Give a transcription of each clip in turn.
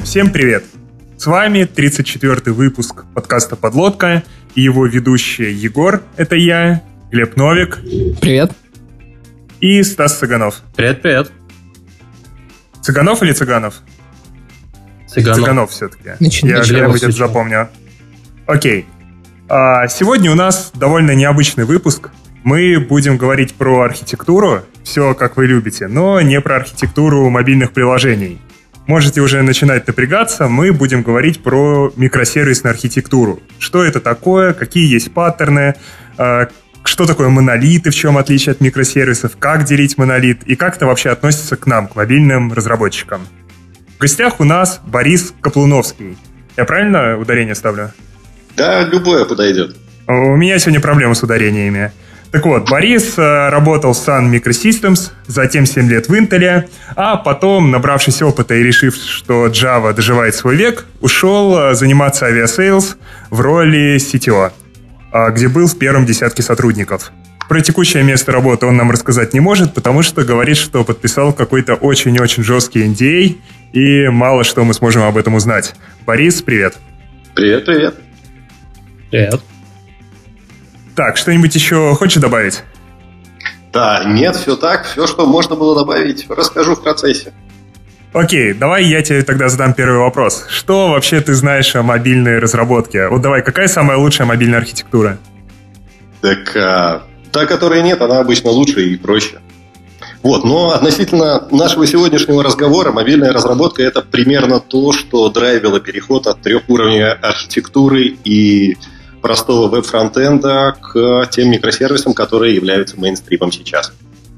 Всем привет! С вами 34-й выпуск подкаста «Подлодка» и его ведущие Егор, это я, Глеб Новик. Привет. И Стас Цыганов. Привет. Цыганов или Цыганов? Цыганов все-таки. Я когда-нибудь это запомню. Окей. Сегодня у нас довольно необычный выпуск. Мы будем говорить про архитектуру, все как вы любите, но не про архитектуру мобильных приложений. Можете уже начинать напрягаться, мы будем говорить про микросервисную архитектуру. Что это такое, какие есть паттерны, что такое монолиты, в чем отличие от микросервисов, как делить монолит и как это вообще относится к нам, к мобильным разработчикам. В гостях у нас Борис Каплуновский. Я правильно ударение ставлю? Да, любое подойдет. У меня сегодня проблемы с ударениями. Так вот, Борис работал в Sun Microsystems, затем 7 лет в Intel, а потом, набравшись опыта и решив, что Java доживает свой век, ушел заниматься авиасейлс в роли CTO, где был в первом десятке сотрудников. Про текущее место работы он нам рассказать не может, потому что говорит, что подписал какой-то очень-очень жесткий NDA, и мало что мы сможем об этом узнать. Борис, привет. Привет. Привет. Так, что-нибудь еще хочешь добавить? Да, нет, все так. Все, что можно было добавить, расскажу в процессе. Окей, давай я тебе тогда задам первый вопрос. Что вообще ты знаешь о мобильной разработке? Вот давай, какая самая лучшая мобильная архитектура? Так, та, которой нет, она обычно лучше и проще. Вот, но относительно нашего сегодняшнего разговора, мобильная разработка – это примерно то, что драйвило переход от трехуровневой архитектуры и простого веб-фронтенда к тем микросервисам, которые являются мейнстримом сейчас.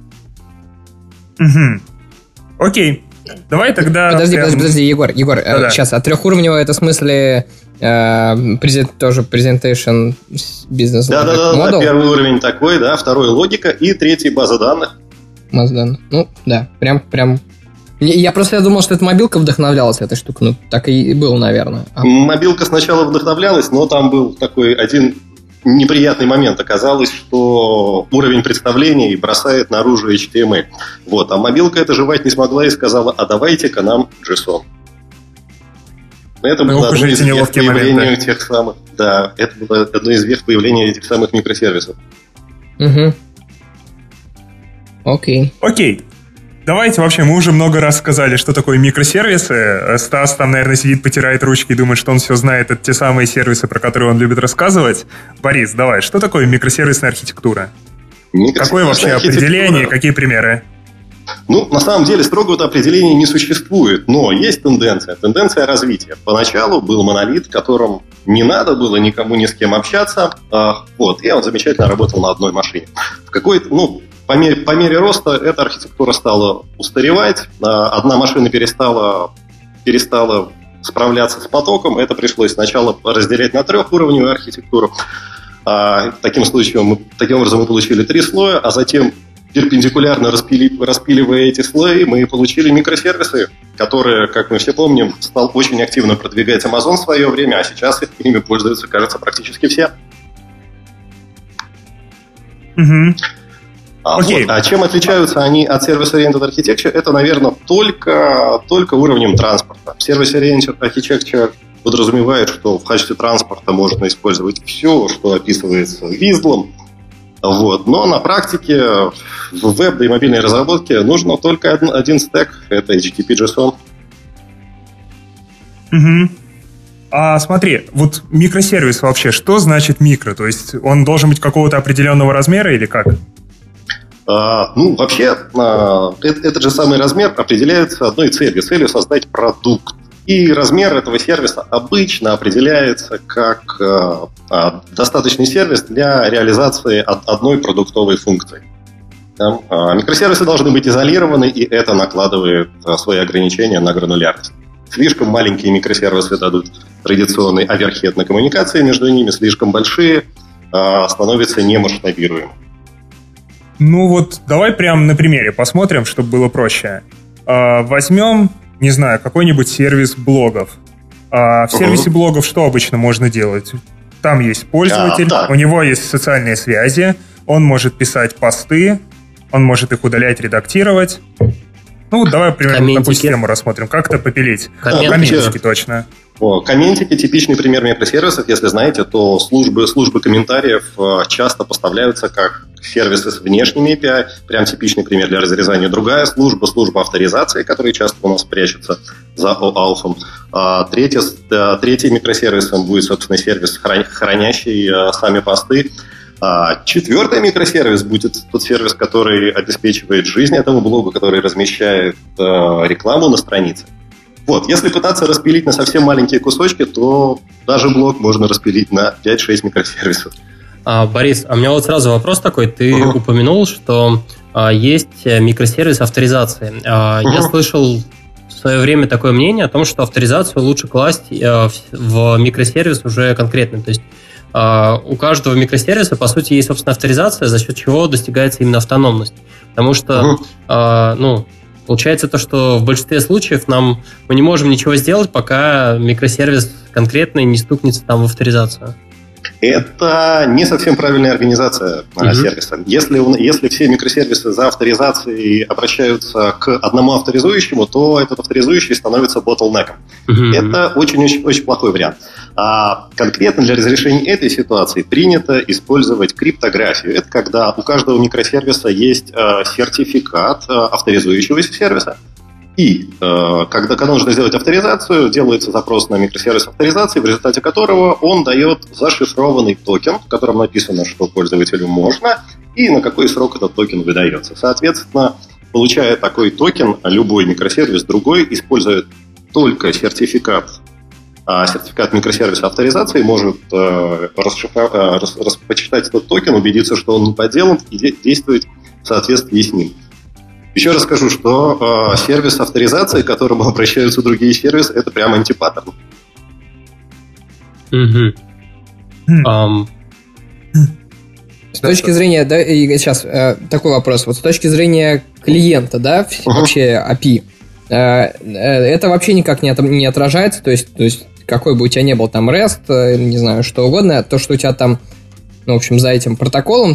Угу. Окей. Давай тогда... Подожди, Егор, да-да. Сейчас, а трехуровневая это в смысле тоже presentation бизнес? Да, первый уровень такой, да, второй логика и третий база данных. База данных. Ну, да, прям... Я думал, что это мобилка вдохновлялась этой штукой. Ну, так и было, наверное. Мобилка сначала вдохновлялась, но там был такой один неприятный момент. Оказалось, что уровень представления бросает наружу HTML. Вот. А мобилка это жевать не смогла и сказала, а давайте-ка нам JSON. Это было одно из вех появления тех самых... Да, это было одно из вех появления этих самых микросервисов. Угу. Окей. Давайте вообще, мы уже много раз сказали, что такое микросервисы. Стас там, наверное, сидит, потирает ручки и думает, что он все знает. Это те самые сервисы, про которые он любит рассказывать. Борис, давай, что такое микросервисная архитектура? Какое вообще определение, какие примеры? Ну, на самом деле, строгого определения не существует, но есть тенденция развития. Поначалу был монолит, в котором не надо было никому ни с кем общаться, и он замечательно работал на одной машине. По мере роста эта архитектура стала устаревать, одна машина перестала справляться с потоком, это пришлось сначала разделять на трехуровневую архитектуру. Таким образом мы получили 3 слоя, а затем перпендикулярно распиливая эти слои, мы получили микросервисы, которые, как мы все помним, стал очень активно продвигать Amazon в свое время, а сейчас ими пользуются, кажется, практически все. Угу. А чем отличаются они от Service-Oriented Architecture? Это, наверное, только уровнем транспорта. Service-Oriented Architecture подразумевает, что в качестве транспорта можно использовать все, что описывается WSDL. Но на практике в веб и мобильной разработке нужно только один стэк. Это HTTP JSON. Угу. Смотри, вот микросервис вообще, что значит микро? То есть он должен быть какого-то определенного размера или как? Вообще, этот же самый размер определяется одной целью создать продукт. И размер этого сервиса обычно определяется как достаточный сервис для реализации одной продуктовой функции. Микросервисы должны быть изолированы, и это накладывает свои ограничения на гранулярность. Слишком маленькие микросервисы дадут традиционный оверхед на коммуникации между ними, слишком большие становятся немасштабируемыми. Давай прямо на примере посмотрим, чтобы было проще. Возьмем, не знаю, какой-нибудь сервис блогов. В сервисе блогов что обычно можно делать? Там есть пользователь, у него есть социальные связи, он может писать посты, он может их удалять, редактировать. Ну, давай примерно такую систему рассмотрим. Как это попилить? Комментики, точно. Комментики – типичный пример микросервисов. Если знаете, то службы комментариев часто поставляются как сервисы с внешними API. Прям типичный пример для разрезания. Другая служба авторизации, которые часто у нас прячутся за OAuth. Третий микросервисом будет, собственно, сервис, хранящий сами посты. Четвертый микросервис будет тот сервис, который обеспечивает жизнь этому блогу, который размещает рекламу на странице. Вот, если пытаться распилить на совсем маленькие кусочки, то даже блог можно распилить на 5-6 микросервисов. Борис, у меня вот сразу вопрос такой. Ты упомянул, что есть микросервис авторизации. Я слышал в свое время такое мнение о том, что авторизацию лучше класть в микросервис уже конкретно. То есть у каждого микросервиса, по сути, есть, собственно, авторизация, за счет чего достигается именно автономность. Потому что, получается то, что в большинстве случаев мы не можем ничего сделать, пока микросервис конкретный не стукнется там в авторизацию. Это не совсем правильная организация сервиса. Если все микросервисы за авторизацией обращаются к одному авторизующему, то этот авторизующий становится ботлнеком. Это очень-очень плохой вариант. Конкретно для разрешения этой ситуации принято использовать криптографию. Это когда у каждого микросервиса есть сертификат авторизующегося сервиса. И когда нужно сделать авторизацию, делается запрос на микросервис авторизации, в результате которого он дает зашифрованный токен, в котором написано, что пользователю можно, и на какой срок этот токен выдается. Соответственно, получая такой токен, любой микросервис другой использует только сертификат микросервиса авторизации, может почитать этот токен, убедиться, что он не подделан, и действовать в соответствии с ним. Еще раз скажу, что сервис авторизации, к которому обращаются другие сервисы, это прям антипаттерн. С точки зрения, да, сейчас такой вопрос. Вот с точки зрения клиента, да, вообще API, это вообще никак не отражается, то есть какой бы у тебя ни был там REST, не знаю, что угодно, то, что у тебя там, в общем, за этим протоколом,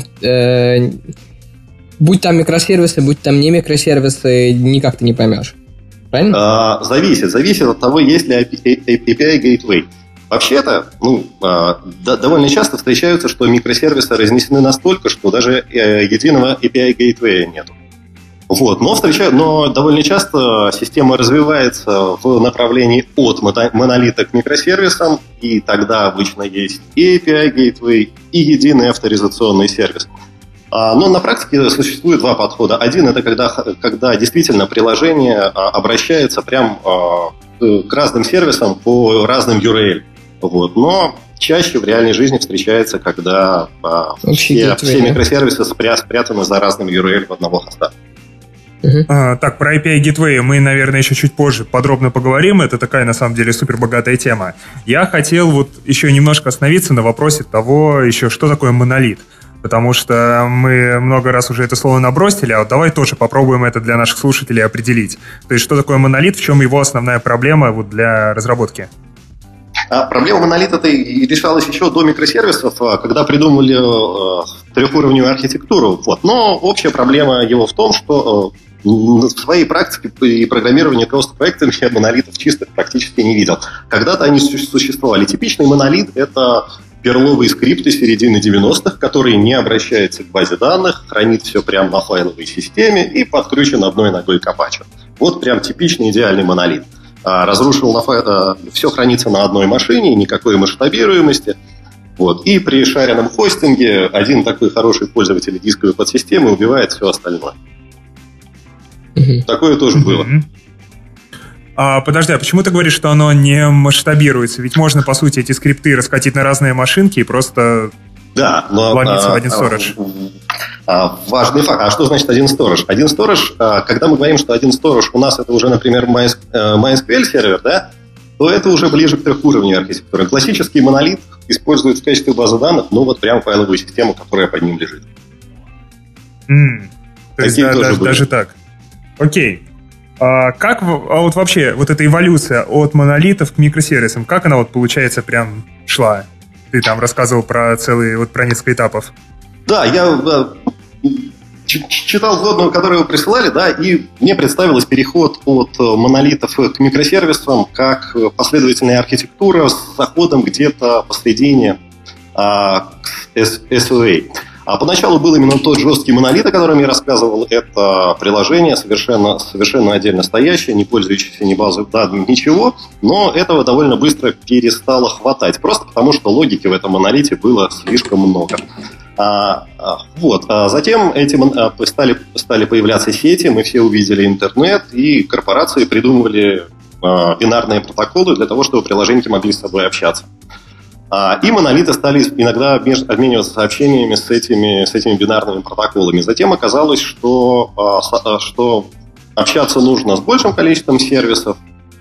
будь там микросервисы, будь там не микросервисы, никак ты не поймешь. Правильно? Зависит от того, есть ли API Gateway. Вообще-то, довольно часто встречаются, что микросервисы разнесены настолько, что даже единого API Gateway нету. Вот. Но довольно часто система развивается в направлении от монолита к микросервисам, и тогда обычно есть и API Gateway, и единый авторизационный сервис. Но на практике существует два подхода. Один – это когда действительно приложение обращается прям к разным сервисам по разным URL. Вот. Но чаще в реальной жизни встречается, когда все микросервисы спрятаны за разным URL в одного хоста. Так, про API Gateway мы, наверное, еще чуть позже подробно поговорим. Это такая, на самом деле, супер богатая тема. Я хотел вот еще немножко остановиться на вопросе того, еще что такое монолит. Потому что мы много раз уже это слово набросили, а вот давай тоже попробуем это для наших слушателей определить. То есть, что такое монолит, в чем его основная проблема вот для разработки? Проблема монолита-то и решалась еще до микросервисов, когда придумали трехуровневую архитектуру. Вот. Но общая проблема его в том, что в своей практике и программировании просто проектами я монолитов чистых практически не видел. Когда-то они существовали. Типичный монолит – это перловый скрипт из середины 90-х, который не обращается к базе данных, хранит все прямо на файловой системе и подкручен одной ногой к Apache. Вот прям типичный идеальный монолит. Все хранится на одной машине, никакой масштабируемости. Вот. И при шаренном хостинге один такой хороший пользователь дисковой подсистемы убивает все остальное. Такое тоже было. Подожди, а почему ты говоришь, что оно не масштабируется? Ведь можно, по сути, эти скрипты раскатить на разные машинки и просто вломиться в один сторож. Важный факт. А что значит один сторож? Один сторож, когда мы говорим, что один сторож у нас это уже, например, MySQL сервер, да, то это уже ближе к трехуровневой архитектуре. Классический монолит использует в качестве базы данных, вот прям файловую систему, которая под ним лежит. То есть даже так. Окей. Вот вообще вот эта эволюция от монолитов к микросервисам, как она вот получается прям шла? Ты там рассказывал про несколько этапов. Да, читал вводную, которую вы присылали, да, и мне представилось переход от монолитов к микросервисам как последовательная архитектура с заходом где-то посредине к SOA. А поначалу был именно тот жесткий монолит, о котором я рассказывал. Это приложение совершенно отдельно стоящее, не пользующееся ни базой данных, ничего. Но этого довольно быстро перестало хватать. Просто потому, что логики в этом монолите было слишком много. Затем стали появляться сети, мы все увидели интернет, и корпорации придумывали бинарные протоколы для того, чтобы приложеньки могли с собой общаться. И монолиты стали иногда обмениваться сообщениями с этими бинарными протоколами. Затем оказалось, что общаться нужно с большим количеством сервисов,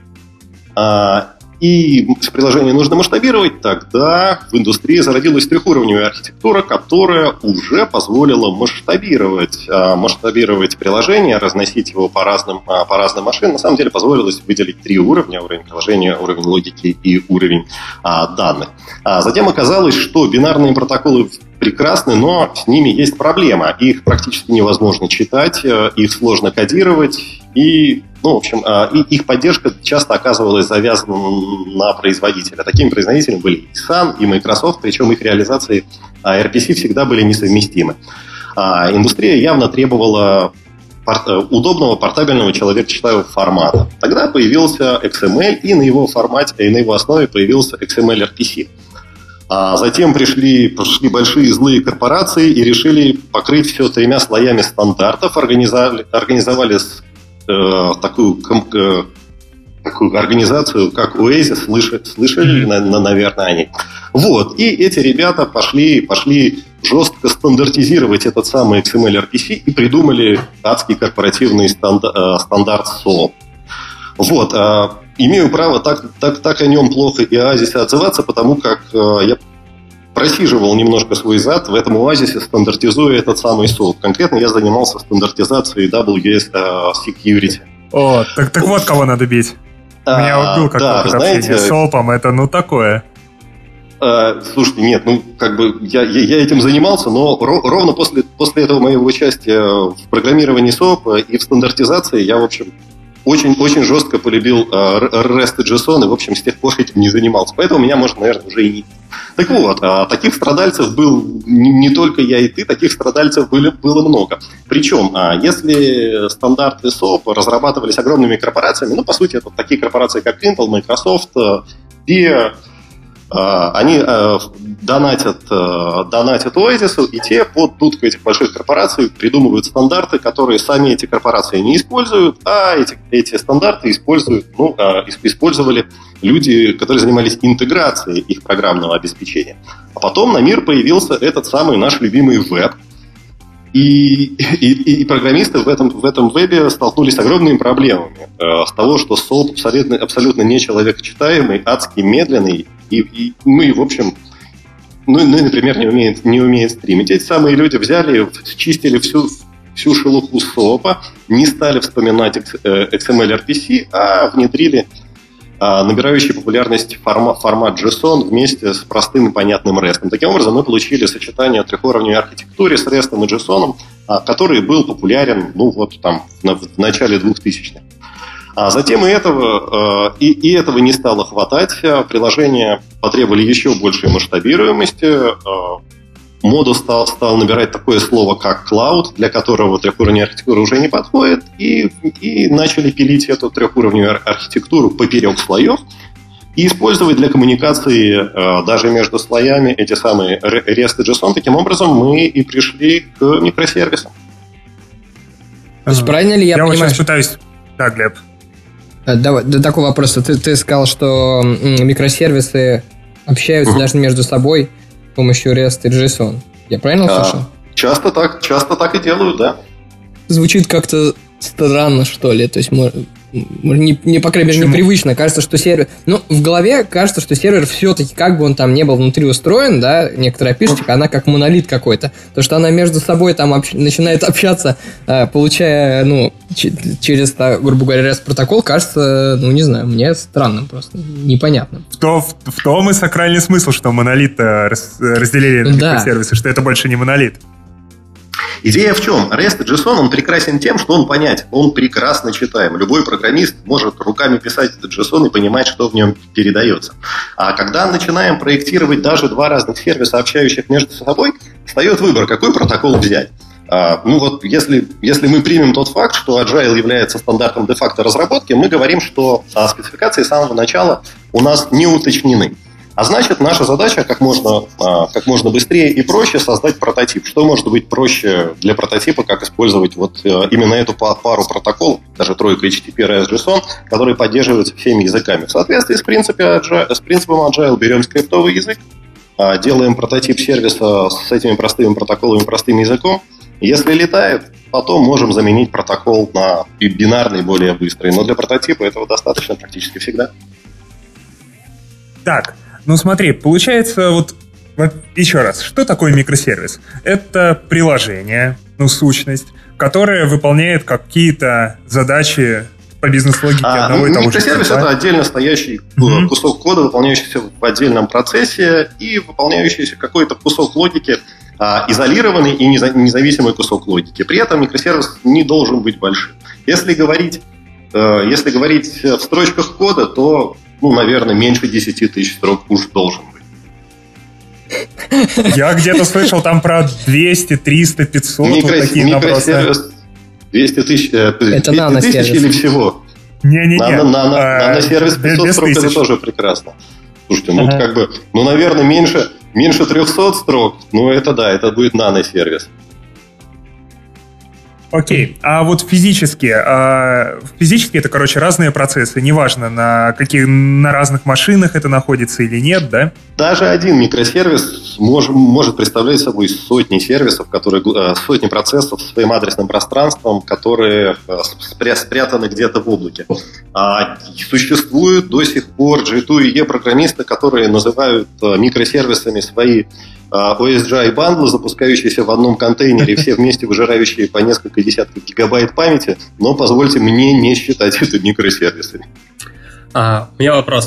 и приложение нужно масштабировать. Тогда в индустрии зародилась трехуровневая архитектура, которая уже позволила масштабировать приложение, разносить его по разным машинам. На самом деле позволилось выделить 3 уровня: уровень приложения, уровень логики и уровень данных. Затем оказалось, что бинарные протоколы прекрасны, но с ними есть проблема. Их практически невозможно читать, их сложно кодировать, и их поддержка часто оказывалась завязана на производителя. Такими производителями были и Sun, и Microsoft, причем их реализации RPC всегда были несовместимы. Индустрия явно требовала удобного портабельного человекочитаемого формата. Тогда появился XML, и на его основе появился XML RPC. Затем пришли большие злые корпорации и решили покрыть все 3 слоями стандартов, организовали такую организацию, как Oasis, слышали, наверное, они. И эти ребята пошли жестко стандартизировать этот самый XML RPC и придумали адский корпоративный стандарт SOAP. Имею право так о нем плохо и оазисе отзываться, потому как я просиживал немножко свой зад в этом оазисе, стандартизуя этот самый SOAP. Конкретно я занимался стандартизацией WS Security. Так вот кого надо бить. У меня был какое-то общение с SOAP-ом, это такое. Слушайте, нет, я этим занимался, но ровно после этого моего участия в программировании SOAP и в стандартизации я, в общем, очень жестко полюбил REST и JSON, и, в общем, с тех пор этим не занимался. Поэтому меня, может, наверное, уже и не... Так вот, таких страдальцев был не только я и ты, таких страдальцев было много. Причем, если стандарты SOAP разрабатывались огромными корпорациями, по сути, это такие корпорации, как Intel, Microsoft, PIA, они донатят Oasis, и те под дудку этих больших корпораций придумывают стандарты, которые сами эти корпорации не используют, а эти стандарты использовали люди, которые занимались интеграцией их программного обеспечения. А потом на мир появился этот самый наш любимый веб. И программисты в этом вебе столкнулись с огромными проблемами. С того, что SOAP абсолютно не человекочитаемый, адски медленный, например, не умеет стримить. Эти самые люди взяли, чистили всю шелуху SOAP, не стали вспоминать XML RPC, а внедрили набирающий популярность формат JSON вместе с простым и понятным REST. Таким образом, мы получили сочетание трехуровневой архитектуры с REST и JSON, который был популярен в начале 2000-х. А затем и этого не стало хватать. Приложения потребовали еще большей масштабируемости. Модус стал набирать такое слово, как cloud, для которого трехуровневая архитектура уже не подходит, и начали пилить эту трехуровневую архитектуру поперек слоев и использовать для коммуникации даже между слоями эти самые REST и JSON. Таким образом, мы и пришли к микросервисам. То есть правильно ли я понимаю? Я сейчас пытаюсь... Да, Глеб. Такой вопрос. Ты сказал, что микросервисы общаются даже между собой с помощью REST и JSON. Я правильно услышал? Часто так и делают, да. Звучит как-то странно, что ли. То есть, не по крайней мере, непривычно. Кажется, что сервер... в голове кажется, что сервер все-таки, как бы он там не был внутри устроен, да, некоторая пишечка, она как монолит какой-то. То, что она между собой там начинает общаться, получая, через, грубо говоря, REST-протокол, кажется, не знаю, мне странным просто, непонятным. В том и сакральный смысл, что монолит разделили на микросервисы, что это больше не монолит. Идея в чем? REST.json, он прекрасен тем, что он понятен, он прекрасно читаем. Любой программист может руками писать этот JSON и понимать, что в нем передается. А когда начинаем проектировать даже два разных сервиса, общающих между собой, встает выбор, какой протокол взять. Если мы примем тот факт, что Agile является стандартом де-факто разработки, мы говорим, что спецификации с самого начала у нас не уточнены. А значит, наша задача как можно быстрее и проще создать прототип. Что может быть проще для прототипа, как использовать именно эту пару протоколов, даже тройку HTTP, REST, JSON, которые поддерживаются всеми языками. В соответствии с принципом Agile берем скриптовый язык, делаем прототип сервиса с этими простыми протоколами, простым языком. Если летает, потом можем заменить протокол на бинарный, более быстрый. Но для прототипа этого достаточно практически всегда. Так, смотри, получается, еще раз, что такое микросервис? Это приложение, сущность, которая выполняет какие-то задачи по бизнес-логике одного и того же. Микросервис — это отдельно стоящий кусок кода, выполняющийся в отдельном процессе и выполняющийся какой-то кусок логики, изолированный и независимый кусок логики. При этом микросервис не должен быть большим. Если говорить в строчках кода, то наверное, меньше 10 тысяч строк уж должен быть. Я где-то слышал там про 200, 300, 500. Микросервис 200 тысяч. Это наносервис или всего? Не-не-не. Наносервис 500 строк — это тоже прекрасно. Слушайте, наверное, меньше 300 строк, это будет наносервис. Окей, а физически это, разные процессы, неважно, на разных машинах это находится или нет, да? Даже один микросервис может представлять собой сотни сервисов, сотни процессов с своим адресным пространством, которые спрятаны где-то в облаке. Существуют до сих пор G2 и E-программисты, которые называют микросервисами свои OSGI-бандлы, запускающиеся в одном контейнере, все вместе выжирающие по несколько десятков гигабайт памяти, но позвольте мне не считать это микросервисами. У меня вопрос.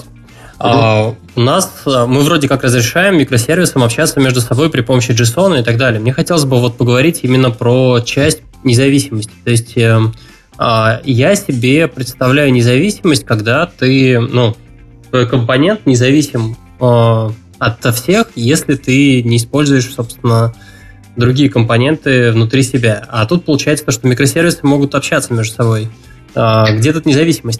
Мы вроде как разрешаем микросервисам общаться между собой при помощи JSON и так далее. Мне хотелось бы поговорить именно про часть независимости. То есть я себе представляю независимость, когда твой компонент независим от всех, если ты не используешь, собственно, другие компоненты внутри себя. А тут получается, что микросервисы могут общаться между собой. Где тут независимость?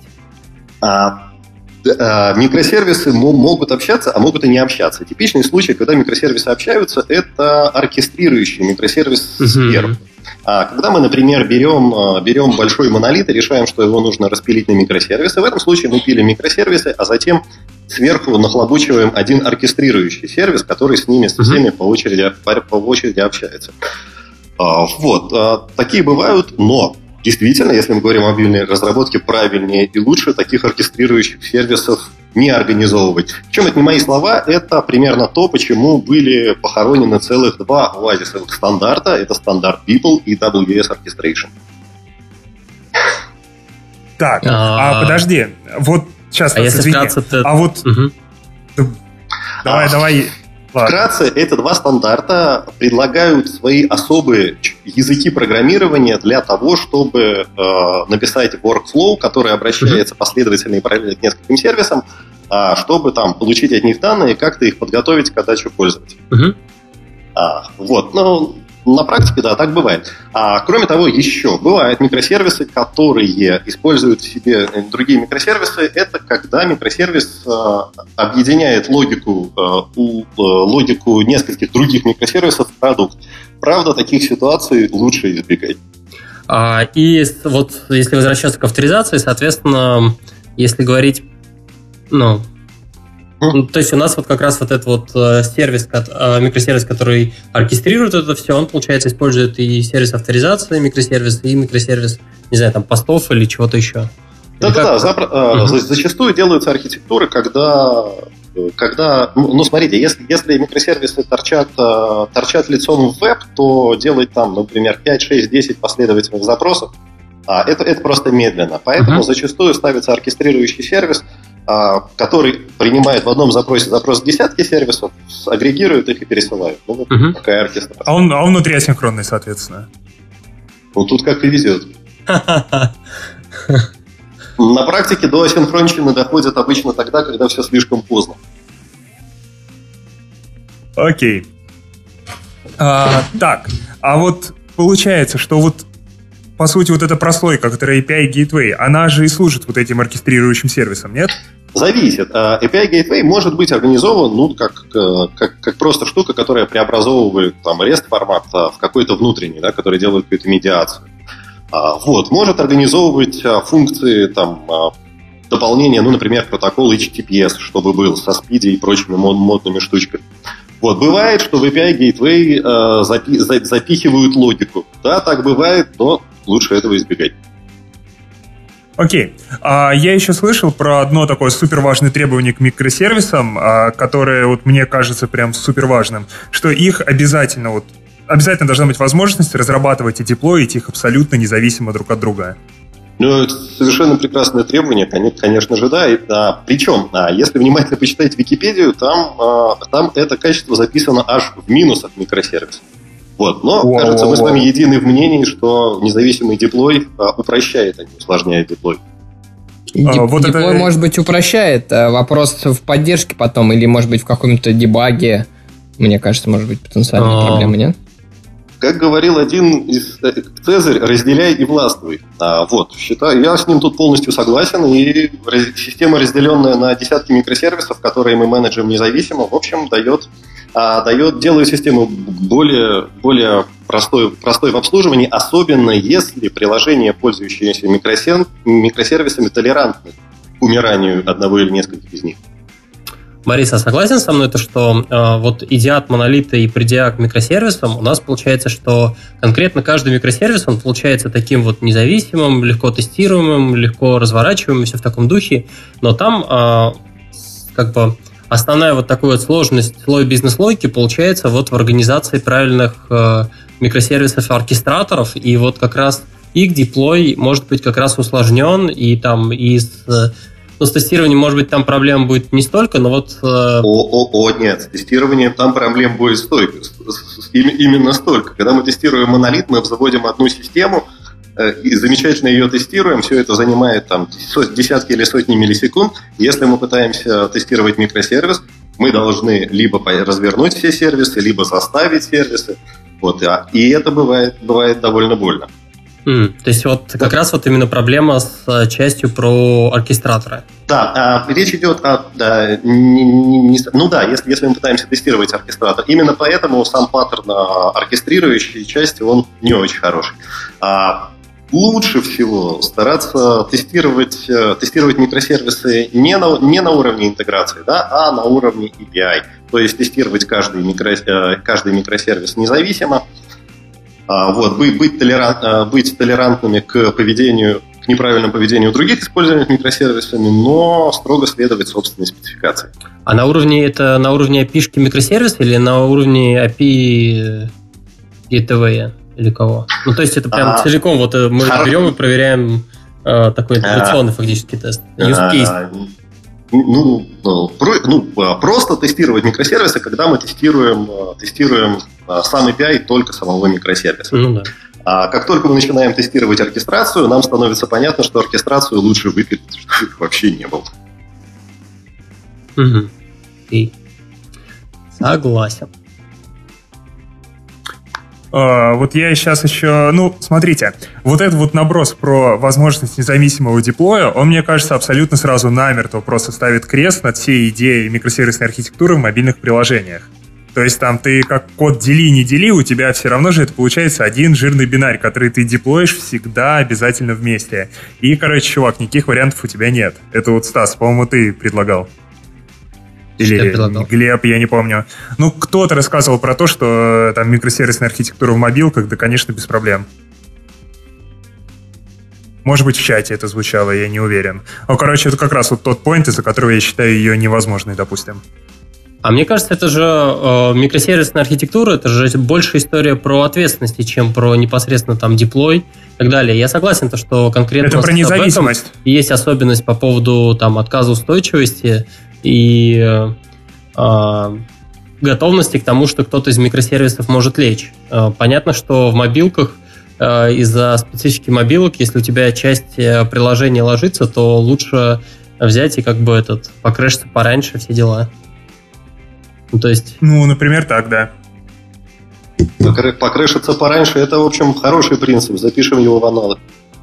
Микросервисы могут общаться, а могут и не общаться. Типичный случай, когда микросервисы общаются, это оркестрирующий микросервис сверху. Когда мы, например, берем большой монолит и решаем, что его нужно распилить на микросервисы, в этом случае мы пилим микросервисы, а затем сверху нахлобучиваем один оркестрирующий сервис, который с ними, со всеми по очереди общается. Такие бывают, но действительно, если мы говорим о мобильной разработке, правильнее и лучше таких оркестрирующих сервисов не организовывать. Причем это не мои слова, это примерно то, почему были похоронены целых два оазисовых стандарта. Это стандарт People и WS Orchestration. Так, подожди, сейчас, если вкратце, давай. Вкратце, эти два стандарта предлагают свои особые языки программирования для того, чтобы написать workflow, который обращается последовательно и параллельно к нескольким сервисам, чтобы получить от них данные и как-то их подготовить к отдаче пользователя. На практике, да, так бывает. Кроме того, еще бывают микросервисы, которые используют в себе другие микросервисы. Это когда микросервис объединяет логику нескольких других микросервисов в продукт. Правда, таких ситуаций лучше избегать. И если возвращаться к авторизации, соответственно, если говорить, то есть у нас как раз этот сервис, микросервис, который оркестрирует это все, он, получается, использует и сервис авторизации, микросервис, и микросервис, не знаю, постов или чего-то еще. Да. Зачастую делаются архитектуры, когда смотрите, если микросервисы торчат лицом в веб, то делать например, 5, 6, 10 последовательных запросов, это просто медленно. Поэтому зачастую ставится оркестрирующий сервис, который принимает в одном запросе запрос десятки сервисов, агрегирует их и пересылает. Такая оркестрация. А он внутри асинхронный, соответственно. Вот тут как и везет. На практике до асинхронщины доходят обычно тогда, когда все слишком поздно. Окей. Так, а вот получается, что вот по сути вот эта прослойка, которая API Gateway, она же и служит вот этим оркестрирующим сервисом, нет? Зависит. API Gateway может быть организован как просто штука, которая преобразовывает там REST формат в какой-то внутренний, да, который делает какую-то медиацию. Вот. Может организовывать функции там, дополнения, например, протокол HTTPS, чтобы был со спиди и прочими модными штучками. Вот. Бывает, что в API Gateway запихивают логику. Да, так бывает, но лучше этого избегать. Окей. Я еще слышал про одно такое суперважное требование к микросервисам, которое вот мне кажется прям суперважным, что их обязательно должна быть возможность разрабатывать и деплоить их абсолютно независимо друг от друга. Ну, это совершенно прекрасное требование, конечно же, да. Причем, если внимательно почитать Википедию, там это качество записано аж в минусах микросервиса. Вот. Но, кажется, мы с вами едины в мнении, что независимый деплой упрощает, а не усложняет деплой. Деплой, может быть, упрощает. Вопрос в поддержке потом, или, может быть, в каком-то дебаге. Мне кажется, может быть, потенциальная проблема, нет? Как говорил один из Цезарь, разделяй и властвуй. Вот, считаю, я с ним тут полностью согласен, и система, разделенная на десятки микросервисов, которые мы менеджем независимо, в общем, делает систему более простой в обслуживании, особенно если приложения, пользующиеся микросервисами, толерантны к умиранию одного или нескольких из них. Борис, а согласен со мной, что вот идя от монолита и придя к микросервисам, у нас получается, что конкретно каждый микросервис, он получается таким вот независимым, легко тестируемым, легко разворачиваемым, все в таком духе, но там основная вот такая вот сложность, слой бизнес-логики получается вот в организации правильных микросервисов-оркестраторов, и вот как раз их деплой может быть как раз усложнен, и там с тестированием, может быть, там проблем будет не столько, но вот... Нет, с тестированием там проблем будет столько. Именно столько. Когда мы тестируем монолит, мы заводим одну систему, и замечательно ее тестируем, все это занимает там десятки или сотни миллисекунд. Если мы пытаемся тестировать микросервис, мы должны либо развернуть все сервисы, либо составить сервисы. Вот, и это бывает довольно больно. То есть вот как раз вот именно проблема с частью про оркестратора. Да, речь идет если мы пытаемся тестировать оркестратор, именно поэтому сам паттерн оркестрирующей части, он не очень хороший. Лучше всего стараться тестировать микросервисы не на уровне интеграции, а на уровне API. То есть тестировать каждый микросервис независимо. Быть толерантными к неправильному поведению других используемых микросервисами, но строго следовать собственной спецификации. А на уровне API-шки микросервиса или на уровне API Gateway или кого? Ну, то есть это прям целиком вот мы берем и проверяем такой интеграционный фактически тест. Use case. Просто тестировать микросервисы, когда мы тестируем сам API только самого микросервиса. Да. А как только мы начинаем тестировать оркестрацию, нам становится понятно, что оркестрацию лучше выпилить, что их вообще не было. Согласен. Вот я сейчас еще... смотрите, вот этот вот наброс про возможность независимого деплоя, он, мне кажется, абсолютно сразу намертво просто ставит крест над всей идеей микросервисной архитектуры в мобильных приложениях. То есть там ты как код дели, не дели, у тебя все равно же это получается один жирный бинарь, который ты деплоишь всегда обязательно вместе. И, чувак, никаких вариантов у тебя нет. Это вот, Стас, по-моему, ты предлагал. Или Глеб, я не помню. Кто-то рассказывал про то, что там микросервисная архитектура в мобилках, да, конечно, без проблем. Может быть, в чате это звучало, я не уверен. Это как раз вот тот поинт, из-за которого я считаю ее невозможной, допустим. А мне кажется, это же микросервисная архитектура, это же больше история про ответственности, чем про непосредственно там деплой и так далее. Я согласен, что конкретно это про независимость. Есть особенность по поводу там отказа устойчивости и готовности к тому, что кто-то из микросервисов может лечь. Понятно, что в мобилках из-за специфики мобилок, если у тебя часть приложения ложится, то лучше взять и покрэшиться пораньше, все дела. То есть... например, так, да. Покрэшиться пораньше, это, в общем, хороший принцип. Запишем его в аналы.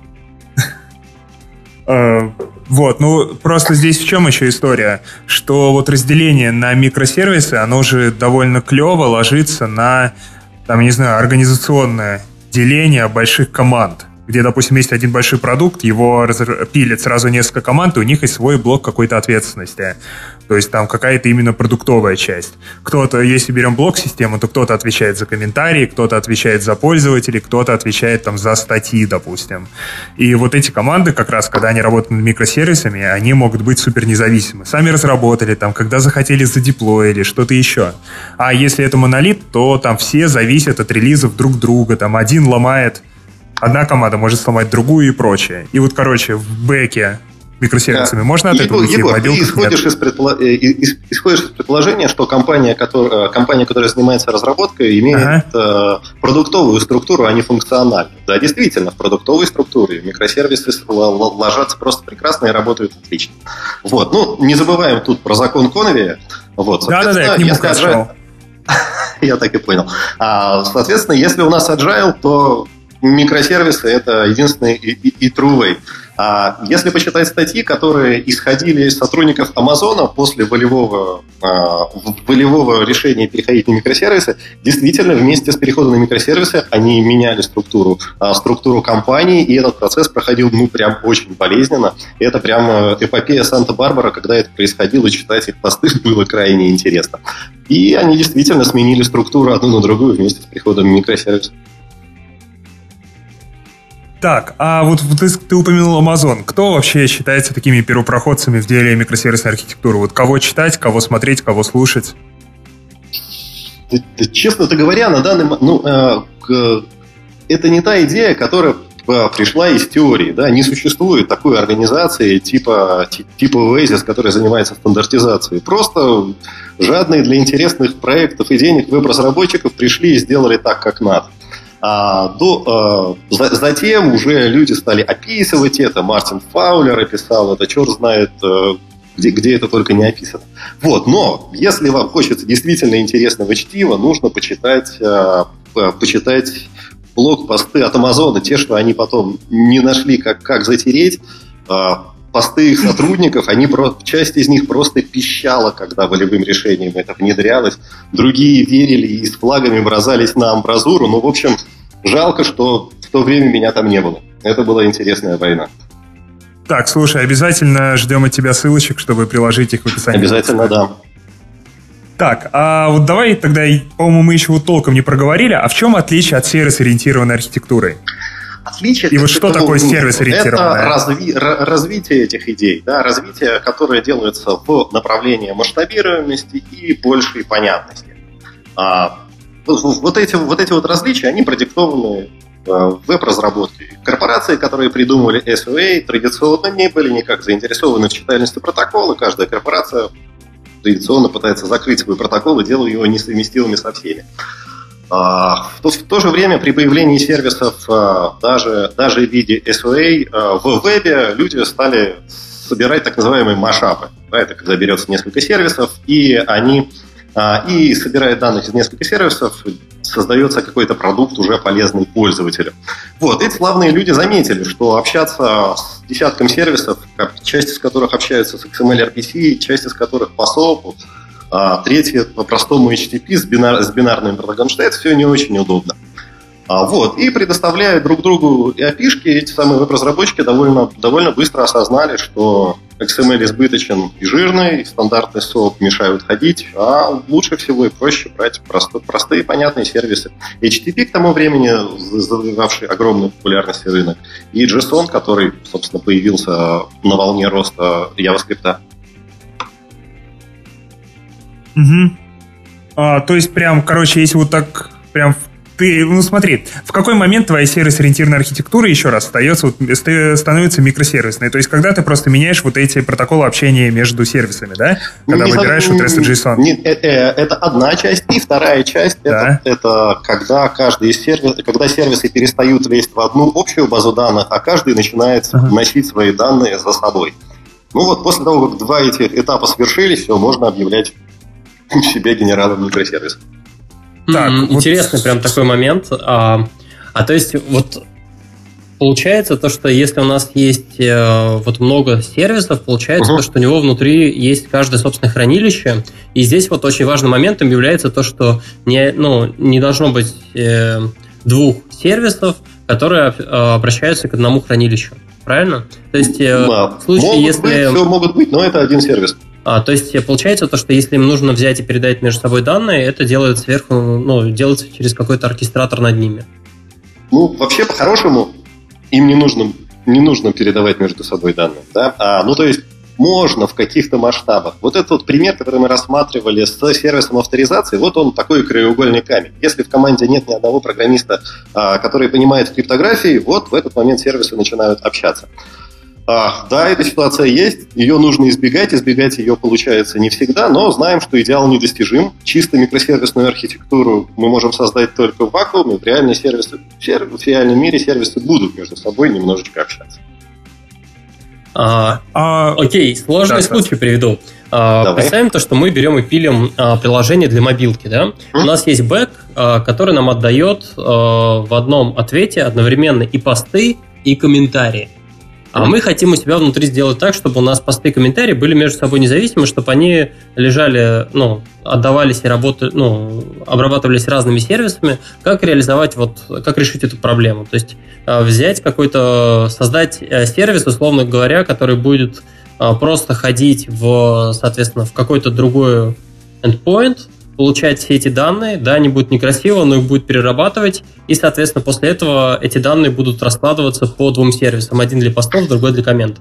Просто здесь в чем еще история? Что разделение на микросервисы, оно же довольно клево ложится на, организационное деление больших команд, где, допустим, есть один большой продукт, его пилят сразу несколько команд, и у них есть свой блок какой-то ответственности. То есть там какая-то именно продуктовая часть. Кто-то, если берем блок-систему, то кто-то отвечает за комментарии, кто-то отвечает за пользователей, кто-то отвечает за статьи, допустим. И эти команды, как раз, когда они работают над микросервисами, они могут быть супер независимы. Сами разработали, когда захотели, задеплоили, что-то еще. А если это монолит, то там все зависят от релизов друг друга. Одна команда может сломать другую и прочее. И в бэке микросервисами можно от этого уйти? Егор, ты исходишь из предположения, что компания, которая занимается разработкой, имеет продуктовую структуру, а не функциональную. Да, действительно, в продуктовой структуре микросервисы ложатся просто прекрасно и работают отлично. Не забываем тут про закон Конвея. Да, я к нему подошел. Я так и понял. Соответственно, если у нас agile, то микросервисы – это единственный и true way. Если почитать статьи, которые исходили из сотрудников Амазона после волевого решения переходить на микросервисы, действительно, вместе с переходом на микросервисы они меняли структуру компании, и этот процесс проходил, прям очень болезненно. И это прям эпопея Санта-Барбара, когда это происходило, читать их посты было крайне интересно. И они действительно сменили структуру одну на другую вместе с переходом на микросервисы. Так, ты упомянул Amazon. Кто вообще считается такими первопроходцами в деле микросервисной архитектуры? Кого читать, кого смотреть, кого слушать? Честно говоря, на данный момент... это не та идея, которая пришла из теории. Да? Не существует такой организации типа Oasis, которая занимается стандартизацией. Просто жадные для интересных проектов и денег веб-разработчиков пришли и сделали так, как надо. Затем уже люди стали описывать это. Мартин Фаулер описал это, черт знает, где это только не описано. Но если вам хочется действительно интересного чтива, нужно почитать блог-посты от Амазона, те, что они потом не нашли, как затереть. Посты их сотрудников, часть из них просто пищала, когда волевым решением это внедрялось. Другие верили и с флагами бросались на амбразуру. В общем, жалко, что в то время меня там не было. Это была интересная война. Так, слушай, обязательно ждем от тебя ссылочек, чтобы приложить их в описании. Обязательно, да. Так, давай тогда, по-моему, мы еще толком не проговорили. А в чем отличие от сервис-ориентированной архитектуры? Отличие. И что такое сервис-ориентированное? Это развитие этих идей, да, развитие, которое делается в направлении масштабируемости и большей понятности. Вот эти различия, они продиктованы в веб-разработке. Корпорации, которые придумывали SOA, традиционно не были никак заинтересованы в читабельности протокола. Каждая корпорация традиционно пытается закрыть свой протокол и делает его несовместимыми со всеми. В то же время при появлении сервисов даже в виде SOA в вебе люди стали собирать так называемые машапы. Это когда берется несколько сервисов, и собирая данных из нескольких сервисов, создается какой-то продукт, уже полезный пользователю. Эти славные люди заметили, что общаться с десятком сервисов, часть из которых общаются с XML RPC, часть из которых по SOAP, третье по простому HTTP с бинарным протоколом, что это все не очень удобно. И предоставляя друг другу API-шки, эти самые веб-разработчики довольно быстро осознали, что XML избыточен и жирный, стандартный SOAP мешают ходить, а лучше всего и проще брать простые понятные сервисы. HTTP к тому времени завоевавший огромную популярность рынок, и JSON, который, собственно, появился на волне роста JavaScript. То есть если так прям смотри, в какой момент твоя сервис-ориентированная архитектура, еще раз, становится микросервисной? То есть, когда ты просто меняешь вот эти протоколы общения между сервисами, да? Когда выбираешь вот REST-JSON. Это одна часть, и вторая часть, это когда когда сервисы перестают лезть в одну общую базу данных, а каждый начинает вносить свои данные за собой. Ну вот, после того, как два этих этапа свершились, все, можно объявлять себя генералом микросервиса. Так, интересный прям такой момент. То есть вот получается то, что если у нас есть вот много сервисов, получается то, что у него внутри есть каждое собственное хранилище. И здесь вот очень важным моментом является то, что не должно быть двух сервисов, которые обращаются к одному хранилищу. Правильно? То есть в случае, если... Могут быть, но это один сервис. То есть получается то, что если им нужно взять и передать между собой данные, это делается сверху, делается через какой-то оркестратор над ними. Вообще, по-хорошему, им не нужно передавать между собой данные. Да? То есть можно в каких-то масштабах. Вот этот вот пример, который мы рассматривали с сервисом авторизации, вот он такой краеугольный камень. Если в команде нет ни одного программиста, который понимает в криптографии, вот в этот момент сервисы начинают общаться. Да, эта ситуация есть, ее нужно избегать ее получается не всегда, но знаем, что идеал недостижим. Чисто микросервисную архитектуру мы можем создать только в вакууме, в реальном мире сервисы будут между собой немножечко общаться. Окей, сложный случай приведу. Представим то, что мы берем и пилим приложение для мобилки, да? У нас есть бэк, который нам отдает в одном ответе одновременно и посты, и комментарии. А мы хотим у себя внутри сделать так, чтобы у нас посты и комментарии были между собой независимы, чтобы они лежали, отдавались и обрабатывались разными сервисами. Как реализовать, как решить эту проблему? То есть создать сервис, условно говоря, который будет просто ходить соответственно, в какой-то другой endpoint, получать все эти данные, да, они будут некрасиво, но их будет перерабатывать, и, соответственно, после этого эти данные будут раскладываться по двум сервисам, один для постов, другой для комментов.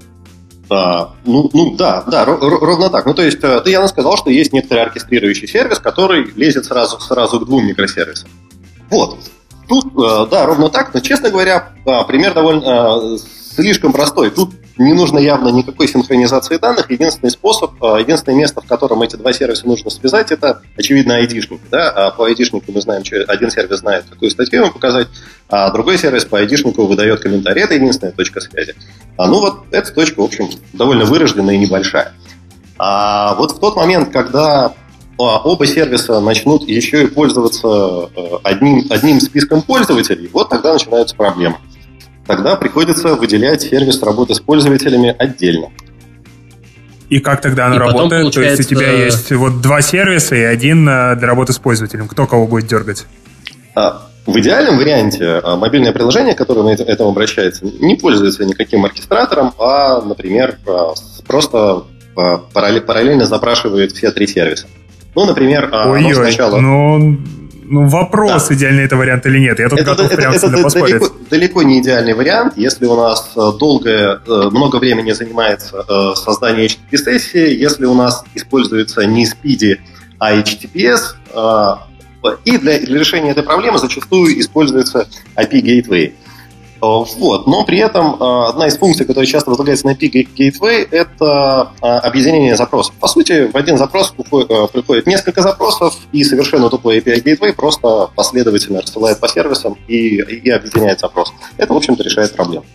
Ровно так. То есть, ты явно сказал, что есть некоторый оркестрирующий сервис, который лезет сразу к двум микросервисам. Вот. Тут, ровно так, но, честно говоря, пример довольно слишком простой. Тут не нужно явно никакой синхронизации данных. Единственное место, в котором эти два сервиса нужно связать, это, очевидно, айдишник. Да? А по айдишнику мы знаем, что один сервис знает, какую статью ему показать, а другой сервис по айдишнику выдает комментарий. Это единственная точка связи. Эта точка, в общем, довольно вырожденная и небольшая. А вот в тот момент, когда оба сервиса начнут еще и пользоваться одним списком пользователей, вот тогда начинаются проблемы. Тогда приходится выделять сервис работы с пользователями отдельно. И как тогда оно работает? То есть у тебя есть два сервиса и один для работы с пользователем. Кто кого будет дергать? В идеальном варианте мобильное приложение, которое на этом обращается, не пользуется никаким оркестратором, а, например, просто параллельно запрашивает все три сервиса. Например, сначала... Вопрос, да. Идеальный это вариант или нет. Я тут готов прямо сюда поспорить. Далеко не идеальный вариант. Если у нас много времени занимается создание HTTP-сессии, если у нас используется не Speedy, а HTTPS, и для решения этой проблемы зачастую используется API-гейтвей. Но при этом одна из функций, которая часто возлагается на API Gateway, это объединение запросов. По сути, в один запрос приходит несколько запросов, и совершенно тупой API Gateway просто последовательно рассылает по сервисам и объединяет запрос. Это, в общем-то, решает проблему.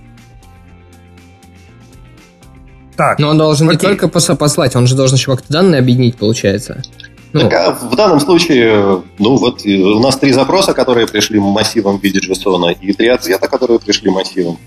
Но он должен не только послать, он же должен еще как-то данные объединить, получается. В данном случае, у нас три запроса, которые пришли массивом в виде JSON, и три ответа, которые пришли массивом.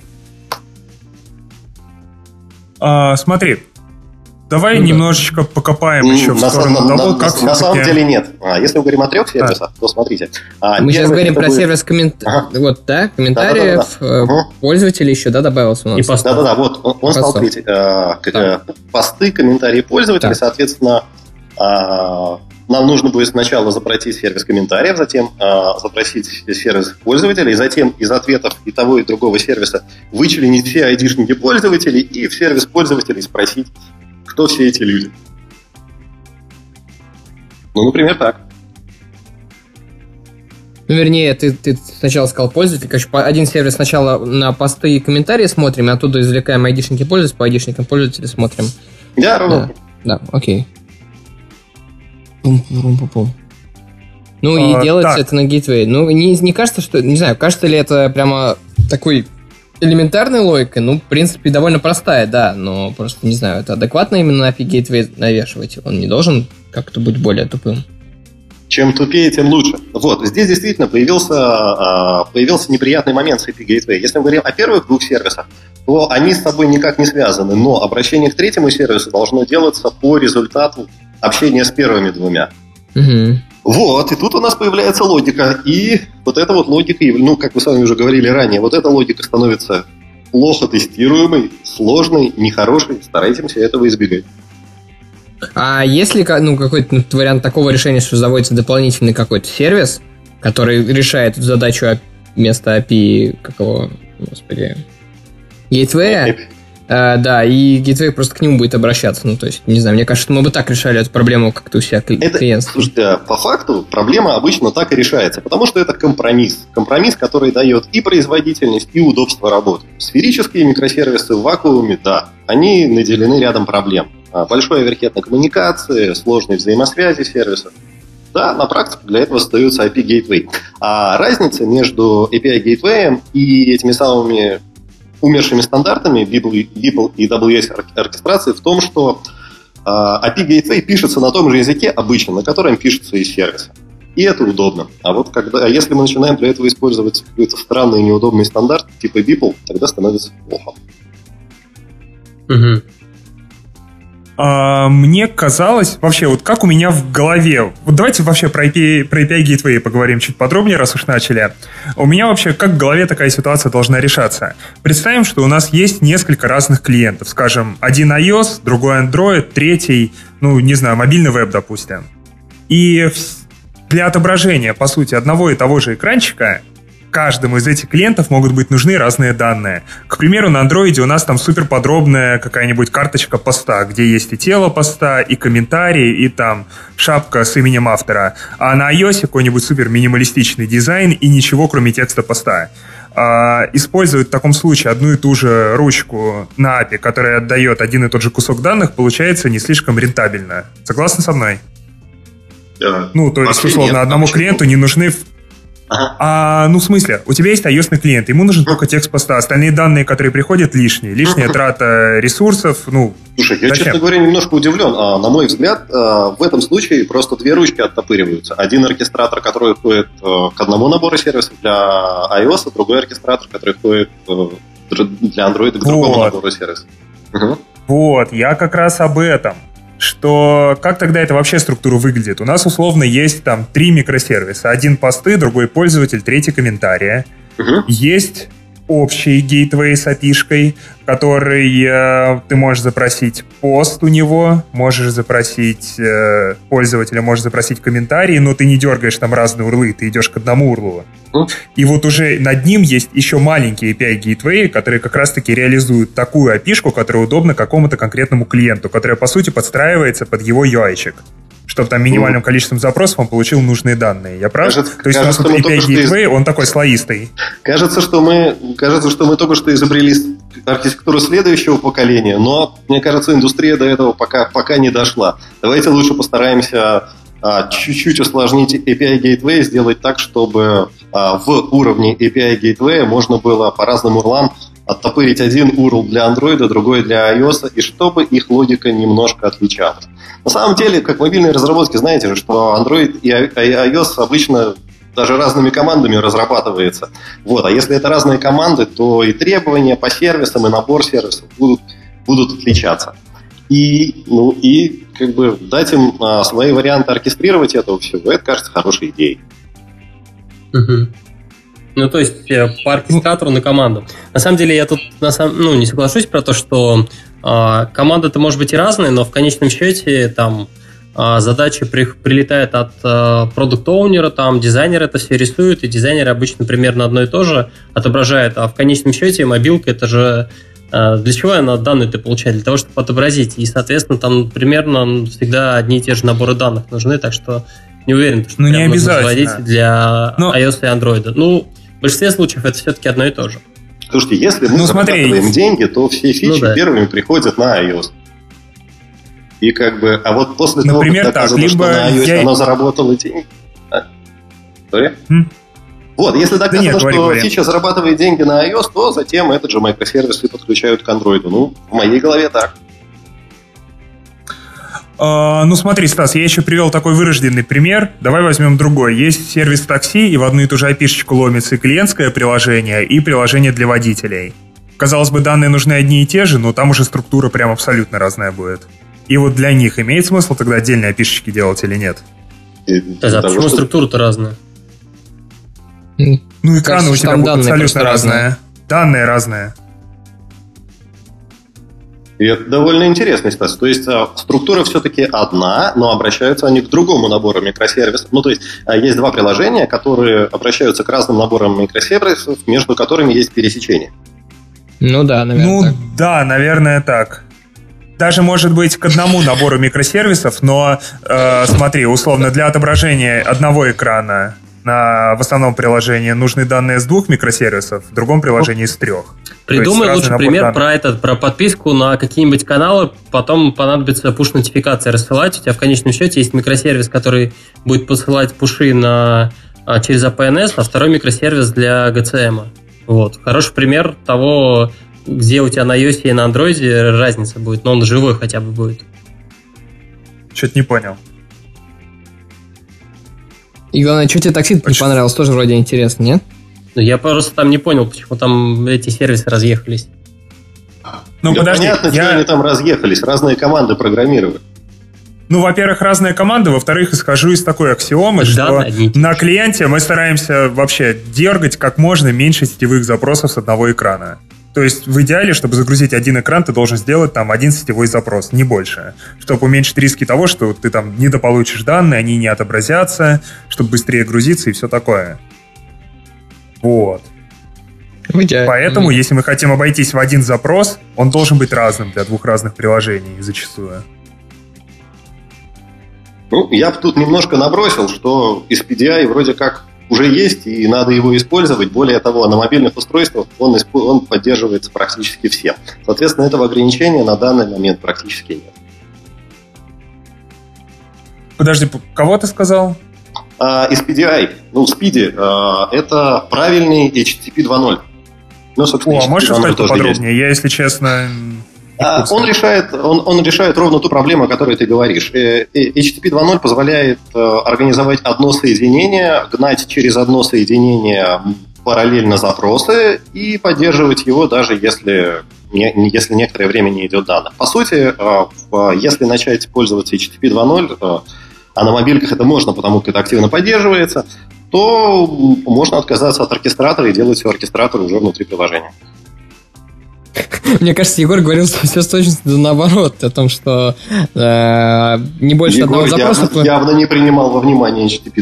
Смотри, давай немножечко покопаем еще в сторону того, как все-таки... На самом деле нет. Если мы говорим о трех сервисах, то смотрите. Мы сейчас говорим про сервис комментариев, пользователей еще, добавился у нас. Да-да-да, он стал третий. Посты, комментарии пользователей, соответственно... Нам нужно будет сначала запросить сервис комментариев, затем запросить сервис пользователей, затем из ответов и того, и другого сервиса вычленить все айдишники пользователей и в сервис пользователей спросить, кто все эти люди. Например, так. Ну, вернее, ты сначала сказал пользователь, короче, один сервис сначала на посты и комментарии смотрим, и оттуда извлекаем айдишники пользователей, по айдишникам пользователей смотрим. Да, ровно. Да, окей. Пум-пум-пум-пум. Ну, и делается это на гейтвей. Ну, не кажется, что... Не знаю, кажется ли это прямо такой элементарной логикой? Ну, в принципе, довольно простая, да, но просто, не знаю, это адекватно именно на API гейтвей навешивать? Он не должен как-то быть более тупым? Чем тупее, тем лучше. Вот, здесь действительно появился неприятный момент с API Gateway. Если мы говорим о первых двух сервисах, то они с собой никак не связаны, но обращение к третьему сервису должно делаться по результату общения с первыми двумя. Угу. Вот, и тут у нас появляется логика, и вот эта вот логика, ну, как вы с вами уже говорили ранее, вот эта логика становится плохо тестируемой, сложной, нехорошей, старайтесь этого избегать. А есть ли какой-то вариант такого решения, что заводится дополнительный какой-то сервис, который решает эту задачу вместо API, гейтвея? Да, и гейтвей просто к нему будет обращаться. Ну, то есть, не знаю, мне кажется, что мы бы так решали эту проблему как-то у себя клиентов. Слушайте, по факту проблема обычно так и решается, потому что это компромисс. Компромисс, который дает и производительность, и удобство работы. Сферические микросервисы в вакууме, да, они наделены рядом проблем. Большой оверхед на коммуникации, сложные взаимосвязи сервисов. Да, на практике для этого создается API Gateway. А разница между API Gateway и этими самыми умершими стандартами Beeple и WS оркестрации в том, что API Gateway пишется на том же языке обычно, на котором пишется и сервис. И это удобно. А вот если мы начинаем для этого использовать какой-то странный и неудобный стандарт типа Beeple, тогда становится плохо. Угу. Мне казалось, вообще, вот как у меня в голове, вот давайте вообще про API Gateway поговорим чуть подробнее, раз уж начали. У меня вообще, как в голове такая ситуация должна решаться? Представим, что у нас есть несколько разных клиентов, скажем, один iOS, другой Android, третий, не знаю, мобильный веб, допустим. И для отображения, по сути, одного и того же экранчика каждому из этих клиентов могут быть нужны разные данные. К примеру, на Android у нас там суперподробная какая-нибудь карточка поста, где есть и тело поста, и комментарии, и там шапка с именем автора. А на iOS какой-нибудь супер-минималистичный дизайн и ничего, кроме текста поста. Использовать в таком случае одну и ту же ручку на API, которая отдает один и тот же кусок данных, получается не слишком рентабельно. Согласны со мной? Да. То есть, условно, одному клиенту не нужны... Ага. В смысле, у тебя есть iOS-ный клиент, ему нужен только текст поста, остальные данные, которые приходят, лишние. Лишняя трата ресурсов, Слушай, я, зачем? Честно говоря, немножко удивлен. На мой взгляд, в этом случае просто две ручки оттопыриваются. Один оркестратор, который входит к одному набору сервисов для iOS, а другой оркестратор, который входит для Android к другому набору сервисов. Угу. Вот, я как раз об этом. Что как тогда это вообще структура выглядит? У нас условно есть там 3 микросервиса. Один посты, другой пользователь, третий комментарии. Есть общий гейтвей с API-шкой, который ты можешь запросить пост у него, можешь запросить пользователя, можешь запросить комментарии, но ты не дергаешь там разные урлы, ты идешь к одному урлу. И вот уже над ним есть еще маленькие API Gateway, которые как раз-таки реализуют такую API-шку, которая удобна какому-то конкретному клиенту, которая, по сути, подстраивается под его UI-чик, чтобы там минимальным количеством запросов он получил нужные данные. Я прав? То есть у нас вот API Gateway, он такой слоистый. Кажется, что мы только что изобрели архитектуру следующего поколения, но, мне кажется, индустрия до этого пока не дошла. Давайте лучше постараемся чуть-чуть усложнить API Gateway, сделать так, чтобы в уровне API Gateway можно было по разным урлам оттопырить один URL для Android, другой для iOS, и чтобы их логика немножко отличалась. На самом деле, как в мобильной разработке, знаете же, что Android и iOS обычно даже разными командами разрабатывается. Вот. А если это разные команды, то и требования по сервисам, и набор сервисов будут отличаться. И как бы дать им свои варианты оркестрировать этого всего, это кажется хорошей идеей. То есть по оркестратору на команду. На самом деле я тут не соглашусь про то, что команда-то может быть и разная, но в конечном счете там задача прилетает от продукт-оунера, там дизайнер это все рисует, и дизайнер обычно примерно одно и то же отображает, а в конечном счете мобилка это же для чего она данные-то получает? Для того, чтобы отобразить. И, соответственно, там примерно всегда одни и те же наборы данных нужны, так что не уверен, что не обязательно заводить для iOS и Android. В большинстве случаев это все-таки одно и то же. Слушайте, если мы зарабатываем деньги, то все фичи первыми приходят на iOS. И а вот после того, как доказано, что на iOS оно заработало деньги... Вот, если доказано, что фича зарабатывает деньги на iOS, то затем этот же микросервисы подключают к Android. В моей голове так. Смотри, Стас, я еще привел такой вырожденный пример. Давай возьмем другой. Есть сервис такси, и в одну и ту же API-шечку ломится и клиентское приложение, и приложение для водителей. Казалось бы, данные нужны одни и те же, но там уже структура прям абсолютно разная будет. И вот для них имеет смысл тогда отдельные API-шечки делать или нет? Почему структура-то разная? Экраны у тебя будут абсолютно разные. Данные разные. И это довольно интересный стас. То есть структура все-таки одна, но обращаются они к другому набору микросервисов. То есть есть два приложения, которые обращаются к разным наборам микросервисов, между которыми есть пересечение. Да, наверное так. Да, наверное так. Даже, может быть, к одному набору микросервисов, но смотри, условно, для отображения одного экрана в основном приложении нужны данные с 2 микросервисов, в другом приложении с 3. Придумай лучше пример про подписку на какие-нибудь каналы, потом понадобится пуш-нотификации рассылать. У тебя в конечном счете есть микросервис, который будет посылать пуши через APNS, а второй микросервис для GCM. Хороший пример того, где у тебя на iOS и на Android разница будет, но он живой хотя бы будет. Что-то не понял. И главное, что тебе такси не понравилось, тоже вроде интересно, нет? Я просто там не понял, почему там эти сервисы разъехались. Подожди. Понятно, что они там разъехались, разные команды программировали. Во-первых, разные команды, во-вторых, исхожу из такой аксиомы, что на клиенте мы стараемся вообще дергать как можно меньше сетевых запросов с одного экрана. То есть в идеале, чтобы загрузить один экран, ты должен сделать там один сетевой запрос, не больше. Чтобы уменьшить риски того, что ты там недополучишь данные, они не отобразятся, чтобы быстрее грузиться и все такое. Поэтому, если мы хотим обойтись в один запрос, он должен быть разным для 2 разных приложений зачастую. Я бы тут немножко набросил, что SPDI вроде как уже есть, и надо его использовать. Более того, на мобильных устройствах он поддерживается практически всем. Соответственно, этого ограничения на данный момент практически нет. Подожди, кого ты сказал? SPDI, Speedy, это правильный HTTP 2.0. Можешь рассказать поподробнее? Я, если честно... Он решает ровно ту проблему, о которой ты говоришь. HTTP 2.0 позволяет организовать одно соединение, гнать через одно соединение параллельно запросы и поддерживать его, даже если некоторое время не идет данных. По сути, если начать пользоваться HTTP 2.0, а на мобилках это можно, потому как это активно поддерживается, то можно отказаться от оркестратора и делать все оркестратор уже внутри приложения. Мне кажется, Егор говорил все с точностью наоборот, о том, что не больше одного запроса... Егор явно не принимал во внимание HTTP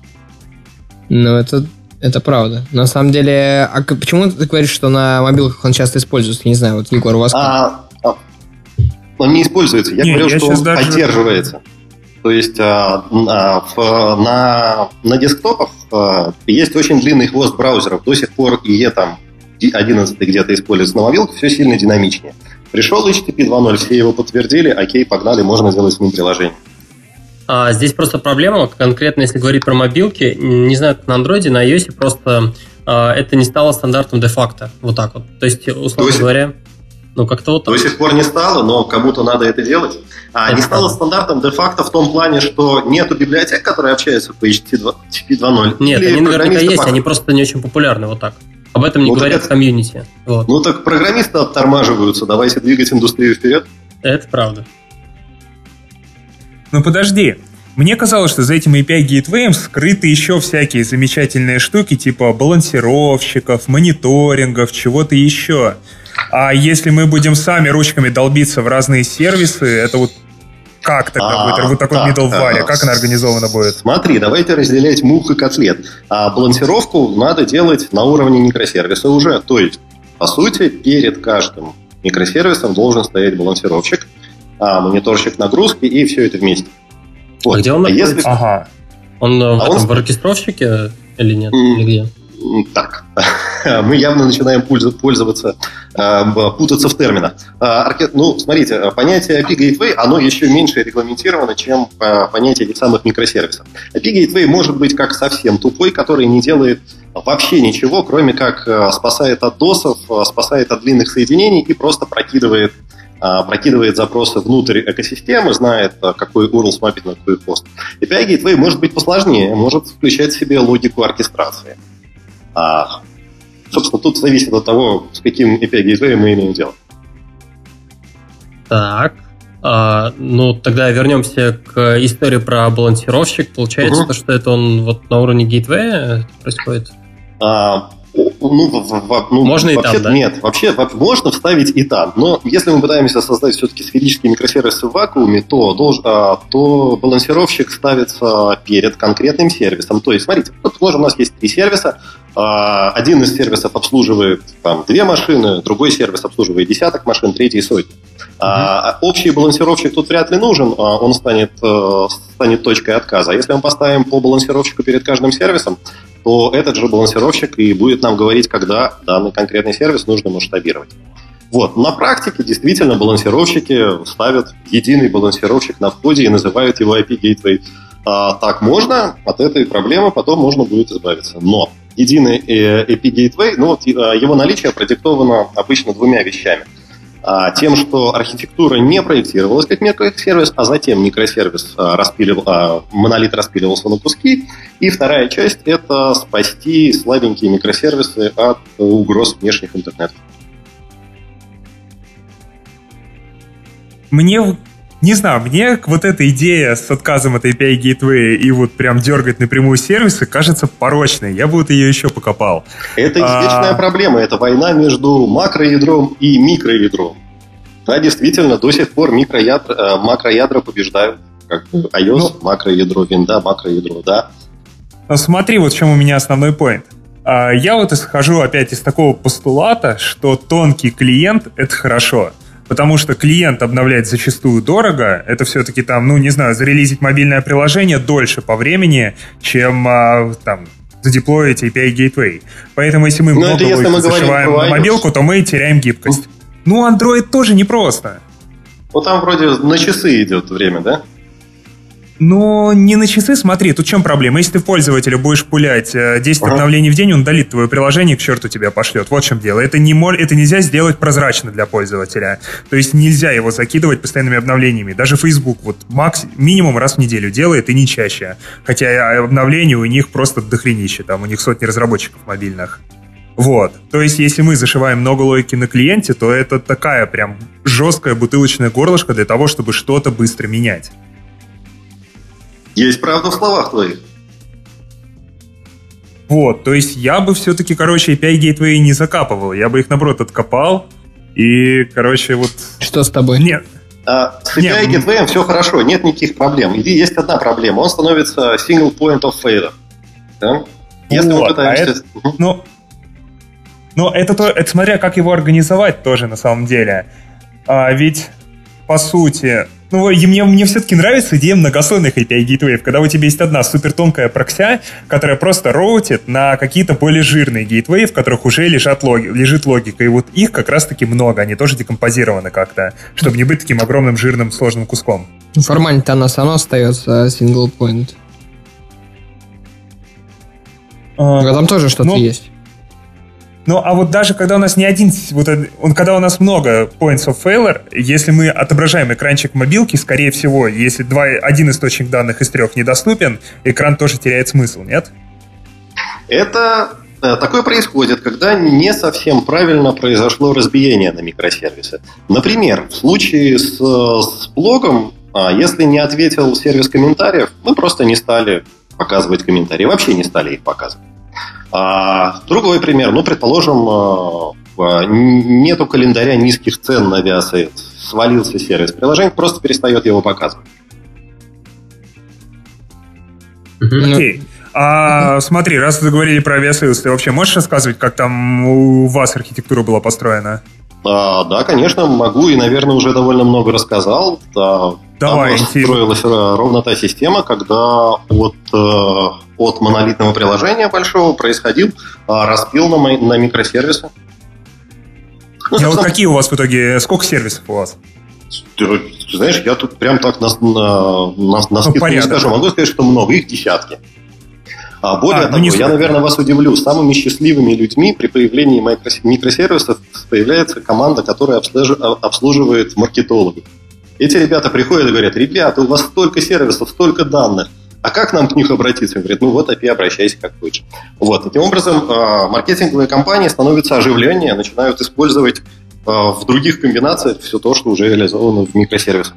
2.0. Это правда. На самом деле, а почему ты говоришь, что на мобилках он часто используется? Не знаю, Егор, у вас он не используется. Я говорил, что он поддерживается. То есть на десктопах есть очень длинный хвост браузеров. До сих пор IE там 11 где-то используется на мобилках, все сильно динамичнее. Пришел HTTP 2.0, все его подтвердили, окей, погнали, можно сделать с ним приложение. Здесь просто проблема, конкретно если говорить про мобилки, не знаю, как на Android, на iOS просто это не стало стандартом де-факто, вот так вот. То есть, условно говоря, как-то вот так. До сих пор не стало, но кому-то надо это делать. Не стало стандартом де-факто в том плане, что нету библиотек, которые общаются по HTTP 2.0. Нет, они наверняка есть, они просто не очень популярны, вот так. Об этом не говорят в комьюнити. Так программисты оттормаживаются, давайте двигать индустрию вперед. Это правда. Подожди. Мне казалось, что за этим API Gateway скрыты еще всякие замечательные штуки, типа балансировщиков, мониторингов, чего-то еще. А если мы будем сами ручками долбиться в разные сервисы, это как тогда будет? Вот такой middleware, как она организована будет? Смотри, давайте разделять мух и котлет. Балансировку надо делать на уровне микросервиса уже. То есть, по сути, перед каждым микросервисом должен стоять балансировщик, мониторщик нагрузки и все это вместе. А где он находится? Он в оркестровщике или нет? Или где? Так, мы явно начинаем путаться в терминах. Ну, смотрите, понятие API Gateway, оно еще меньше регламентировано, чем понятие этих самых микросервисов. API Gateway может быть как совсем тупой, который не делает вообще ничего, кроме как спасает от досов, спасает от длинных соединений и просто прокидывает запросы внутрь экосистемы, знает, какой URL смапить на какой пост. API Gateway может быть посложнее, может включать в себе логику оркестрации. Собственно, тут зависит от того, с каким API Gateway мы имеем дело. Так, ну тогда вернемся к истории про балансировщик. Получается, что это он вот на уровне Gateway происходит? Можно и там, да? Нет, вообще можно вставить и там. Но если мы пытаемся создать все-таки сферические микросервисы в вакууме, то балансировщик ставится перед конкретным сервисом. То есть, смотрите, вот у нас есть 3 сервиса. Один из сервисов обслуживает 2 машины, другой сервис обслуживает десяток машин, третий сотни. Общий балансировщик тут вряд ли нужен, он станет точкой отказа. А если мы поставим по балансировщику перед каждым сервисом, то этот же балансировщик и будет нам говорить, когда данный конкретный сервис нужно масштабировать. Вот. На практике действительно балансировщики ставят единый балансировщик на входе и называют его API Gateway. Так можно, от этой проблемы потом можно будет избавиться. Но единый API Gateway, его наличие продиктовано обычно 2 вещами. Тем, что архитектура не проектировалась как микросервис, а затем микросервис монолит распиливался на куски. И вторая часть — это спасти слабенькие микросервисы от угроз внешних интернетов. Мне вот эта идея с отказом от API Gateway и вот прям дергать напрямую сервисы кажется порочной. Я бы вот ее еще покопал. Это извечная проблема. Это война между макроядром и микроядром. Да, действительно, до сих пор макроядра побеждают. Как iOS, макроядро, винда, макроядро, да. Но смотри, вот в чем у меня основной поинт. Я вот исхожу опять из такого постулата, что тонкий клиент — это хорошо. Потому что клиент обновлять зачастую дорого. Это все-таки зарелизить мобильное приложение дольше по времени, чем задеплоить API Gateway. Поэтому если мы много логики зашиваем на мобилку, то мы теряем гибкость. Android тоже непросто. Там вроде на часы идет время, да? Но не на часы, смотри, тут в чем проблема? Если ты пользователю будешь пулять 10 обновлений в день, он удалит твое приложение, к черту тебя пошлет. Вот в чем дело. Это нельзя сделать прозрачно для пользователя. То есть нельзя его закидывать постоянными обновлениями. Даже Facebook минимум раз в неделю делает, и не чаще. Хотя обновлений у них просто дохренище. У них сотни разработчиков мобильных. Вот. То есть если мы зашиваем много логики на клиенте, то это такая прям жесткая бутылочная горлышко для того, чтобы что-то быстро менять. Есть правда в словах твоих. Вот, то есть я бы все-таки, API Gateway не закапывал. Я бы их, наоборот, откопал. И, вот... Что с тобой? Нет. С API Gateway все хорошо, нет никаких проблем. Есть одна проблема. Он становится single point of failure. Да? Если мы пытаемся... это смотря как его организовать тоже на самом деле. Ведь, по сути... мне все-таки нравится идея многослойных API Gateway, когда у тебя есть одна супертонкая прокся, которая просто роутит на какие-то более жирные гейтвеи, в которых уже лежит логика. И вот их как раз-таки много, они тоже декомпозированы как-то, чтобы не быть таким огромным, жирным, сложным куском. Формально-то она сама остается single point. Там тоже что-то есть. А вот даже когда у нас не один, когда у нас много points of failure, если мы отображаем экранчик мобилки, скорее всего, если один источник данных из 3 недоступен, экран тоже теряет смысл, нет? Такое происходит, когда не совсем правильно произошло разбиение на микросервисы. Например, в случае с блогом, если не ответил сервис комментариев, мы просто не стали показывать комментарии, вообще не стали их показывать. Другой пример. Предположим, нету календаря низких цен на Viasat. Свалился сервис. Приложение просто перестает его показывать. Окей. Смотри, раз вы заговорили про Viasat, ты вообще можешь рассказывать, как там у вас архитектура была построена? Да, конечно, могу и, наверное, уже довольно много рассказал. Давай, там строилась ровно та система, когда от монолитного приложения большого происходил распил на микросервисы. Вот какие у вас в итоге, сколько сервисов у вас? Ты знаешь, я тут прям так на скидку не скажу. Могу сказать, что много, их десятки. Более того, я, наверное, вас удивлю. Самыми счастливыми людьми при появлении микросервисов появляется команда, которая обслуживает маркетологов. Эти ребята приходят и говорят: ребята, у вас столько сервисов, столько данных. А как нам к них обратиться? Говорят, вот API обращайся как хочешь. Таким образом, маркетинговые компании становятся оживленнее, начинают использовать в других комбинациях все то, что уже реализовано в микросервисах.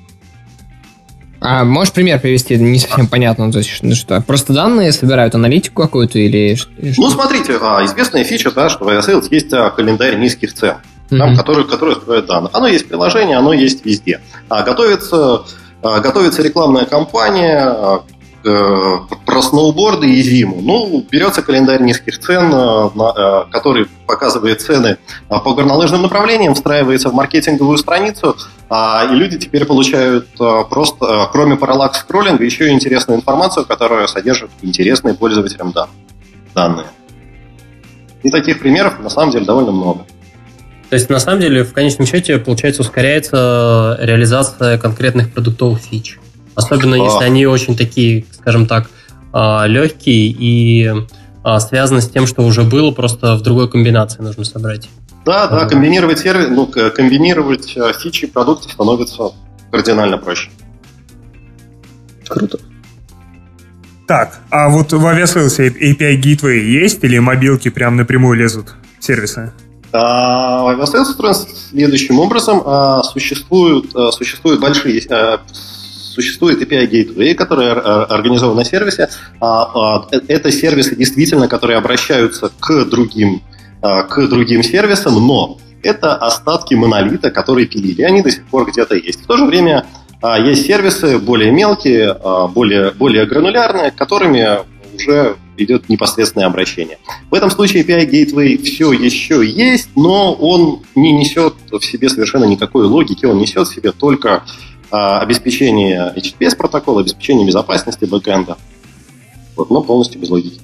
А можешь пример привести? Не совсем понятно. То есть, что? Просто данные собирают, аналитику какую-то или что? Смотрите, известная фича, что в iOS есть календарь низких цен, там, который строит данные. Оно есть в приложении, оно есть везде. Готовится рекламная кампания про сноуборды и зиму. Берется календарь низких цен, который показывает цены по горнолыжным направлениям, встраивается в маркетинговую страницу, и люди теперь получают просто, кроме параллакс-скроллинга, еще и интересную информацию, которая содержит интересные пользователям данные. И таких примеров, на самом деле, довольно много. То есть, на самом деле, в конечном счете, получается, ускоряется реализация конкретных продуктовых фич. Особенно если они очень такие, скажем так, легкие и связаны с тем, что уже было, просто в другой комбинации нужно собрать. Да, комбинировать фичи и продукты становится кардинально проще. Круто. Так, а вот в Aviasales API Gateway есть или мобилки прям напрямую лезут в сервисы? Aviasales устроен следующим образом. Существуют API Gateway, которые организованы на сервисе. Это сервисы, действительно, которые обращаются к другим сервисам, но это остатки монолита, которые пилили. Они до сих пор где-то есть. В то же время есть сервисы более мелкие, более гранулярные, которыми уже идет непосредственное обращение. В этом случае API Gateway все еще есть, но он не несет в себе совершенно никакой логики, он несет в себе только обеспечение HTTPS протокола, обеспечение безопасности бэкэнда, но полностью без логики.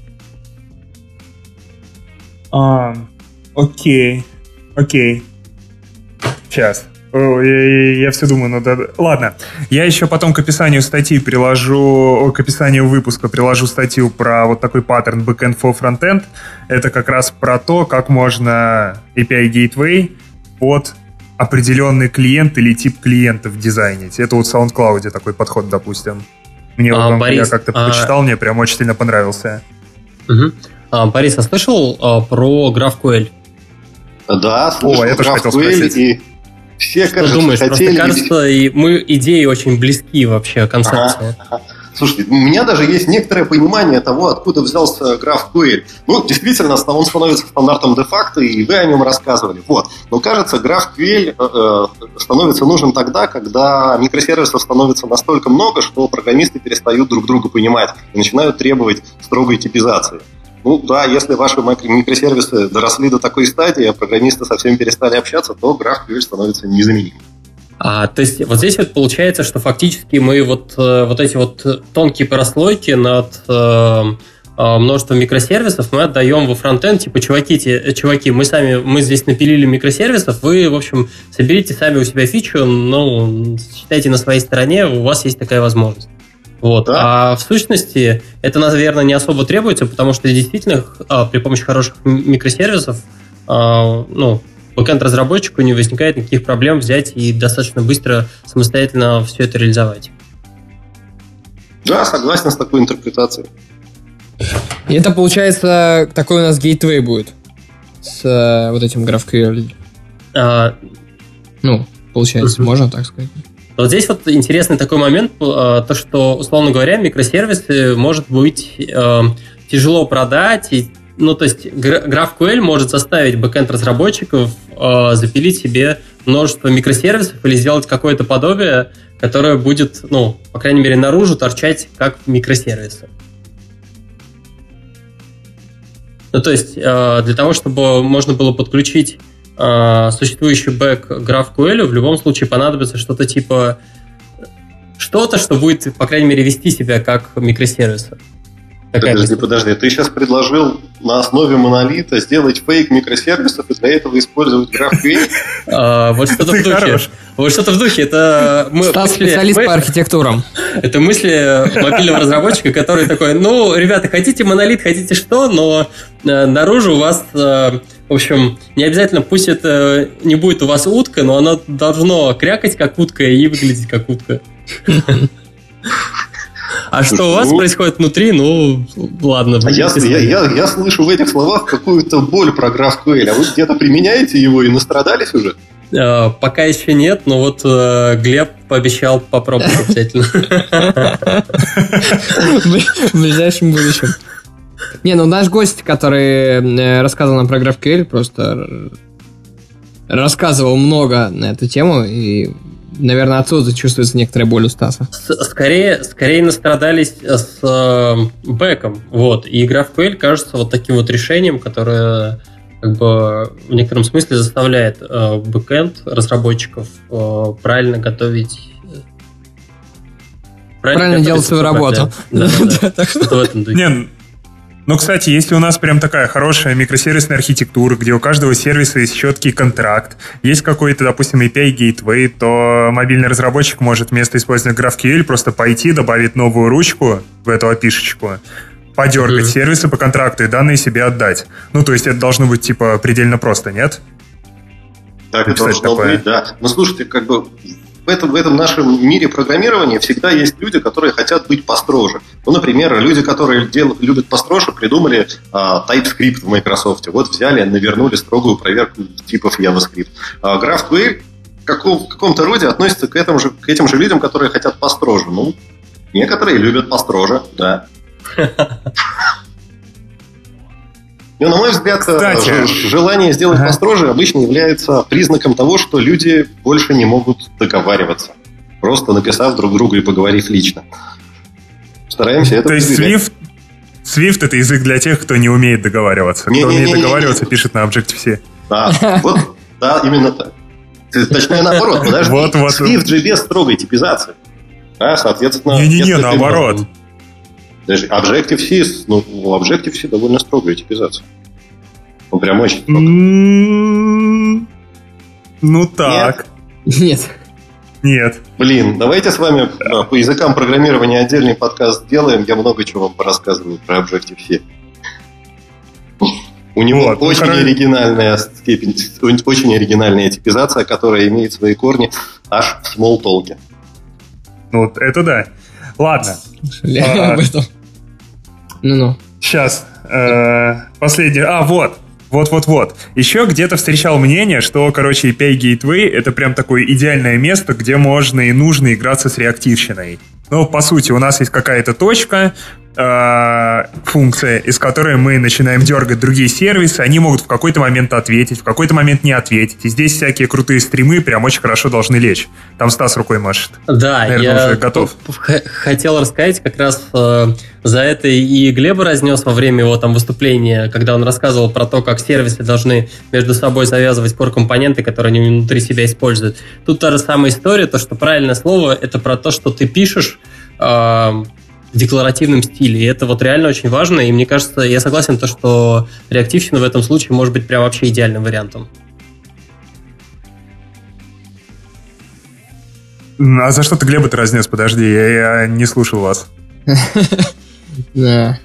Окей. Сейчас. Я все думаю, ладно. Я еще потом к описанию выпуска приложу статью про вот такой паттерн backend for frontend. Это как раз про то, как можно API Gateway под определенный клиент или тип клиентов дизайнить. Это вот в SoundCloud такой подход, допустим. Я как-то почитал, мне прям очень сильно понравился. Борис, слышал про GraphQL? Да, слышал я тоже хотел спросить. И все, кажется, думаешь, хотели... Просто кажется, и мы идеи очень близки вообще, концепции. Слушайте, у меня даже есть некоторое понимание того, откуда взялся GraphQL. Действительно, он становится стандартом де-факто, и вы о нем рассказывали. Но кажется, GraphQL становится нужен тогда, когда микросервисов становится настолько много, что программисты перестают друг друга понимать и начинают требовать строгой типизации. Если ваши микросервисы доросли до такой стадии, а программисты совсем перестали общаться, то GraphQL становится незаменимым. То есть вот здесь вот получается, что фактически мы вот эти вот тонкие прослойки над множеством микросервисов мы отдаем во фронтенд, типа, чуваки, мы здесь напилили микросервисов, вы, в общем, соберите сами у себя фичу, считайте на своей стороне, у вас есть такая возможность. Да. А в сущности это, наверное, не особо требуется, потому что действительно при помощи хороших микросервисов бэкэнд-разработчику не возникает никаких проблем взять и достаточно быстро самостоятельно все это реализовать. Да, согласен с такой интерпретацией. И это, получается, такой у нас гейтвей будет с вот этим GraphQL. Получается, можно так сказать. Вот здесь вот интересный такой момент, то, что, условно говоря, микросервисы может быть тяжело продать, то есть GraphQL может заставить бэкэнд-разработчиков запилить себе множество микросервисов или сделать какое-то подобие, которое будет, по крайней мере, наружу торчать как микросервисы. То есть для того, чтобы можно было подключить существующий бэк к GraphQL, в любом случае понадобится что-то типа что-то, что будет, по крайней мере, вести себя как микросервисы. Подожди, ты сейчас предложил на основе монолита сделать фейк микросервисов и для этого использовать GraphQL? Вот что-то в духе. Вот что-то в духе. Это Стас специалист по архитектурам. Это мысли мобильного разработчика, который такой, ну, ребята, хотите монолит, хотите что, но наружу у вас, в общем, не обязательно, пусть это не будет у вас утка, но оно должно крякать как утка и выглядеть как утка. А что у вас происходит внутри, ну, ладно. Я слышу в этих словах какую-то боль про GraphQL. А вы где-то применяете его и настрадались уже? Пока еще нет, но вот Глеб пообещал попробовать обязательно. В ближайшем будущем. Не, ну наш гость, который рассказывал нам про GraphQL, просто рассказывал много на эту тему, и, наверное, отсюда чувствуется некоторая боль у Стаса. Скорее настрадались с бэком. Вот. И GraphQL кажется вот таким вот решением, которое как бы в некотором смысле заставляет бэкэнд разработчиков правильно готовить. Правильно делать свою работу. Да. Что-то в этом духе. Ну, кстати, если у нас прям такая хорошая микросервисная архитектура, где у каждого сервиса есть четкий контракт, есть какой-то, допустим, API Gateway, то мобильный разработчик может вместо использования GraphQL просто пойти, добавить новую ручку в эту API-шечку, подергать сервисы по контракту и данные себе отдать. Ну, то есть это должно быть, типа, предельно просто, нет? Так это должно быть, да. Ну, слушайте, как бы в этом нашем мире программирования всегда есть люди, которые хотят быть построже. Ну, например, люди, которые любят построже, придумали TypeScript в Microsoft. Вот взяли, навернули строгую проверку типов JavaScript. GraphQL в каком-то роде относится к этим же людям, которые хотят построже. Ну, некоторые любят построже, да. Ну, на мой взгляд, желание сделать построже обычно является признаком того, что люди больше не могут договариваться, просто написав друг другу и поговорив лично. Стараемся это избегать. Swift — это язык для тех, кто не умеет договариваться. Кто умеет договариваться, пишет на Objective-C. Да, именно так. Точнее, наоборот, подожди. Swift же без строгой типизации. Соответственно... Не-не-не, наоборот. Objective-C, у Objective-C довольно строгая типизация. Ну, прям очень строгая. Ну так. Нет. Блин, давайте с вами по языкам программирования отдельный подкаст сделаем. Я много чего вам порассказываю про Objective-C. У него очень оригинальная степень, очень оригинальная типизация, которая имеет свои корни аж в Smalltalk. Ну, это да. Ладно. Об этом. Ну-ну. Сейчас. Последний. Вот. Еще где-то встречал мнение, что, короче, API Gateway — это прям такое идеальное место, где можно и нужно играться с реактивщиной. Ну, по сути, у нас есть какая-то точка, функция, из которой мы начинаем дергать другие сервисы, они могут в какой-то момент ответить, в какой-то момент не ответить. И здесь всякие крутые стримы прям очень хорошо должны лечь. Там Стас рукой машет. Да, наверное, уже готов. Хотел рассказать, как раз за это и Глеба разнес во время его там выступления, когда он рассказывал про то, как сервисы должны между собой завязывать core-компоненты, которые они внутри себя используют. Тут та же самая история, то, что правильное слово — это про то, что ты пишешь в декларативном стиле. И это вот реально очень важно. И мне кажется, я согласен, что реактивщина в этом случае может быть прям вообще идеальным вариантом. А за что ты Глеба-то разнес? Подожди, я не слушал вас. Да.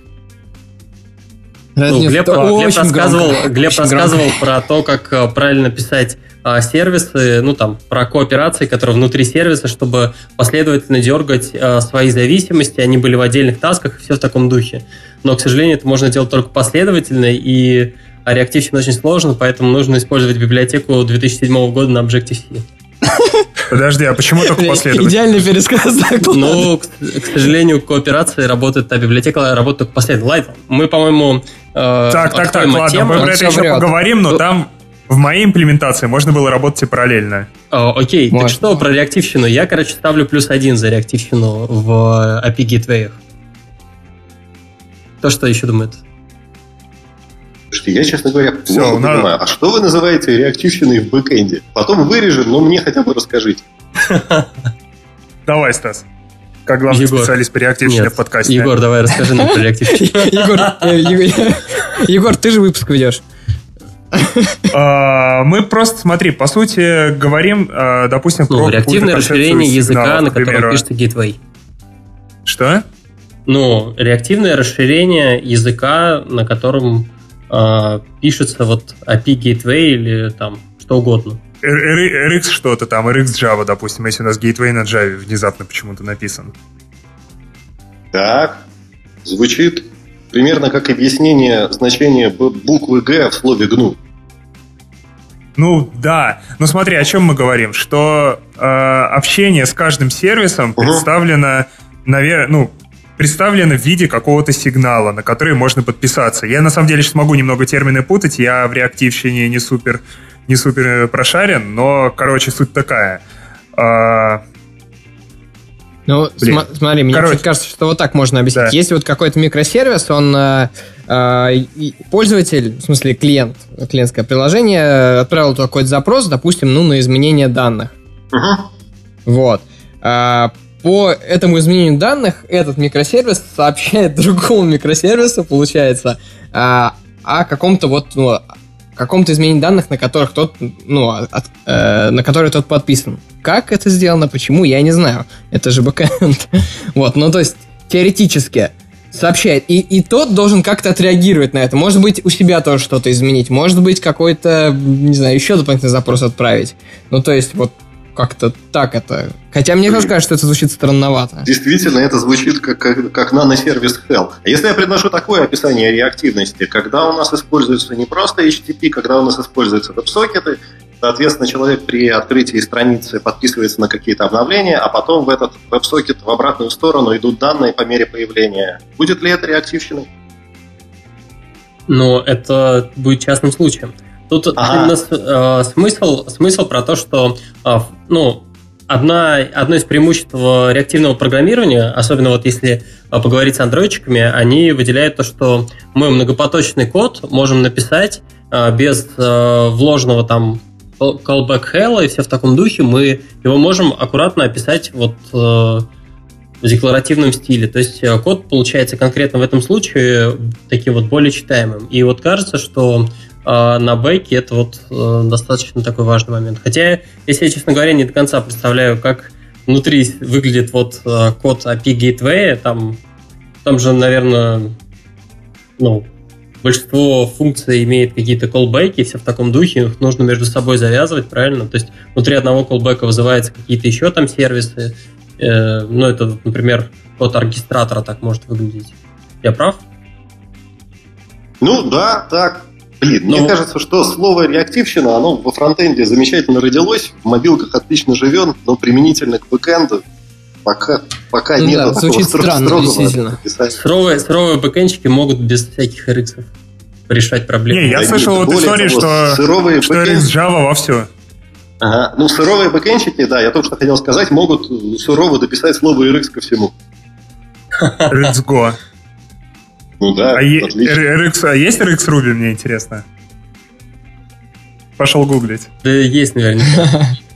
Глеб рассказывал про то, как правильно писать сервисы, ну там, про кооперации, которые внутри сервиса, чтобы последовательно дергать свои зависимости, они были в отдельных тасках, все в таком духе. Но, к сожалению, это можно делать только последовательно, и реактивщина очень сложно, поэтому нужно использовать библиотеку 2007 года на Objective-C. Подожди, а почему только последовательно? Идеальный пересказ. Ну, к сожалению, кооперация работает, а библиотека работает только последовательно. Ладно, мы, по-моему, Так, ладно, мы про это еще поговорим, но там в моей имплементации можно было работать и параллельно. Окей, так что про реактивщину? Я, ставлю +1 за реактивщину в API Gateway. Кто что еще думает? Слушайте, я, честно говоря, плохо понимаю. А что вы называете реактивщиной в бэкэнде? Потом вырежем, но мне хотя бы расскажите. Давай, Стас. Как главный специалист по реактивщине в подкасте. Егор, давай расскажи нам про реактивщину. Егор, ты же выпуск ведешь. Мы просто, смотри, по сути, говорим, допустим, про реактивное расширение языка, на котором пишется Gateway. Что? Реактивное расширение языка, на котором пишется вот API Gateway или там что угодно. RX что-то там, RX Java, допустим, если у нас Gateway на Java внезапно почему-то написан. Так, звучит примерно как объяснение значения буквы G в слове GNU. Да. Но смотри, о чем мы говорим. Что общение с каждым сервисом представлено, представлено в виде какого-то сигнала, на который можно подписаться. Я, на самом деле, сейчас могу немного термины путать. Я в реактивщине не супер прошарен, но, короче, суть такая. Смотри, мне кажется, что вот так можно объяснить. Да. Если вот какой-то микросервис, он пользователь, в смысле клиентское приложение, отправил туда какой-то запрос, допустим, на изменение данных. Вот. По этому изменению данных этот микросервис сообщает другому микросервису, получается, о каком-то изменении данных, на которых на которые тот подписан. Как это сделано, почему, я не знаю. Это же бэкэнд. Вот, то есть, теоретически сообщает. И тот должен как-то отреагировать на это. Может быть, у себя тоже что-то изменить. Может быть, какой-то, не знаю, еще дополнительный запрос отправить. То есть, вот как-то так это. Хотя мне тоже кажется, что это звучит странновато. Действительно, это звучит как наносервис Hell. А если я предложу такое описание реактивности, когда у нас используется не просто HTTP, когда у нас используются веб-сокеты, соответственно, человек при открытии страницы подписывается на какие-то обновления, а потом в этот веб-сокет в обратную сторону идут данные по мере появления. Будет ли это реактивщиной? Это будет частным случаем. Тут именно смысл про то, что одно из преимуществ реактивного программирования, особенно вот если поговорить с андроидчиками, они выделяют то, что мы многопоточный код можем написать без вложенного там callback hell и все в таком духе, мы его можем аккуратно описать вот в декларативном стиле. То есть код получается конкретно в этом случае таким вот более читаемым. И вот кажется, что на бэке это вот достаточно такой важный момент. Хотя, если я, честно говоря, не до конца представляю, как внутри выглядит вот код API Gateway, там же, наверное, большинство функций имеет какие-то callback'и, все в таком духе, их нужно между собой завязывать, правильно? То есть внутри одного callback'а вызываются какие-то еще там сервисы. Это, например, код оркестратора так может выглядеть. Я прав? Да, так. Мне кажется, что слово реактивщина, оно во фронтенде замечательно родилось, в мобилках отлично живет, но применительно к бэкэнду пока нет такого звучит странно, действительно. Суровые бэкэндчики могут без всяких RX решать проблемы. Я слышал вот историю, что RX Java вовсю. Ага. Суровые бэкэндчики, да, я только что хотел сказать, могут сурово дописать слово RX ко всему. Let's go. Да, есть RX Ruby, мне интересно. Пошел гуглить. Да есть, наверняка.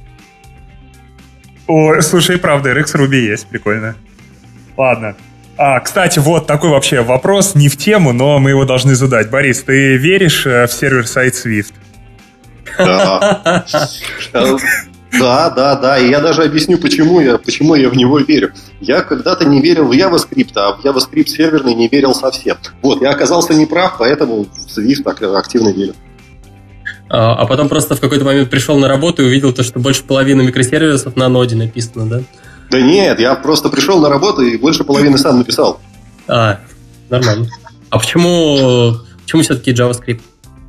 Слушай, правда, RX Ruby есть, прикольно. Ладно. Кстати, вот такой вообще вопрос, не в тему, но мы его должны задать. Борис, ты веришь в сервер-сайт Swift? Да. Да. И я даже объясню, почему я в него верю. Я когда-то не верил в JavaScript, а в JavaScript серверный не верил совсем. Вот, я оказался неправ, поэтому в Swift так активно верю. А потом просто в какой-то момент пришел на работу и увидел то, что больше половины микросервисов на ноде написано, да? Да нет, я просто пришел на работу и больше половины сам написал. Нормально. А почему все-таки JavaScript?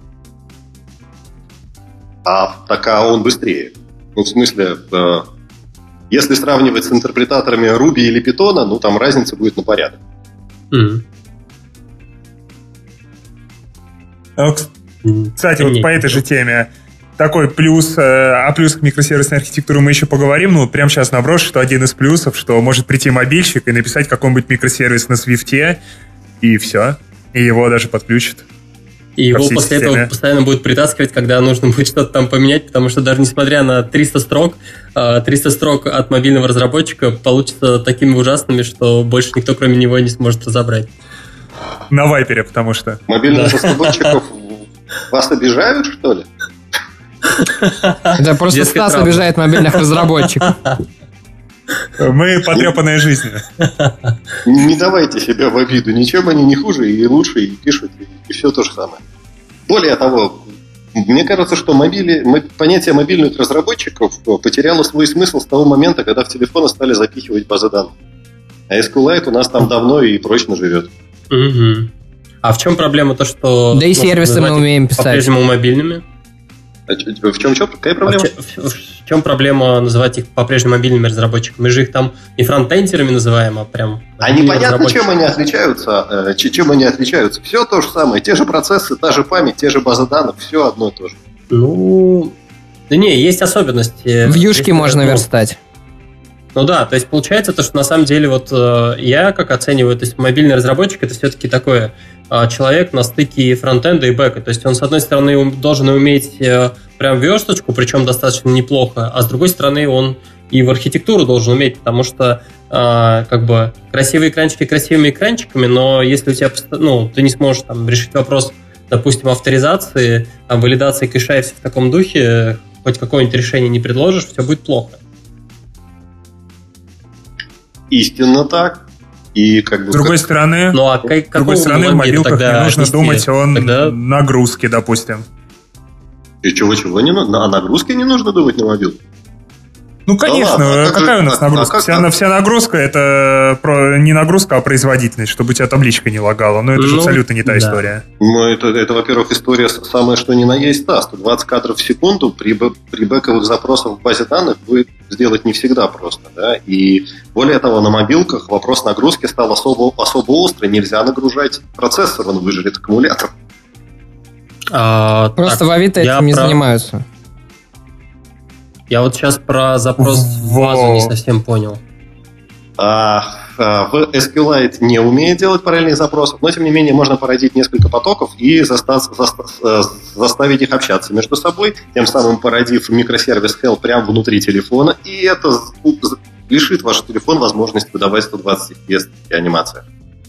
Он быстрее. В смысле, если сравнивать с интерпретаторами Ruby или Python, там разница будет на порядок. Кстати, по этой же теме такой плюс, плюс к микросервисной архитектуре мы еще поговорим. Прямо сейчас наброшу, что один из плюсов, что может прийти мобильщик и написать какой-нибудь микросервис на Swift, и все. И его даже подключат. И его после этого постоянно будут притаскивать, когда нужно будет что-то там поменять, потому что даже несмотря на 300 строк от мобильного разработчика получатся такими ужасными, что больше никто, кроме него, не сможет разобрать. На Вайпере, потому что... Мобильных разработчиков вас обижают, что ли? Да просто Стас обижает мобильных разработчиков. Мы потрепанные жизнью. Не давайте себя в обиду. Ничем они не хуже и лучше, и пишут, и все то же самое. Более того, мне кажется, что понятие мобильных разработчиков потеряло свой смысл с того момента, когда в телефоны стали запихивать базы данных. А SQLite у нас там давно и прочно живет. Угу. А в чем проблема то, что... Да и сервисы мы умеем писать. По-прежнему мобильными? В чем какая проблема? В чем проблема называть их по-прежнему мобильными разработчиками? Мы же их там не фронтендерами называем, а прям... А непонятно, чем они отличаются. Чем они отличаются. Все то же самое. Те же процессы, та же память, те же базы данных. Все одно и то же. Ну... Да не, есть особенности. Вьюшки можно верстать. Ну да, то есть получается то, что на самом деле вот я как оцениваю, то есть мобильный разработчик это все-таки такой человек на стыке фронтенда и бэка. То есть он с одной стороны должен уметь прям версточку, причем достаточно неплохо, а с другой стороны он и в архитектуру должен уметь, потому что как бы красивые экранчики красивыми экранчиками, но если у тебя, ты не сможешь там решить вопрос, допустим, авторизации, там, валидации кэша и все в таком духе, хоть какое-нибудь решение не предложишь, все будет плохо. Истинно так. И как бы, с другой стороны, в мобилках не нужно думать о нагрузке, допустим. И чего не нужно? О нагрузке не нужно думать на мобилку. Ну, конечно, да какая у нас нагрузка? Вся нагрузка это не нагрузка, а производительность, чтобы у тебя табличка не лагала. Но это же абсолютно не та история. Ну, это, во-первых, история самая что ни на есть та. 120 кадров в секунду при бэковых запросах в базе данных будет сделать не всегда просто. Да? И более того, на мобилках вопрос нагрузки стал особо острый. Нельзя нагружать процессор, он выжрет аккумулятор. Просто в Авито этим не занимаются. Я вот сейчас про запрос в базу не совсем понял. В SQLite не умеет делать параллельных запросов, но тем не менее можно породить несколько потоков и заставить их общаться между собой, тем самым породив микросервис Help прямо внутри телефона, и это лишит ваш телефон возможности выдавать 120 FPS и анимация.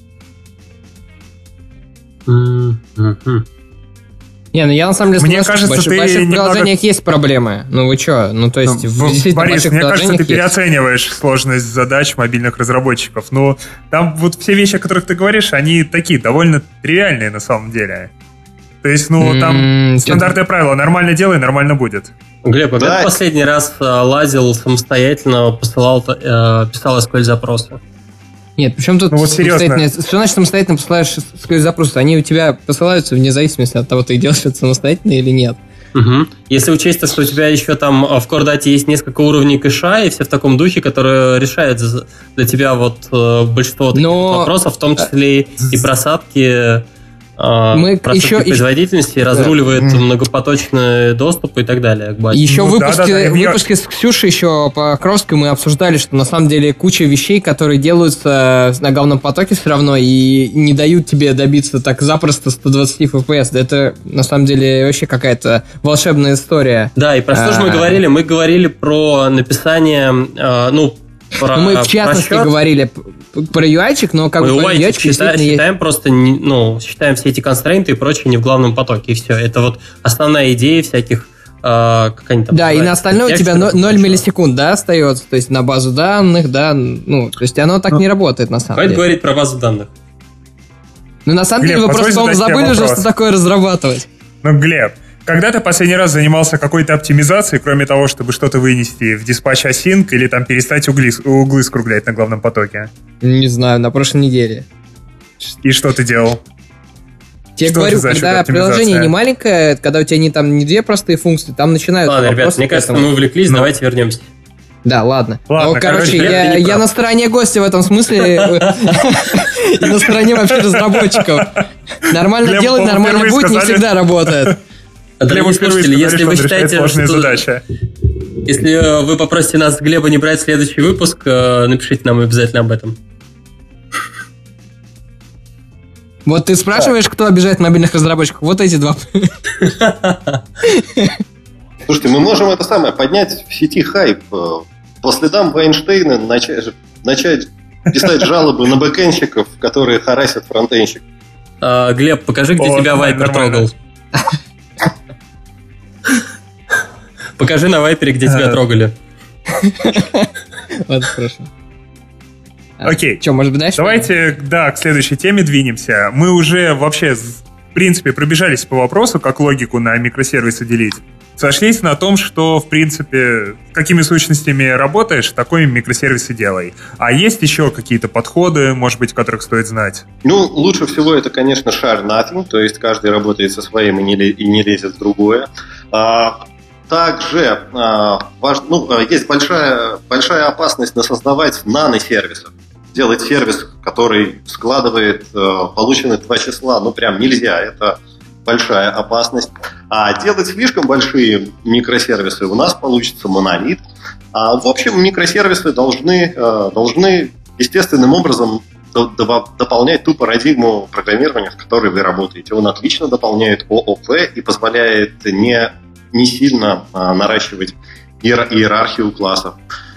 Не, ну я на самом деле мне кажется, в больших приложениях есть проблемы. Ну вы что? Ну то есть Борис, мне кажется, ты переоцениваешь сложность задач мобильных разработчиков. Ну там вот все вещи, о которых ты говоришь, они такие довольно тривиальные на самом деле. То есть, там стандартное правило: нормально делай, нормально будет. Глеб, а когда последний раз лазил самостоятельно, писал SQL-запросы? Нет, причем тут самостоятельно... Что значит самостоятельно посылаешь SQL-запросы? Они у тебя посылаются вне зависимости от того, ты делаешь это самостоятельно или нет. Угу. Если учесть, что у тебя еще там в CoreData есть несколько уровней кэша, и все в таком духе, которые решают для тебя большинство таких вопросов, в том числе и просадки... Процессы производительности, разруливает многопоточный доступ и так далее к базе. Еще в выпуске с Ксюшей еще по Кровской мы обсуждали, что на самом деле куча вещей, которые делаются на главном потоке все равно и не дают тебе добиться так запросто 120 FPS. Да это на самом деле вообще какая-то волшебная история. Да, и про что же мы говорили? Мы говорили про написание, мы в частности говорили про UI-чик, но как бы UI-чик считаем просто, считаем все эти констрейнты и прочее не в главном потоке, и все. Это вот основная идея всяких, как они там да, и на остальное у тебя 0 миллисекунд, да, остается, то есть на базу данных, да, то есть оно так не работает на самом деле. Хватит говорить про базу данных. Ну, на самом деле, вы просто забыли уже, что такое разрабатывать. Глеб, когда ты последний раз занимался какой-то оптимизацией, кроме того, чтобы что-то вынести в диспатч async или там перестать углы скруглять на главном потоке? Не знаю, на прошлой неделе. И что ты делал? Я говорю, когда приложение не маленькое, когда у тебя не две простые функции, там начинают... Ладно, ребят, мне кажется, мы увлеклись, давайте вернемся. Да, ладно. Короче, я на стороне гостя в этом смысле и на стороне вообще разработчиков. Нормально делать, нормально будет, не всегда работает. Дорогие слушатели, если вы считаете, если вы попросите нас Глеба не брать следующий выпуск, напишите нам обязательно об этом. Вот ты спрашиваешь, кто обижает мобильных разработчиков? Вот эти два. Слушайте, мы можем это самое поднять в сети хайп. По следам Вайнштейна начать писать жалобы на бэкэндщиков, которые харасят фронтенщиков. Глеб, покажи, где тебя Вайпер трогал. Покажи на Вайпере, где тебя трогали. Вот, хорошо. Окей. Что, может быть, дальше? Давайте, к следующей теме двинемся. Мы уже вообще, в принципе, пробежались по вопросу, как логику на микросервисы делить. Сошлись на том, что, в принципе, какими сущностями работаешь, такими микросервисы делай. А есть еще какие-то подходы, может быть, которых стоит знать? Лучше всего это, конечно, share nothing, то есть каждый работает со своим и не лезет в другое. Также есть большая опасность создавать наносервисы. Делать сервис, который складывает полученные 2 числа, прям нельзя, это большая опасность. А делать слишком большие микросервисы у нас получится монолит. В общем, микросервисы должны естественным образом дополнять ту парадигму программирования, в которой вы работаете. Он отлично дополняет ООП и позволяет не сильно наращивать иерархию классов.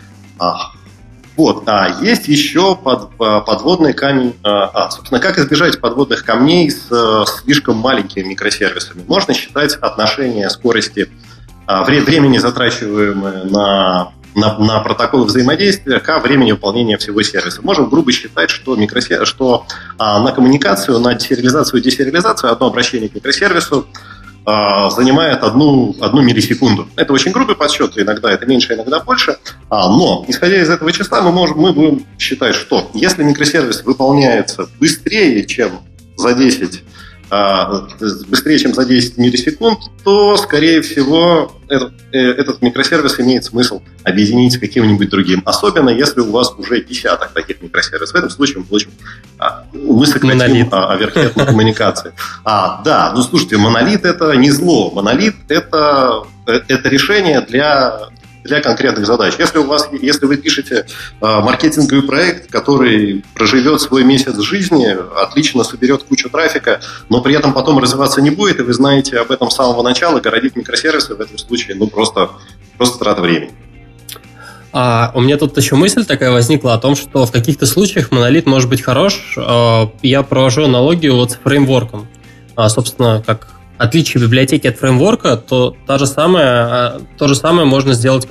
Есть еще подводный камень. Собственно, как избежать подводных камней с слишком маленькими микросервисами? Можно считать отношение скорости времени, затрачиваемое на протокол взаимодействия, к времени выполнения всего сервиса. Можем грубо считать, что на коммуникацию, на десериализацию и десериализацию одно обращение к микросервису занимает одну миллисекунду. Это очень грубый подсчет, иногда это меньше, иногда больше. Но, исходя из этого числа, мы будем считать, что если микросервис выполняется быстрее, чем за 10 миллисекунд, то, скорее всего, этот микросервис имеет смысл объединить с каким-нибудь другим. Особенно, если у вас уже десяток таких микросервисов. В этом случае мы сократим оверхед на коммуникации. Слушайте, монолит – это не зло. Монолит – это решение для конкретных задач. Если вы пишете маркетинговый проект, который проживет свой месяц жизни, отлично соберет кучу трафика, но при этом потом развиваться не будет, и вы знаете об этом с самого начала, городить микросервисы в этом случае просто трата времени. У меня тут еще мысль такая возникла о том, что в каких-то случаях монолит может быть хорош. Я провожу аналогию с фреймворком. Собственно, как отличие библиотеки от фреймворка, то то же самое можно сделать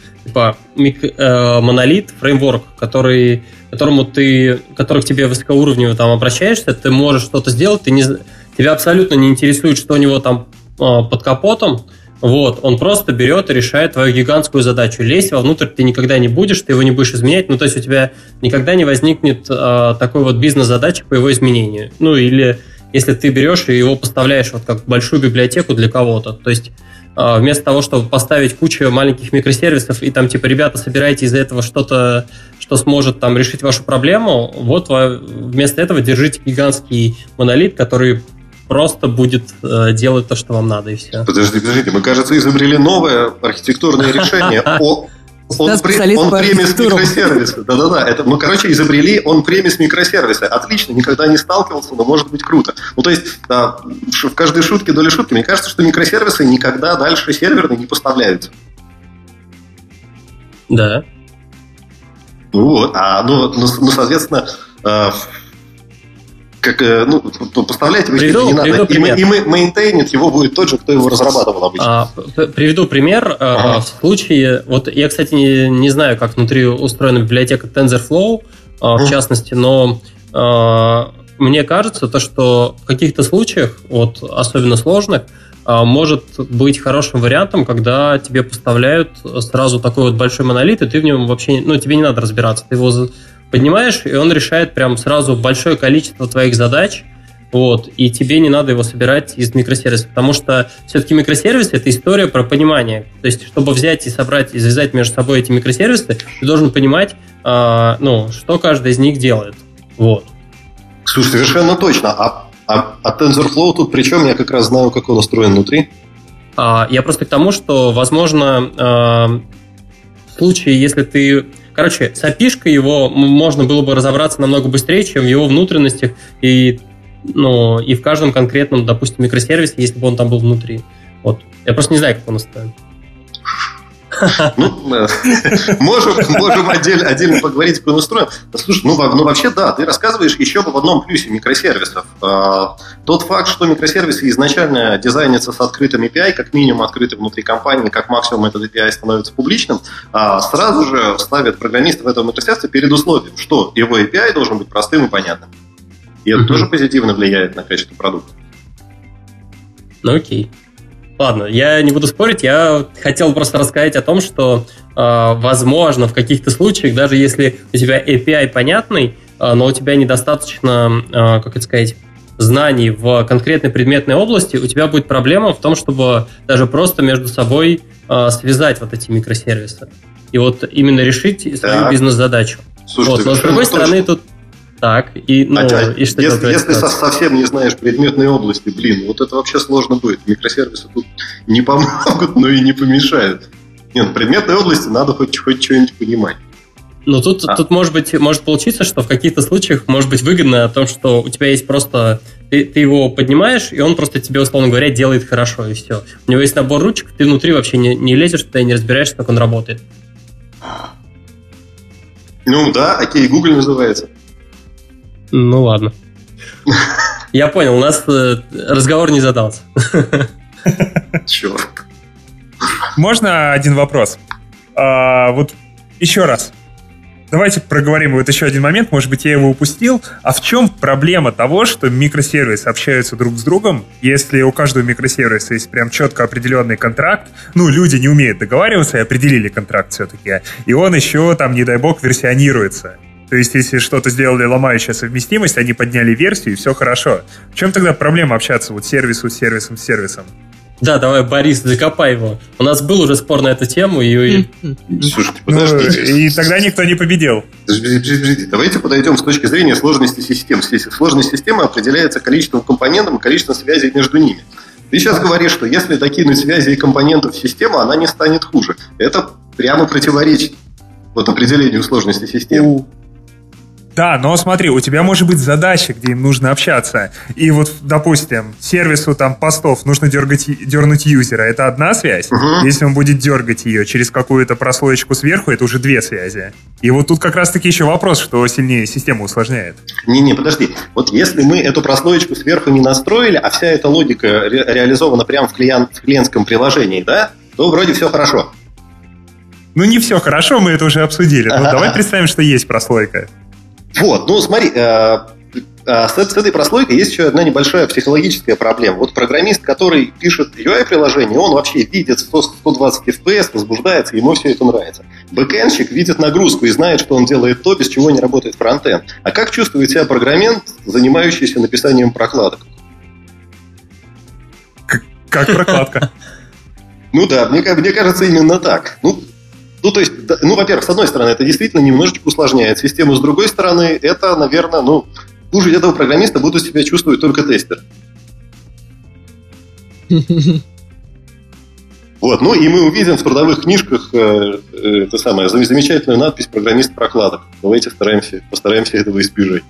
монолит, фреймворк, который к тебе высокоуровнево обращаешься, ты можешь что-то сделать, тебя абсолютно не интересует, что у него там под капотом. Он просто берет и решает твою гигантскую задачу. Лезть вовнутрь ты никогда не будешь, ты его не будешь изменять. То есть у тебя никогда не возникнет такой бизнес-задачи по его изменению. Или если ты берешь и его поставляешь как большую библиотеку для кого-то. То есть вместо того, чтобы поставить кучу маленьких микросервисов и ребята, собирайте из этого что-то, что сможет решить вашу проблему, вместо этого держите гигантский монолит, который просто будет делать то, что вам надо, и все. Подождите, мы, кажется, изобрели новое архитектурное решение. Он-премис микросервисы. Да-да-да. Это мы, изобрели он-премис микросервисы. Отлично, никогда не сталкивался, но может быть круто. То есть, в каждой шутке доля шутки. Мне кажется, что микросервисы никогда дальше серверные не поставляются. Да. Соответственно, поставлять его не надо. И мейнтейнить его будет тот же, кто его разрабатывал обычно. Приведу пример. В случае... Я, кстати, не знаю, как внутри устроена библиотека TensorFlow, в частности, но мне кажется, что в каких-то случаях, особенно сложных, может быть хорошим вариантом, когда тебе поставляют сразу такой большой монолит, и ты в нем вообще... тебе не надо разбираться. Ты его поднимаешь, и он решает прям сразу большое количество твоих задач, и тебе не надо его собирать из микросервисов, потому что все-таки микросервисы – это история про понимание. То есть, чтобы взять и собрать, и связать между собой эти микросервисы, ты должен понимать, что каждый из них делает. Слушай, совершенно точно. А TensorFlow тут при чем? Я как раз знаю, как он устроен внутри. Я просто к тому, что, возможно, в случае, если ты... с API-шкой его можно было бы разобраться намного быстрее, чем в его внутренностях, и ну, и в каждом конкретном, допустим, микросервисе, если бы он там был внутри. Вот. Я просто не знаю, как он устроен. Можем отдельно поговорить, как он устроен. Слушай, ну вообще да, ты рассказываешь еще об одном плюсе микросервисов. Тот факт, что микросервисы изначально дизайнятся с открытым API, как минимум открытым внутри компании, как максимум этот API становится публичным, сразу же ставят программистов этого микросервиса перед условием, что его API должен быть простым и понятным. И это тоже позитивно влияет на качество продукта. Ну окей. Ладно, я не буду спорить, я хотел просто рассказать о том, что, возможно, в каких-то случаях, даже если у тебя API понятный, но у тебя недостаточно, как это сказать, знаний в конкретной предметной области, у тебя будет проблема в том, чтобы даже просто между собой связать вот эти микросервисы. И вот именно решить свою бизнес-задачу. Слушай, вот, но с другой стороны, тут... Так, и, ну, и что если совсем не знаешь предметной области, вот это вообще сложно будет. Микросервисы тут не помогут, но и не помешают. Нет, в предметной области надо хоть что-нибудь понимать. Ну, тут может получиться, что в каких-то случаях может быть выгодно о том, что у тебя есть просто... Ты его поднимаешь, и он просто тебе, условно говоря, делает хорошо, и все. У него есть набор ручек, ты внутри вообще не лезешь туда и не разбираешься, как он работает. Ну да, окей, Google называется. Ну ладно. Я понял, у нас разговор не задался. Черт. Можно один вопрос? Вот еще раз. Давайте проговорим вот еще один момент, может быть, я его упустил. А в чем проблема того, что микросервисы общаются друг с другом, если у каждого микросервиса есть прям четко определенный контракт, ну, люди не умеют договариваться и определили контракт все-таки, и он еще там, не дай бог, версионируется. То есть, если что-то сделали ломающая совместимость, они подняли версию, и все хорошо. В чем тогда проблема общаться вот сервису с сервисом с сервисом? Да, давай, Борис, закопай его. У нас был уже спор на эту тему, и... Слушайте, подождите. И тогда никто не победил. Подождите. Давайте подойдем с точки зрения сложности систем. Сложность системы определяется количеством компонентов и количеством связей между ними. Ты сейчас говоришь, что если докинуть связи и компонентов в систему, она не станет хуже. Это прямо противоречит вот определению сложности системы. Да, но смотри, у тебя может быть задача, где им нужно общаться. И вот, допустим, сервису там постов нужно дернуть юзера. Это одна связь. Если он будет дергать ее через какую-то прослоечку сверху, это уже две связи. И вот тут как раз-таки еще вопрос, что сильнее систему усложняет. Не, подожди. Вот если мы эту прослоечку сверху не настроили, а вся эта логика реализована прямо в клиентском приложении, да, то вроде все хорошо. Ну, не все хорошо, мы это уже обсудили. Но давай представим, что есть прослойка. Вот, ну смотри, с этой прослойкой есть еще одна небольшая психологическая проблема. Вот программист, который пишет UI-приложение, он вообще видит 120 FPS, возбуждается, ему все это нравится. Бэкэндщик видит нагрузку и знает, что он делает то, без чего не работает фронтенд. А как чувствует себя программист, занимающийся написанием прокладок? Как прокладка? Ну да, мне кажется, именно так. То есть, во-первых, с одной стороны, это действительно немножечко усложняет систему, с другой стороны, это, наверное, хуже этого программиста будут себя чувствовать только тестеры. Вот, и мы увидим в трудовых книжках замечательную надпись «Программист прокладок». Давайте постараемся этого избежать.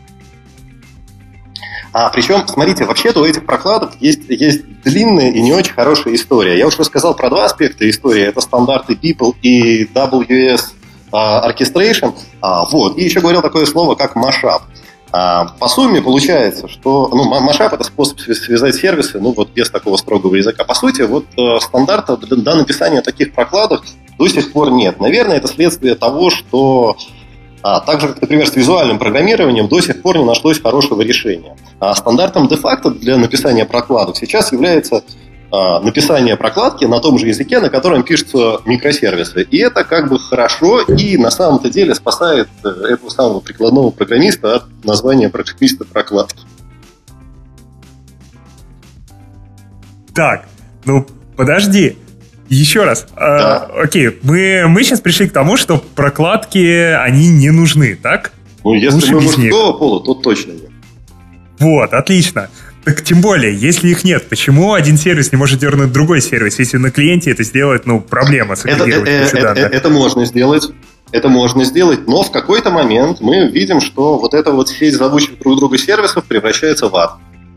Причем, смотрите, вообще-то у этих прокладок есть длинная и не очень хорошая история. Я уже рассказал про два аспекта истории. Это стандарты People и WS Orchestration. И еще говорил такое слово, как mashup. По сумме получается, что mashup — это способ связать сервисы, без такого строгого языка. По сути, стандарта для написания таких прокладок до сих пор нет. Наверное, это следствие того, что так же, как, например, с визуальным программированием до сих пор не нашлось хорошего решения. Стандартом де-факто для написания прокладок сейчас является написание прокладки на том же языке, на котором пишутся микросервисы. И это как бы хорошо и на самом-то деле спасает этого самого прикладного программиста от названия программиста прокладки. Так, подожди. Еще раз. Да. Окей, мы сейчас пришли к тому, что прокладки, они не нужны, так? Если мы мужского пола, то точно нет. Вот, отлично. Так тем более, если их нет, почему один сервис не может дернуть другой сервис, если на клиенте это сделать, проблема с это можно сделать, но в какой-то момент мы видим, что вот эта сеть зовущих друг друга сервисов превращается в ад.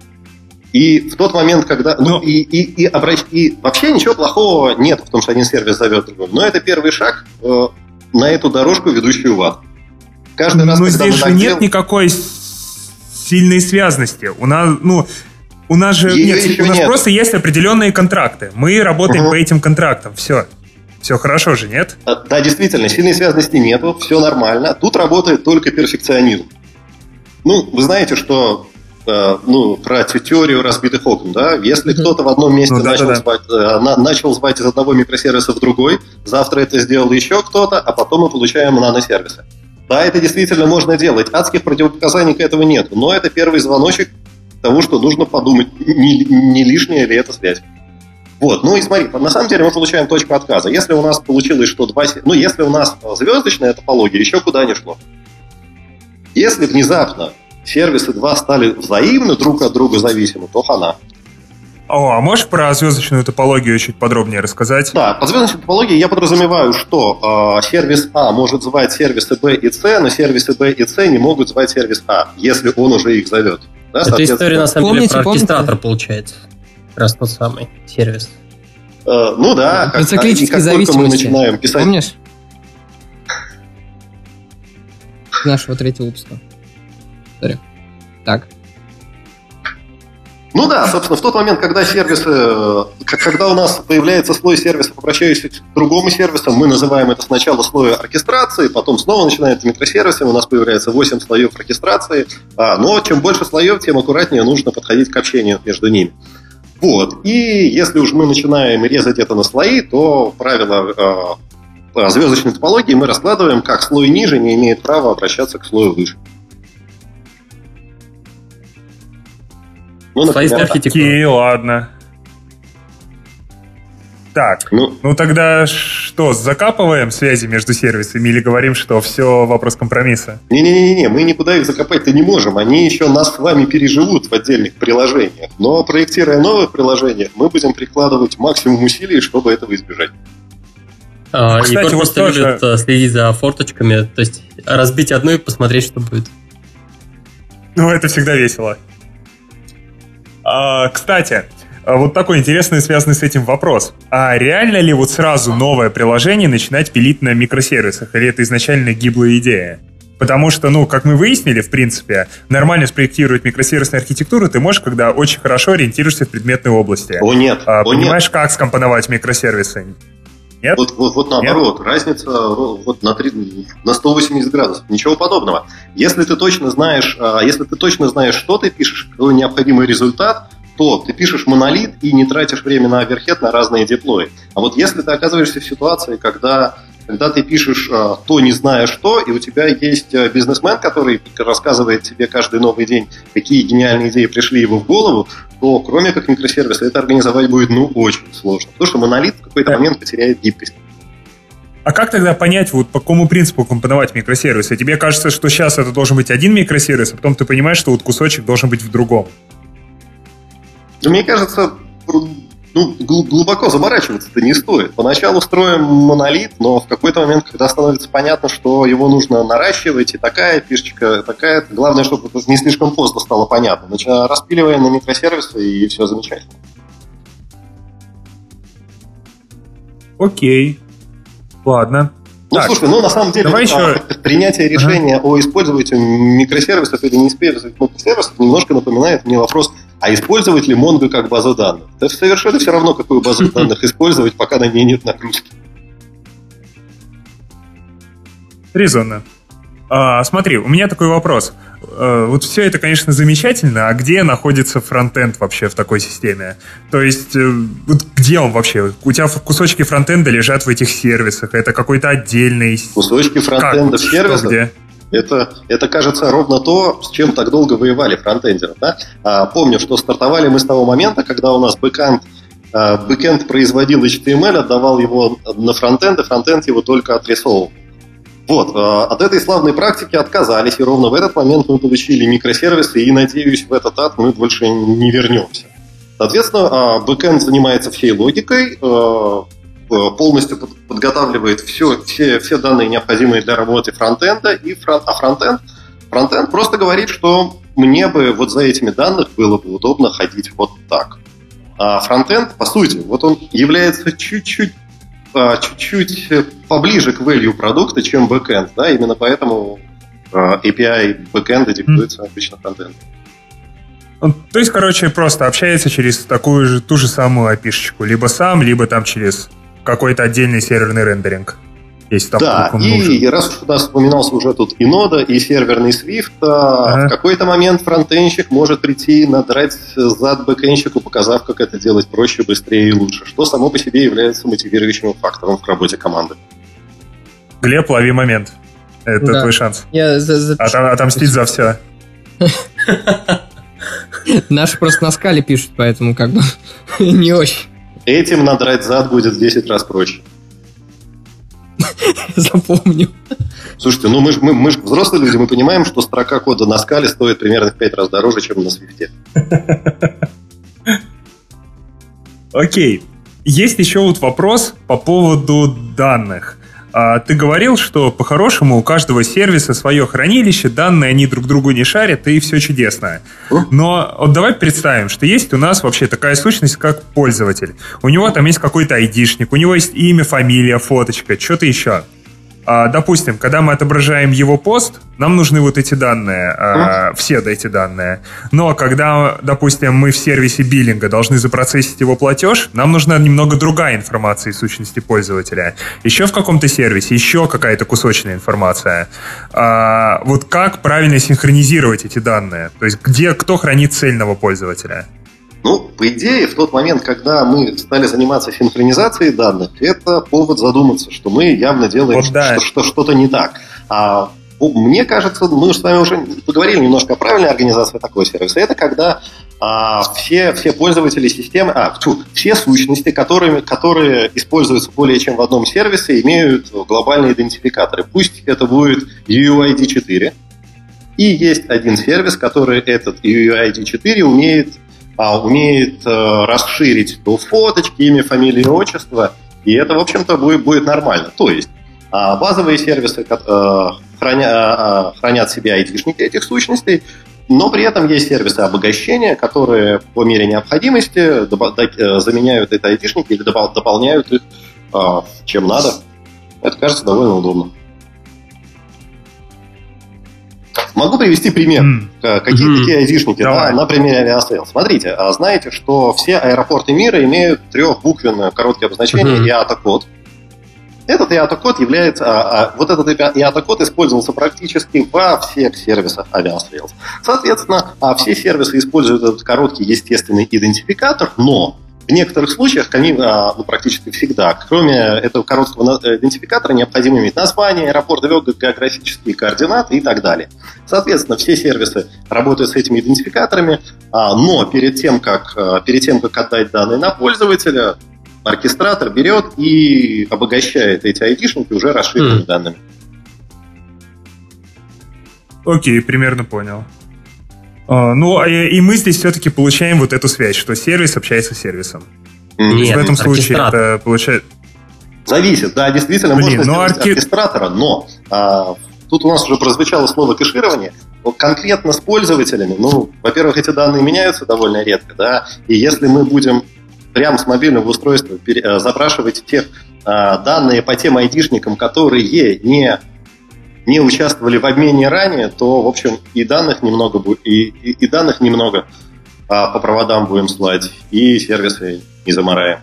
И в тот момент, когда... И вообще ничего плохого нет в том, что один сервис зовет другой. Но это первый шаг на эту дорожку, ведущую в ад. Каждый раз, когда здесь же нет никакой сильной связности. У нас же просто есть определенные контракты. Мы работаем по этим контрактам. Все хорошо же, нет? Да, действительно, сильной связности нету, все нормально. Тут работает только перфекционизм. Вы знаете, что про теорию разбитых окон, да? Если кто-то в одном месте начал звать из одного микросервиса в другой, завтра это сделал еще кто-то, а потом мы получаем наносервисы. Да, это действительно можно делать. Адских противопоказаний к этому нет. Но это первый звоночек к тому, что нужно подумать, не лишняя ли эта связь. Вот, и смотри, на самом деле мы получаем точку отказа. Если у нас получилось, что если у нас звездочная топология, еще куда ни шло. Если внезапно сервисы 2 стали взаимно друг от друга зависимы, то хана. А можешь про звездочную топологию чуть подробнее рассказать? Да, по звездочной топологии я подразумеваю, что сервис А может звать сервисы Б и С, но сервисы Б и С не могут звать сервис А, если он уже их зовет. Да, это история, на самом деле, про оркестратор, получается. Как раз тот самый сервис. Да, как только мы начинаем писать... Помнишь? Нашего 3-го выпуска. Так. Собственно, в тот момент, когда когда у нас появляется слой сервисов, обращающихся к другому сервису, мы называем это сначала слоем оркестрации, потом снова начинается микросервисом, у нас появляется 8 слоев оркестрации, но чем больше слоев, тем аккуратнее нужно подходить к общению между ними. Вот. И если уж мы начинаем резать это на слои, то правило звездочной топологии мы раскладываем, как слой ниже не имеет права обращаться к слою выше. Окей, ладно. Так, тогда что, закапываем связи между сервисами или говорим, что все вопрос компромисса? Не-не-не, мы никуда их закопать-то не можем. Они еще нас с вами переживут в отдельных приложениях. Но проектируя новые приложения, мы будем прикладывать максимум усилий, чтобы этого избежать. Егор просто любит следить за форточками, то есть разбить одну и посмотреть, что будет. Это всегда весело. Кстати, вот такой интересный, связанный с этим вопрос. А реально ли сразу новое приложение начинать пилить на микросервисах? Или это изначально гиблая идея? Потому что, как мы выяснили, в принципе, нормально спроектировать микросервисную архитектуру ты можешь, когда очень хорошо ориентируешься в предметной области. Понимаешь, как скомпоновать микросервисы? Нет? Вот наоборот, нет? Разница на 180 градусов. Ничего подобного. Если ты точно знаешь, что ты пишешь, какой необходимый результат, то ты пишешь монолит и не тратишь время на оверхед на разные деплои. А вот если ты оказываешься в ситуации, когда ты пишешь то, не зная что, и у тебя есть бизнесмен, который рассказывает тебе каждый новый день, какие гениальные идеи пришли ему в голову, то кроме как микросервиса это организовать будет очень сложно. Потому что монолит в какой-то момент потеряет гибкость. А как тогда понять, по какому принципу компоновать микросервисы? Тебе кажется, что сейчас это должен быть один микросервис, а потом ты понимаешь, что кусочек должен быть в другом? Мне кажется, глубоко заморачиваться-то не стоит. Поначалу строим монолит, но в какой-то момент, когда становится понятно, что его нужно наращивать, и такая фишечка, такая... Главное, чтобы это не слишком поздно стало понятно. Распиливаем на микросервисы, и все замечательно. Окей. Ладно. Слушай, на самом деле принятие решения о использовании микросервисов или не использовании микросервисов немножко напоминает мне вопрос, а использовать ли Mongo как базу данных? Это совершенно все равно, какую базу данных использовать, пока на ней нет нагрузки. Резонно. Смотри, у меня такой вопрос. Все это, конечно, замечательно, а где находится фронтенд вообще в такой системе? То есть, где он вообще? У тебя кусочки фронтенда лежат в этих сервисах, это какой-то отдельный... Кусочки фронтенда в сервисах? Где? Это, кажется, ровно то, с чем так долго воевали фронтендеры. Да? Помню, что стартовали мы с того момента, когда у нас бэкэнд производил HTML, отдавал его на фронтенд, и фронтенд его только отрисовывал. Вот, от этой славной практики отказались, и ровно в этот момент мы получили микросервисы, и, надеюсь, в этот ад мы больше не вернемся. Соответственно, бэкэнд занимается всей логикой, полностью подготавливает все данные, необходимые для работы фронтенда, а Фронтенд просто говорит, что мне бы вот за этими данными было бы удобно ходить вот так. А фронтенд, по сути, вот он является чуть-чуть поближе к value продукта, чем бэкэнд, да, именно поэтому API бэкэнда диктуется обычно фронтенд. То есть, короче, просто общается через ту же самую API-шечку, либо сам, либо там через какой-то отдельный серверный рендеринг. Если там да, и раз уж у нас упоминался уже тут и нода, и серверный Swift, в какой-то момент фронтенщик может прийти и надрать зад бэкенщику, показав, как это делать проще, быстрее и лучше, что само по себе является мотивирующим фактором в работе команды. Глеб, лови момент. Это твой шанс. Отомстить за все. Наши просто на скале пишут, поэтому как бы не очень. Этим надрать зад будет в 10 раз проще. Запомню. Слушайте, ну мы же взрослые люди, мы понимаем, что строка кода на скале стоит примерно в 5 раз дороже, чем на свифте. Окей. Есть еще вот вопрос по поводу данных. Ты говорил, что по-хорошему у каждого сервиса свое хранилище, данные они друг другу не шарят, и все чудесно. Но вот давай представим, что есть у нас вообще такая сущность, как пользователь. У него там есть какой-то айдишник, у него есть имя, фамилия, фоточка, что-то еще. Допустим, когда мы отображаем его пост, нам нужны вот эти данные, все эти данные. Но когда, допустим, мы в сервисе биллинга должны запроцессить его платеж, нам нужна немного другая информация из сущности пользователя. Еще в каком-то сервисе еще какая-то кусочная информация. Вот как правильно синхронизировать эти данные? То есть кто хранит цельного пользователя? Ну, по идее, в тот момент, когда мы стали заниматься синхронизацией данных, это повод задуматься, что мы явно делаем что-то не так. Мне кажется, мы с вами уже поговорили немножко о правильной организации такого сервиса. Это когда все пользователи системы, все сущности, которые используются более чем в одном сервисе, имеют глобальные идентификаторы. Пусть это будет UUID4, и есть один сервис, который этот UUID4 умеет расширить до фоточки, имя, фамилия, отчество, и это, в общем-то, будет нормально. То есть базовые сервисы хранят в себе айдишники этих сущностей, но при этом есть сервисы обогащения, которые по мере необходимости заменяют эти айдишники или дополняют их чем надо. Это кажется довольно удобно. Могу привести пример. Какие такие айдишники на примере авиасейл. Смотрите, знаете, что все аэропорты мира имеют трехбуквенное короткое обозначение IATA-код. Этот IATA-код является... Вот этот IATA-код использовался практически во всех сервисах авиасейл. Соответственно, все сервисы используют этот короткий естественный идентификатор, но в некоторых случаях, практически всегда, кроме этого короткого идентификатора, необходимо иметь название аэропорта, географические координаты и так далее. Соответственно, все сервисы работают с этими идентификаторами, но перед тем, как отдать данные на пользователя, оркестратор берет и обогащает эти айдишники уже расширенными данными. Окей, примерно понял. И мы здесь все-таки получаем вот эту связь, что сервис общается с сервисом. Нет, в этом случае это получается... Зависит, да, действительно, можно сделать оркестратора, но тут у нас уже прозвучало слово кэширование. Вот конкретно с пользователями, во-первых, эти данные меняются довольно редко, да, и если мы будем прямо с мобильного устройства запрашивать тех данные по тем айдишникам, которые не участвовали в обмене ранее, то, в общем, и данных немного по проводам будем слать, и сервисы не замараем.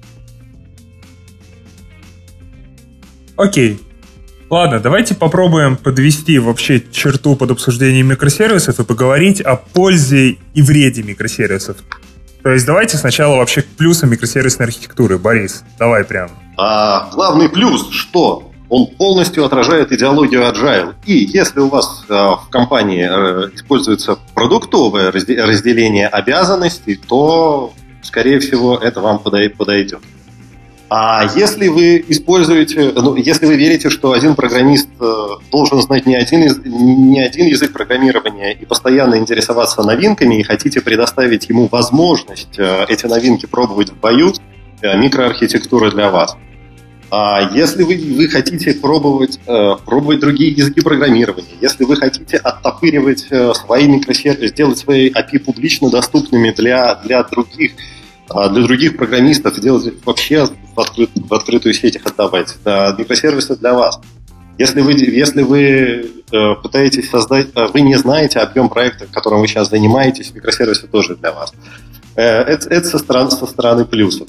Окей. Ладно, давайте попробуем подвести вообще черту под обсуждением микросервисов и поговорить о пользе и вреде микросервисов. То есть давайте сначала вообще к плюсам микросервисной архитектуры. Борис, давай прям. Главный плюс, что он полностью отражает идеологию Agile. И если у вас в компании используется продуктовое разделение обязанностей, то, скорее всего, это вам подойдет. А если вы если вы верите, что один программист должен знать не один язык программирования и постоянно интересоваться новинками, и хотите предоставить ему возможность эти новинки пробовать в бою, микроархитектура для вас. Если вы хотите пробовать другие языки программирования, если вы хотите оттопыривать свои микросервисы, сделать свои API публично доступными для других программистов, делать их вообще в открытую сеть их отдавать, микросервисы для вас. Если вы пытаетесь создать, вы не знаете объем проекта, которым вы сейчас занимаетесь, микросервисы тоже для вас. Это со стороны плюсов.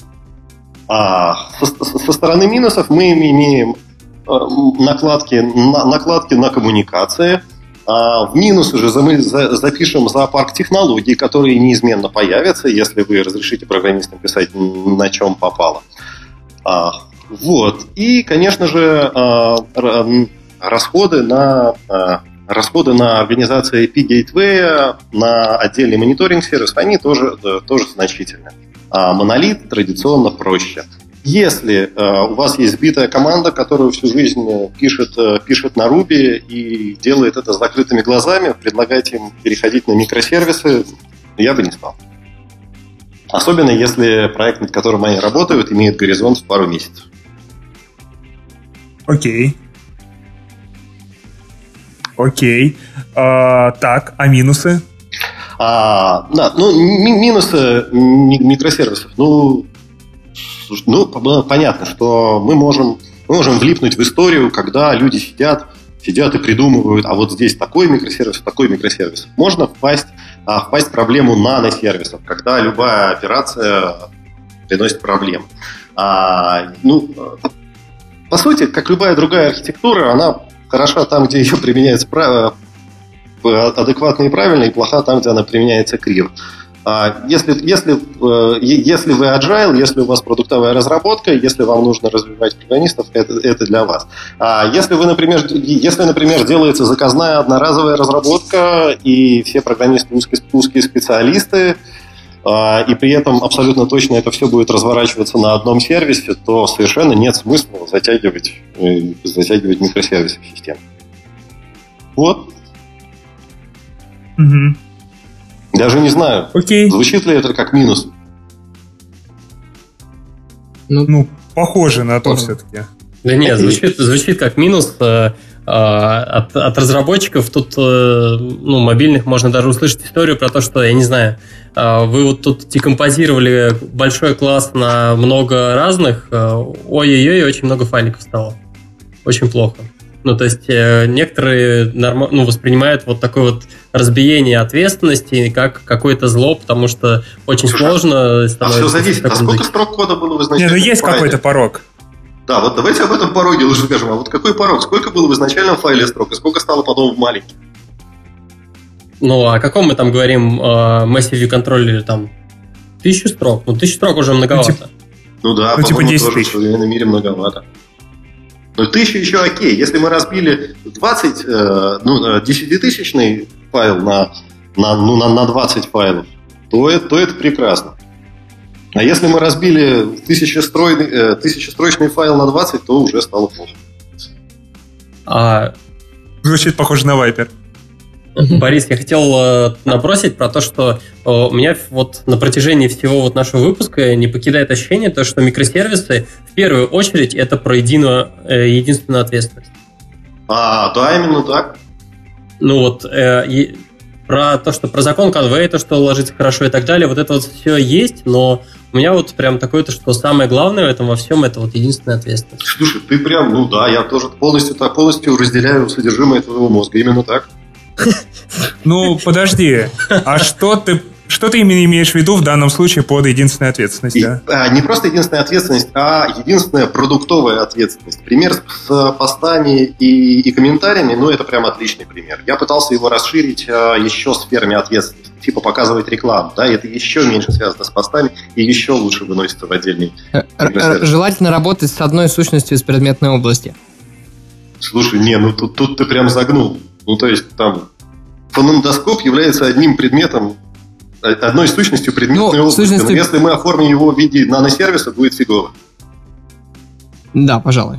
Со стороны минусов мы имеем накладки на коммуникации. В минус уже мы запишем зоопарк технологий, которые неизменно появятся, если вы разрешите программистам писать на чем попало. Вот. И, конечно же, расходы на организацию API-гейтвея, на отдельный мониторинг-сервис, они тоже значительны. Монолит традиционно проще. Если у вас есть сбитая команда, которая всю жизнь пишет на Ruby и делает это с закрытыми глазами, предлагать им переходить на микросервисы, я бы не стал. Особенно если проект, над которым они работают, имеет горизонт в пару месяцев. Окей. Так, а минусы? Минусы микросервисов. Понятно, что мы можем влипнуть в историю, когда люди сидят и придумывают, а вот здесь такой микросервис. Можно впасть в проблему наносервисов, когда любая операция приносит проблемы. По сути, как любая другая архитектура, она хороша там, где ее применяется адекватно и правильно, и плоха там, где она применяется криво. Если вы agile, если у вас продуктовая разработка, если вам нужно развивать программистов, это для вас. Если, например, делается заказная одноразовая разработка, и все программисты узкие специалисты, и при этом абсолютно точно это все будет разворачиваться на одном сервисе, то совершенно нет смысла затягивать микросервисы в систему. Вот. Угу. Даже не знаю, звучит ли это как минус. Похоже на то все-таки. Да нет, звучит как минус. От разработчиков тут, мобильных, можно даже услышать историю про то, что, я не знаю, вы вот тут декомпозировали большой класс на много разных, ой-ой-ой, очень много файликов стало. Очень плохо. То есть некоторые воспринимают вот такое вот разбиение ответственности как какое-то зло, потому что очень сложно становится. Все зависит. А сколько строк кода было в изначальном файле? Есть какой-то порог. Да, вот давайте об этом пороге лучше скажем. А вот какой порог? Сколько было в изначальном файле строк и сколько стало потом в маленьких? О каком мы там говорим Massive View контроллере? Там 1000 строк. 1000 строк уже многовато. По-моему, 10 тысяч. В современном мире многовато. 1000 еще окей. Если мы разбили 10-тысячный файл на 20 файлов, то это прекрасно. А если мы разбили 1000-строчный файл на 20, то уже стало плохо. Звучит похоже на Viper. Борис, я хотел набросить про то, что у меня вот на протяжении всего нашего выпуска не покидает ощущение, то, что микросервисы в первую очередь это про единственную ответственность. Да, именно так. Про то, что про закон Conway, то, что ложится хорошо и так далее, вот это вот все есть, но у меня вот прям такое-то, что самое главное в этом во всем это вот единственная ответственность. Слушай, ты прям, я тоже полностью разделяю содержимое твоего мозга, именно так. Подожди, а что ты именно имеешь в виду в данном случае под единственной ответственностью? Не просто единственная ответственность, а единственная продуктовая ответственность. Пример с постами и комментариями, это прям отличный пример. Я пытался его расширить еще сферами ответственности, типа показывать рекламу, да, это еще меньше связано с постами и еще лучше выносится в отдельный микросервис. Желательно работать с одной сущностью из предметной области. Слушай, тут ты прям загнул. То есть там фонендоскоп является одной сущностью предметной области. Но если мы оформим его в виде наносервиса, будет фигово. Да, пожалуй.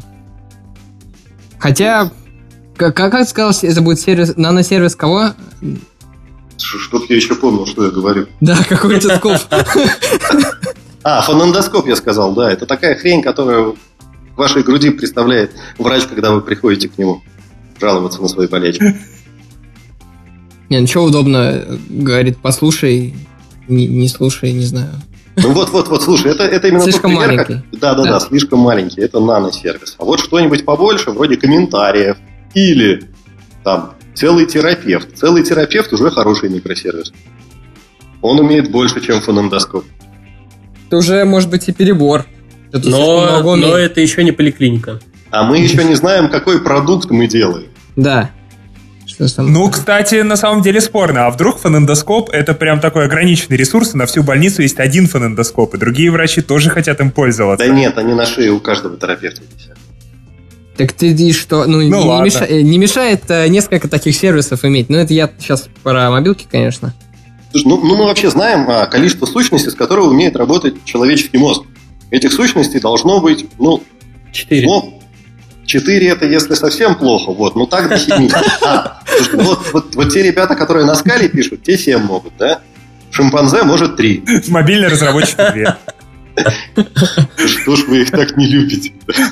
Хотя, как сказал, это будет наносервис кого? Чтоб я еще помнил, что я говорю. Да, какой-то скоп. Фонендоскоп я сказал, да. Это такая хрень, которая вашей груди представляет врач, когда вы приходите к нему жаловаться на свои болячки. Не, ничего удобно, говорит, послушай, не слушай, не знаю. Ну вот, слушай, это именно слишком тот пример, маленький. Да, слишком маленький, это наносервис. А вот что-нибудь побольше, вроде комментариев, или там целый терапевт. Целый терапевт уже хороший микросервис. Он умеет больше, чем фонендоскоп. Это уже, может быть, и перебор. Но это еще не поликлиника. А мы еще не знаем, какой продукт мы делаем. Да. Ну, кстати, на самом деле спорно. А вдруг фонендоскоп — это прям такой ограниченный ресурс, и на всю больницу есть один фонендоскоп, и другие врачи тоже хотят им пользоваться? Да нет, они на шее у каждого терапевта висят. Так ты что? Не мешает несколько таких сервисов иметь. Ну, это я сейчас про мобилки, конечно. Слушай, мы вообще знаем количество сущностей, с которого умеет работать человеческий мозг. Этих сущностей должно быть, 4. 4 это если совсем плохо, но так до 7. Вот те ребята, которые на скале пишут, те 7 могут, да? Шимпанзе может 3. Мобильный разработчик 2. Что ж вы их так не любите?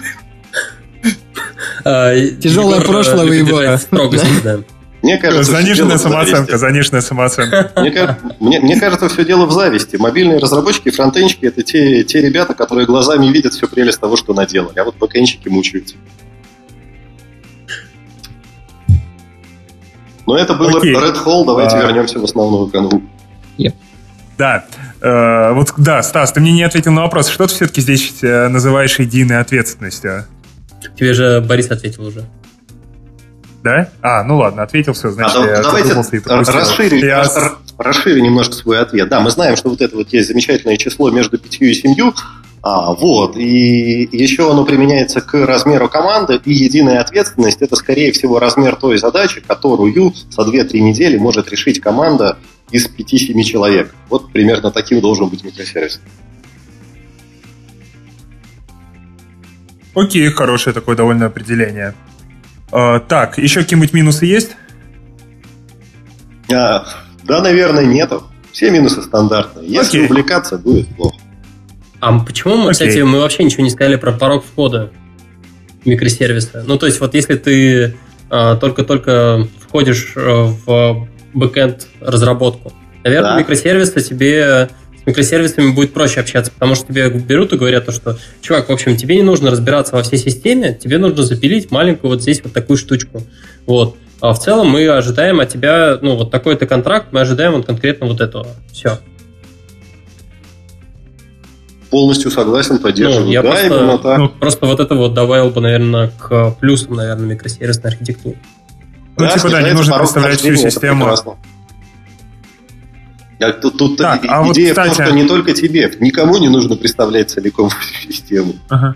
Тяжелое прошлое у его. Мне кажется, заниженная самооценка. Мне кажется, все дело в зависти. Мобильные разработчики, фронтенщики — это те ребята, которые глазами видят всю прелесть того, что наделали. А вот бэкэндщики мучаются. Но это было Red Hole. Давайте вернемся в основную канву. Да. Стас, ты мне не ответил на вопрос. Что ты все-таки здесь называешь единой ответственностью? Тебе же Борис ответил уже. Да? Ну ладно, ответил, все, значит, давайте расширю немножко свой ответ. Да, мы знаем, что вот это вот есть замечательное число между 5 и 7, и еще оно применяется к размеру команды, и единая ответственность — это, скорее всего, размер той задачи, которую за 2-3 недели может решить команда из 5-7 человек. Вот примерно таким должен быть микросервис. Окей, хорошее такое довольно определение. Так, еще какие-нибудь минусы есть? Да, наверное, нету. Все минусы стандартные. Если увлекаться, будет плохо. А почему мы, кстати, мы вообще ничего не сказали про порог входа микросервиса? Ну, то есть, вот если ты только-только входишь в бэкэнд разработку, наверное, с микросервисами будет проще общаться, потому что тебе берут и говорят, что, чувак, в общем, тебе не нужно разбираться во всей системе, тебе нужно запилить маленькую вот здесь вот такую штучку. Вот. А в целом мы ожидаем от тебя, вот такой-то контракт, мы ожидаем вот конкретно вот этого. Все. Полностью согласен, поддерживаю. Просто вот это вот добавил бы, наверное, к плюсам, наверное, микросервисной архитектуры. Не нужно представлять всю систему. Тут идея в том, что не только тебе, никому не нужно представлять целиком систему.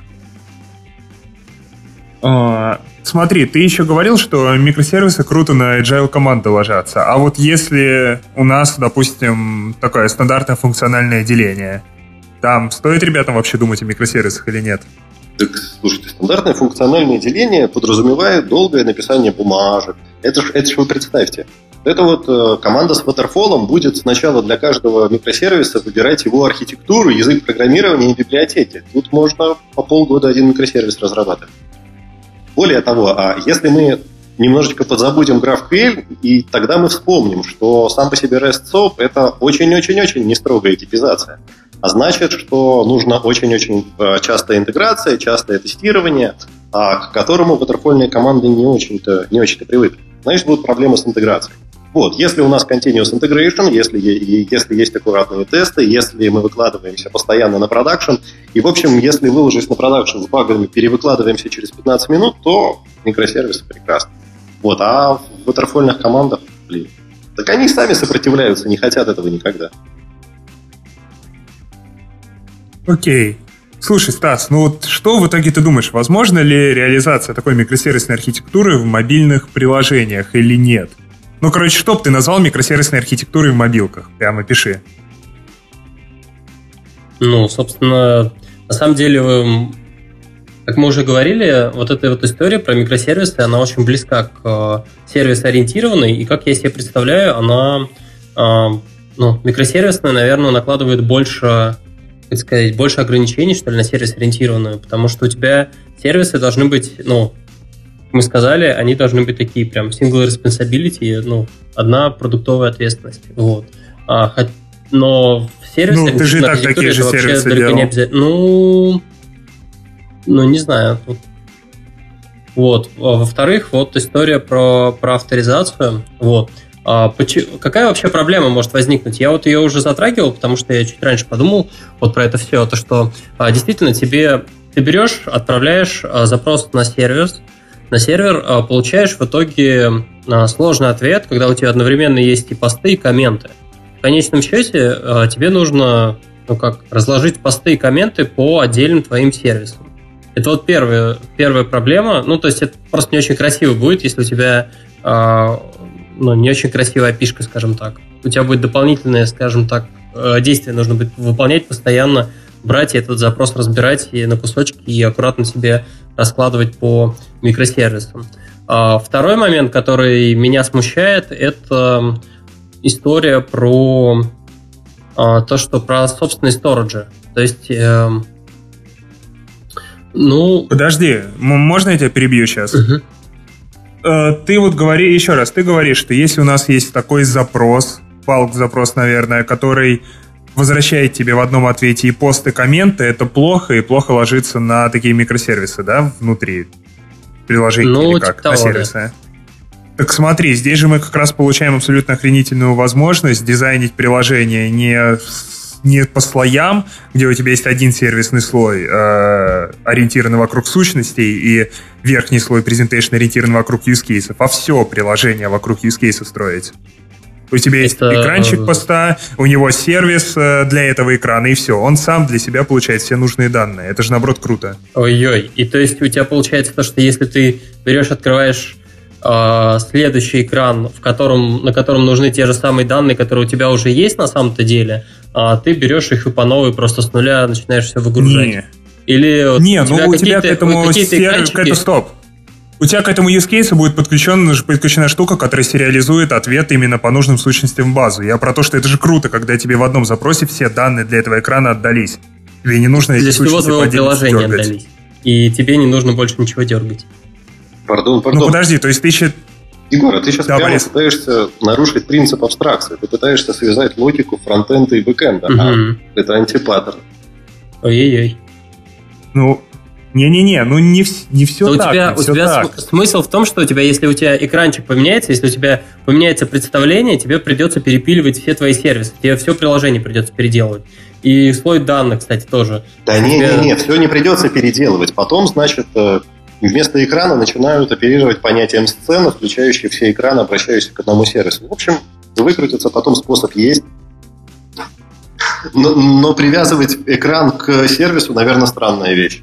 Смотри, ты еще говорил, что микросервисы круто на agile команды ложатся. А вот если у нас, допустим, такое стандартное функциональное деление, там стоит ребятам вообще думать о микросервисах или нет? Так, слушайте, стандартное функциональное деление подразумевает долгое написание бумажек. Это ж вы представьте. Это вот команда с Waterfall будет сначала для каждого микросервиса выбирать его архитектуру, язык программирования и библиотеки. Тут можно по полгода один микросервис разрабатывать. Более того, если мы немножечко подзабудем GraphQL, и тогда мы вспомним, что сам по себе REST-SOAP — это очень-очень-очень нестрогая типизация. А значит, что нужно очень-очень частая интеграция, частое тестирование, к которому waterfallные команды не очень-то привыкли. Значит, будут проблемы с интеграцией. Вот, если у нас continuous integration, если есть аккуратные тесты, если мы выкладываемся постоянно на продакшн, и, в общем, если выложить на продакшн с багами, перевыкладываемся через 15 минут, то микросервисы прекрасны. Вот, а в waterfallных командах, так они сами сопротивляются, не хотят этого никогда. Окей. Слушай, Стас, что в итоге ты думаешь, возможно ли реализация такой микросервисной архитектуры в мобильных приложениях или нет? Что бы ты назвал микросервисной архитектурой в мобилках? Прямо пиши. Собственно, на самом деле, как мы уже говорили, вот эта вот история про микросервисы, она очень близка к сервис-ориентированной, и как я себе представляю, она, микросервисная, наверное, накладывает больше как сказать, больше ограничений, что ли, на сервис-ориентированную, потому что у тебя сервисы должны быть, мы сказали, они должны быть такие прям single responsibility, одна продуктовая ответственность. Вот. Но в сервисе... ты же и так такие же сервисы делал. Не обязательно. Не знаю. Вот. Во-вторых, история про авторизацию. Вот. Какая вообще проблема может возникнуть? Я ее уже затрагивал, потому что я чуть раньше подумал про это все. То, что действительно ты берешь, отправляешь запрос на сервер, получаешь в итоге сложный ответ, когда у тебя одновременно есть и посты, и комменты. В конечном счете тебе нужно разложить посты и комменты по отдельным твоим сервисам. Это первая проблема. То есть это просто не очень красиво будет, если у тебя не очень красивая API-шка, скажем так. У тебя будет дополнительное, скажем так, действие нужно будет выполнять постоянно, брать и этот запрос разбирать и на кусочки и аккуратно себе раскладывать по микросервисам. Второй момент, который меня смущает, это история про то, что про собственные сториджи. То есть... Подожди, можно я тебя перебью сейчас? Угу. Ты говори еще раз, ты говоришь, что если у нас есть такой запрос, bulk-запрос, наверное, который возвращает тебе в одном ответе и посты, комменты, это плохо и плохо ложится на такие микросервисы, да, внутри приложения или как, на сервисы. Да. Так смотри, здесь же мы как раз получаем абсолютно охренительную возможность дизайнить приложение не по слоям, где у тебя есть один сервисный слой, ориентированный вокруг сущностей, и верхний слой presentation ориентирован вокруг use cases, а все приложение вокруг use cases строить. У тебя есть экранчик поста, у него сервис для этого экрана, и все. Он сам для себя получает все нужные данные. Это же, наоборот, круто. Ой-ой. И то есть у тебя получается то, что если ты берешь, открываешь следующий экран, на котором нужны те же самые данные, которые у тебя уже есть на самом-то деле, ты берешь их и по новой просто с нуля начинаешь все выгружать. У тебя к этому стоп. У тебя к этому use case будет подключена штука, которая сериализует ответ именно по нужным сущностям в базу. Я про то, что это же круто, когда тебе в одном запросе все данные для этого экрана отдались. Тебе не нужно эти сущности по отдельности дергать. Отдались. И тебе не нужно больше ничего дергать. Пардон. Подожди, то есть ты еще... Егор, ты сейчас прямо пытаешься нарушить принцип абстракции. Ты пытаешься связать логику фронтенда и бэкенда. Это антипаттерн. Ой-ой-ой. Не все так. У тебя смысл в том, что если у тебя экранчик поменяется, если у тебя поменяется представление, тебе придется перепиливать все твои сервисы. Тебе все приложение придется переделывать. И слой данных, кстати, тоже. Да нет, все не придется переделывать. Потом, значит, вместо экрана начинают оперировать понятием сцены, включающей все экраны, обращающиеся к одному сервису. В общем, выкрутиться потом способ есть. Но привязывать экран к сервису, наверное, странная вещь.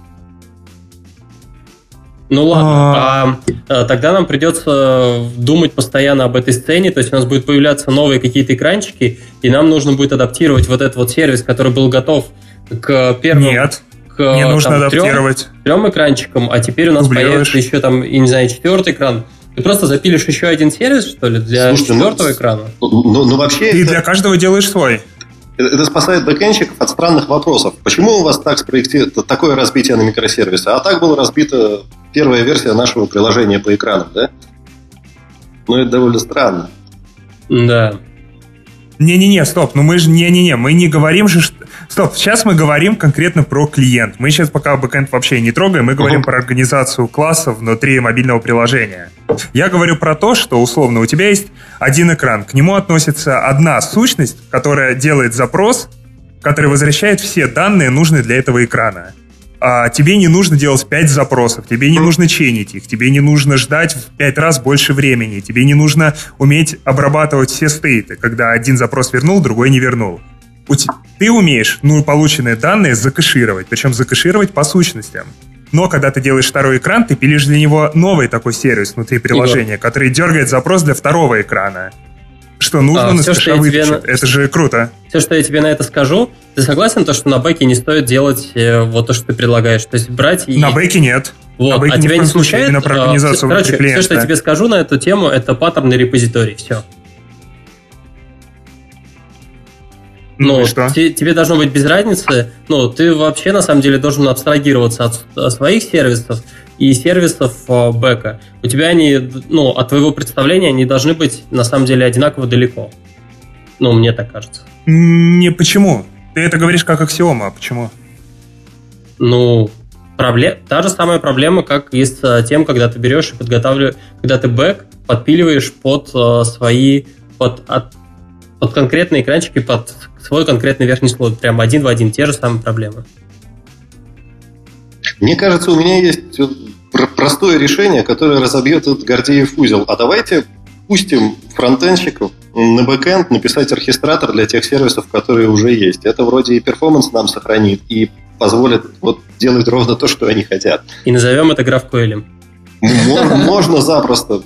Ладно, тогда нам придется думать постоянно об этой сцене, то есть у нас будут появляться новые какие-то экранчики, и нам нужно будет адаптировать вот этот сервис, который был готов к первым... Нет, не нужно адаптировать. Трем экранчикам, а теперь у нас появится еще четвертый экран. Ты просто запилишь еще один сервис, что ли, для четвертого экрана? Вообще... Ты для каждого делаешь свой. Это спасает бэкэндщиков от странных вопросов. Почему у вас такое разбитие на микросервисы? А так была разбита первая версия нашего приложения по экранам, да? Это довольно странно. Да. Стоп, мы не говорим же... Стоп, сейчас мы говорим конкретно про клиент. Мы сейчас пока бэкэнд вообще не трогаем, мы говорим про организацию классов внутри мобильного приложения. Я говорю про то, что, условно, у тебя есть один экран, к нему относится одна сущность, которая делает запрос, который возвращает все данные, нужные для этого экрана. А тебе не нужно делать 5 запросов, тебе не нужно чейнить их, тебе не нужно ждать в 5 раз больше времени, тебе не нужно уметь обрабатывать все стейты, когда один запрос вернул, другой не вернул. Ты умеешь полученные данные закэшировать, причем закэшировать по сущностям. Но когда ты делаешь второй экран, ты пилишь для него новый такой сервис внутри приложения, который дергает запрос для второго экрана. Что нужно на скэша вытащить. Это же круто. Все, что я тебе на это скажу, ты согласен, что на бэке не стоит делать то, что ты предлагаешь? То есть брать и... На бэке нет. На бэке тебя не смущает? Именно про организацию внутри клиента. Все, что я тебе скажу на эту тему, это паттерн и репозиторий. Все. Ну, тебе должно быть без разницы. Ну, ты вообще, на самом деле, должен абстрагироваться от своих сервисов и сервисов бэка. У тебя они, ну, от твоего представления, они должны быть, на самом деле, одинаково далеко. Ну, мне так кажется. Не почему? Ты это говоришь как аксиома, а почему? Ну, та же самая проблема, как и с тем, когда ты берешь и подготавливаешь, когда ты бэк подпиливаешь под конкретные экранчики, под свой конкретный верхний слой. Прям один в один, те же самые проблемы. Мне кажется, у меня есть простое решение, которое разобьет этот Гордеев узел. А давайте пустим фронтенщиков на бэкэнд написать оркестратор для тех сервисов, которые уже есть. Это вроде и перформанс нам сохранит, и позволит вот делать ровно то, что они хотят. И назовем это GraphQL. Можно запросто.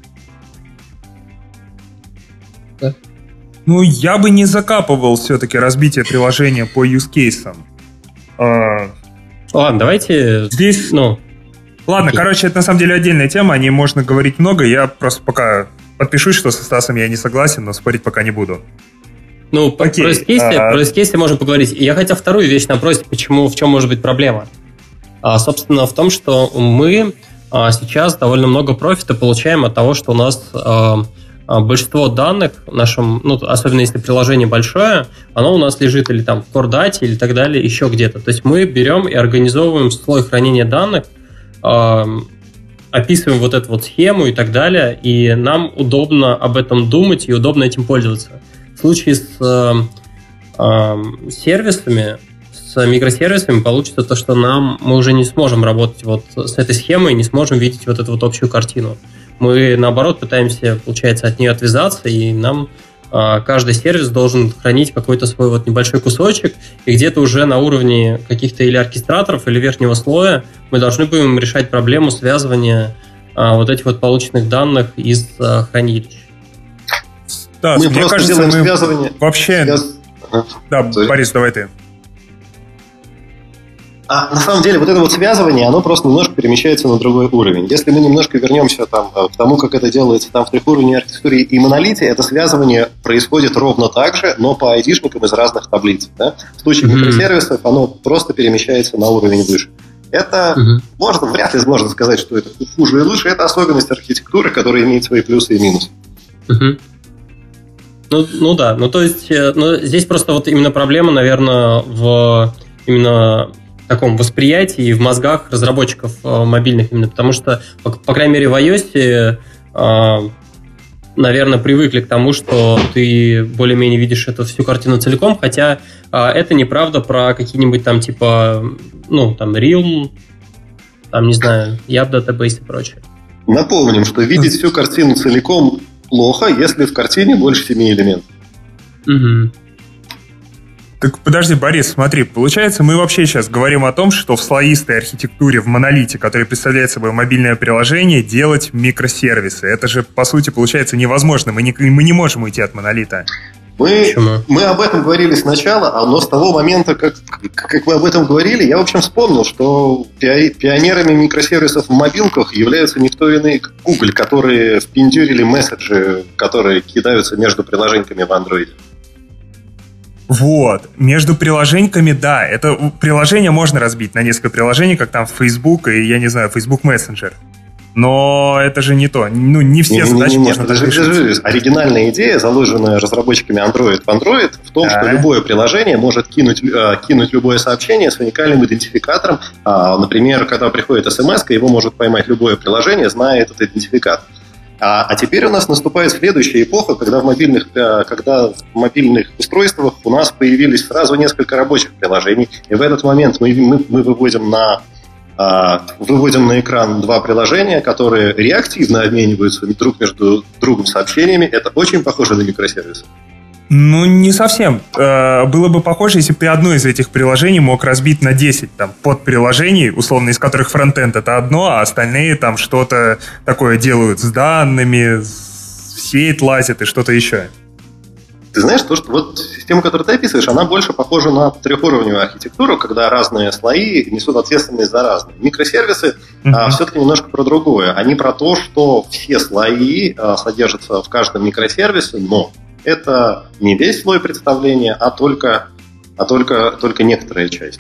Ну, я бы не закапывал все-таки разбитие приложения по юзкейсам. Ладно, давайте... Здесь... Ладно, короче, это на самом деле отдельная тема, о ней можно говорить много, я просто пока подпишусь, что со Стасом я не согласен, но спорить пока не буду. Ну, про юзкейсы можем поговорить. Я хотел вторую вещь набросить, в чем может быть проблема. Собственно, в том, что мы сейчас довольно много профита получаем от того, что у нас большинство данных в нашем, ну, особенно если приложение большое, оно у нас лежит или там в Core Data или так далее, еще где-то. То есть мы берем и организовываем слой хранения данных, описываем вот эту вот схему и так далее, и нам удобно об этом думать и удобно этим пользоваться. В случае с сервисами, с микросервисами получится то, что мы уже не сможем работать вот с этой схемой, не сможем видеть вот эту вот общую картину. Мы, наоборот, пытаемся, получается, от нее отвязаться, и нам каждый сервис должен хранить какой-то свой вот небольшой кусочек, и где-то уже на уровне каких-то или оркестраторов, или верхнего слоя мы должны будем решать проблему связывания вот этих вот полученных данных из хранилищ. Да, мне кажется, мы связывание. Вообще... Да, Борис, давай ты. На самом деле, вот это вот связывание, оно просто немножко перемещается на другой уровень. Если мы немножко вернемся там, к тому, как это делается там в трехуровневой архитектуре и монолите, это связывание происходит ровно так же, но по айдишникам из разных таблиц. Да? В случае микросервисов оно просто перемещается на уровень выше. Это вряд ли можно сказать, что это хуже и лучше. Это особенность архитектуры, которая имеет свои плюсы и минусы. Ну да, то есть здесь просто вот именно проблема, наверное, в именно таком восприятии и в мозгах разработчиков мобильных именно, потому что, по крайней мере, в iOS, наверное, привыкли к тому, что ты более-менее видишь эту всю картину целиком, хотя это неправда про какие-нибудь там типа, там Realm, там, не знаю, Yap Database и прочее. Напомним, что видеть всю картину целиком плохо, если в картине больше 7 элементов. Так подожди, Борис, смотри, получается, мы вообще сейчас говорим о том, что в слоистой архитектуре, в монолите, который представляет собой мобильное приложение, делать микросервисы. Это же, по сути, получается невозможно. Мы не можем уйти от монолита. Мы об этом говорили сначала, но с того момента, как мы об этом говорили, я, в общем, вспомнил, что пионерами микросервисов в мобилках являются никто иные, как Google, которые впендюрили месседжи, которые кидаются между приложениями в Android. Вот, между приложениями, да, это приложение можно разбить на несколько приложений, как там Facebook и, я не знаю, Facebook Messenger. Но это же не то. Не все задачи можно так решить. Оригинальная идея, заложенная разработчиками Android в Android, в том, что любое приложение может кинуть любое сообщение с уникальным идентификатором. Например, когда приходит смс, его может поймать любое приложение, зная этот идентификатор. А теперь у нас наступает следующая эпоха, когда в мобильных устройствах у нас появились сразу несколько рабочих приложений, и в этот момент мы выводим на экран два приложения, которые реактивно обмениваются друг между другом сообщениями. Это очень похоже на микросервисы. Не совсем. Было бы похоже, если бы ты одно из этих приложений мог разбить на 10 там, подприложений, условно, из которых фронтенд это одно, а остальные там что-то такое делают с данными, в сеть лазят и что-то еще. Ты знаешь, что вот система, которую ты описываешь, она больше похожа на трехуровневую архитектуру, когда разные слои несут ответственность за разные. Микросервисы все-таки немножко про другое. Они про то, что все слои содержатся в каждом микросервисе, но Это не весь слой представления, а только некоторая часть.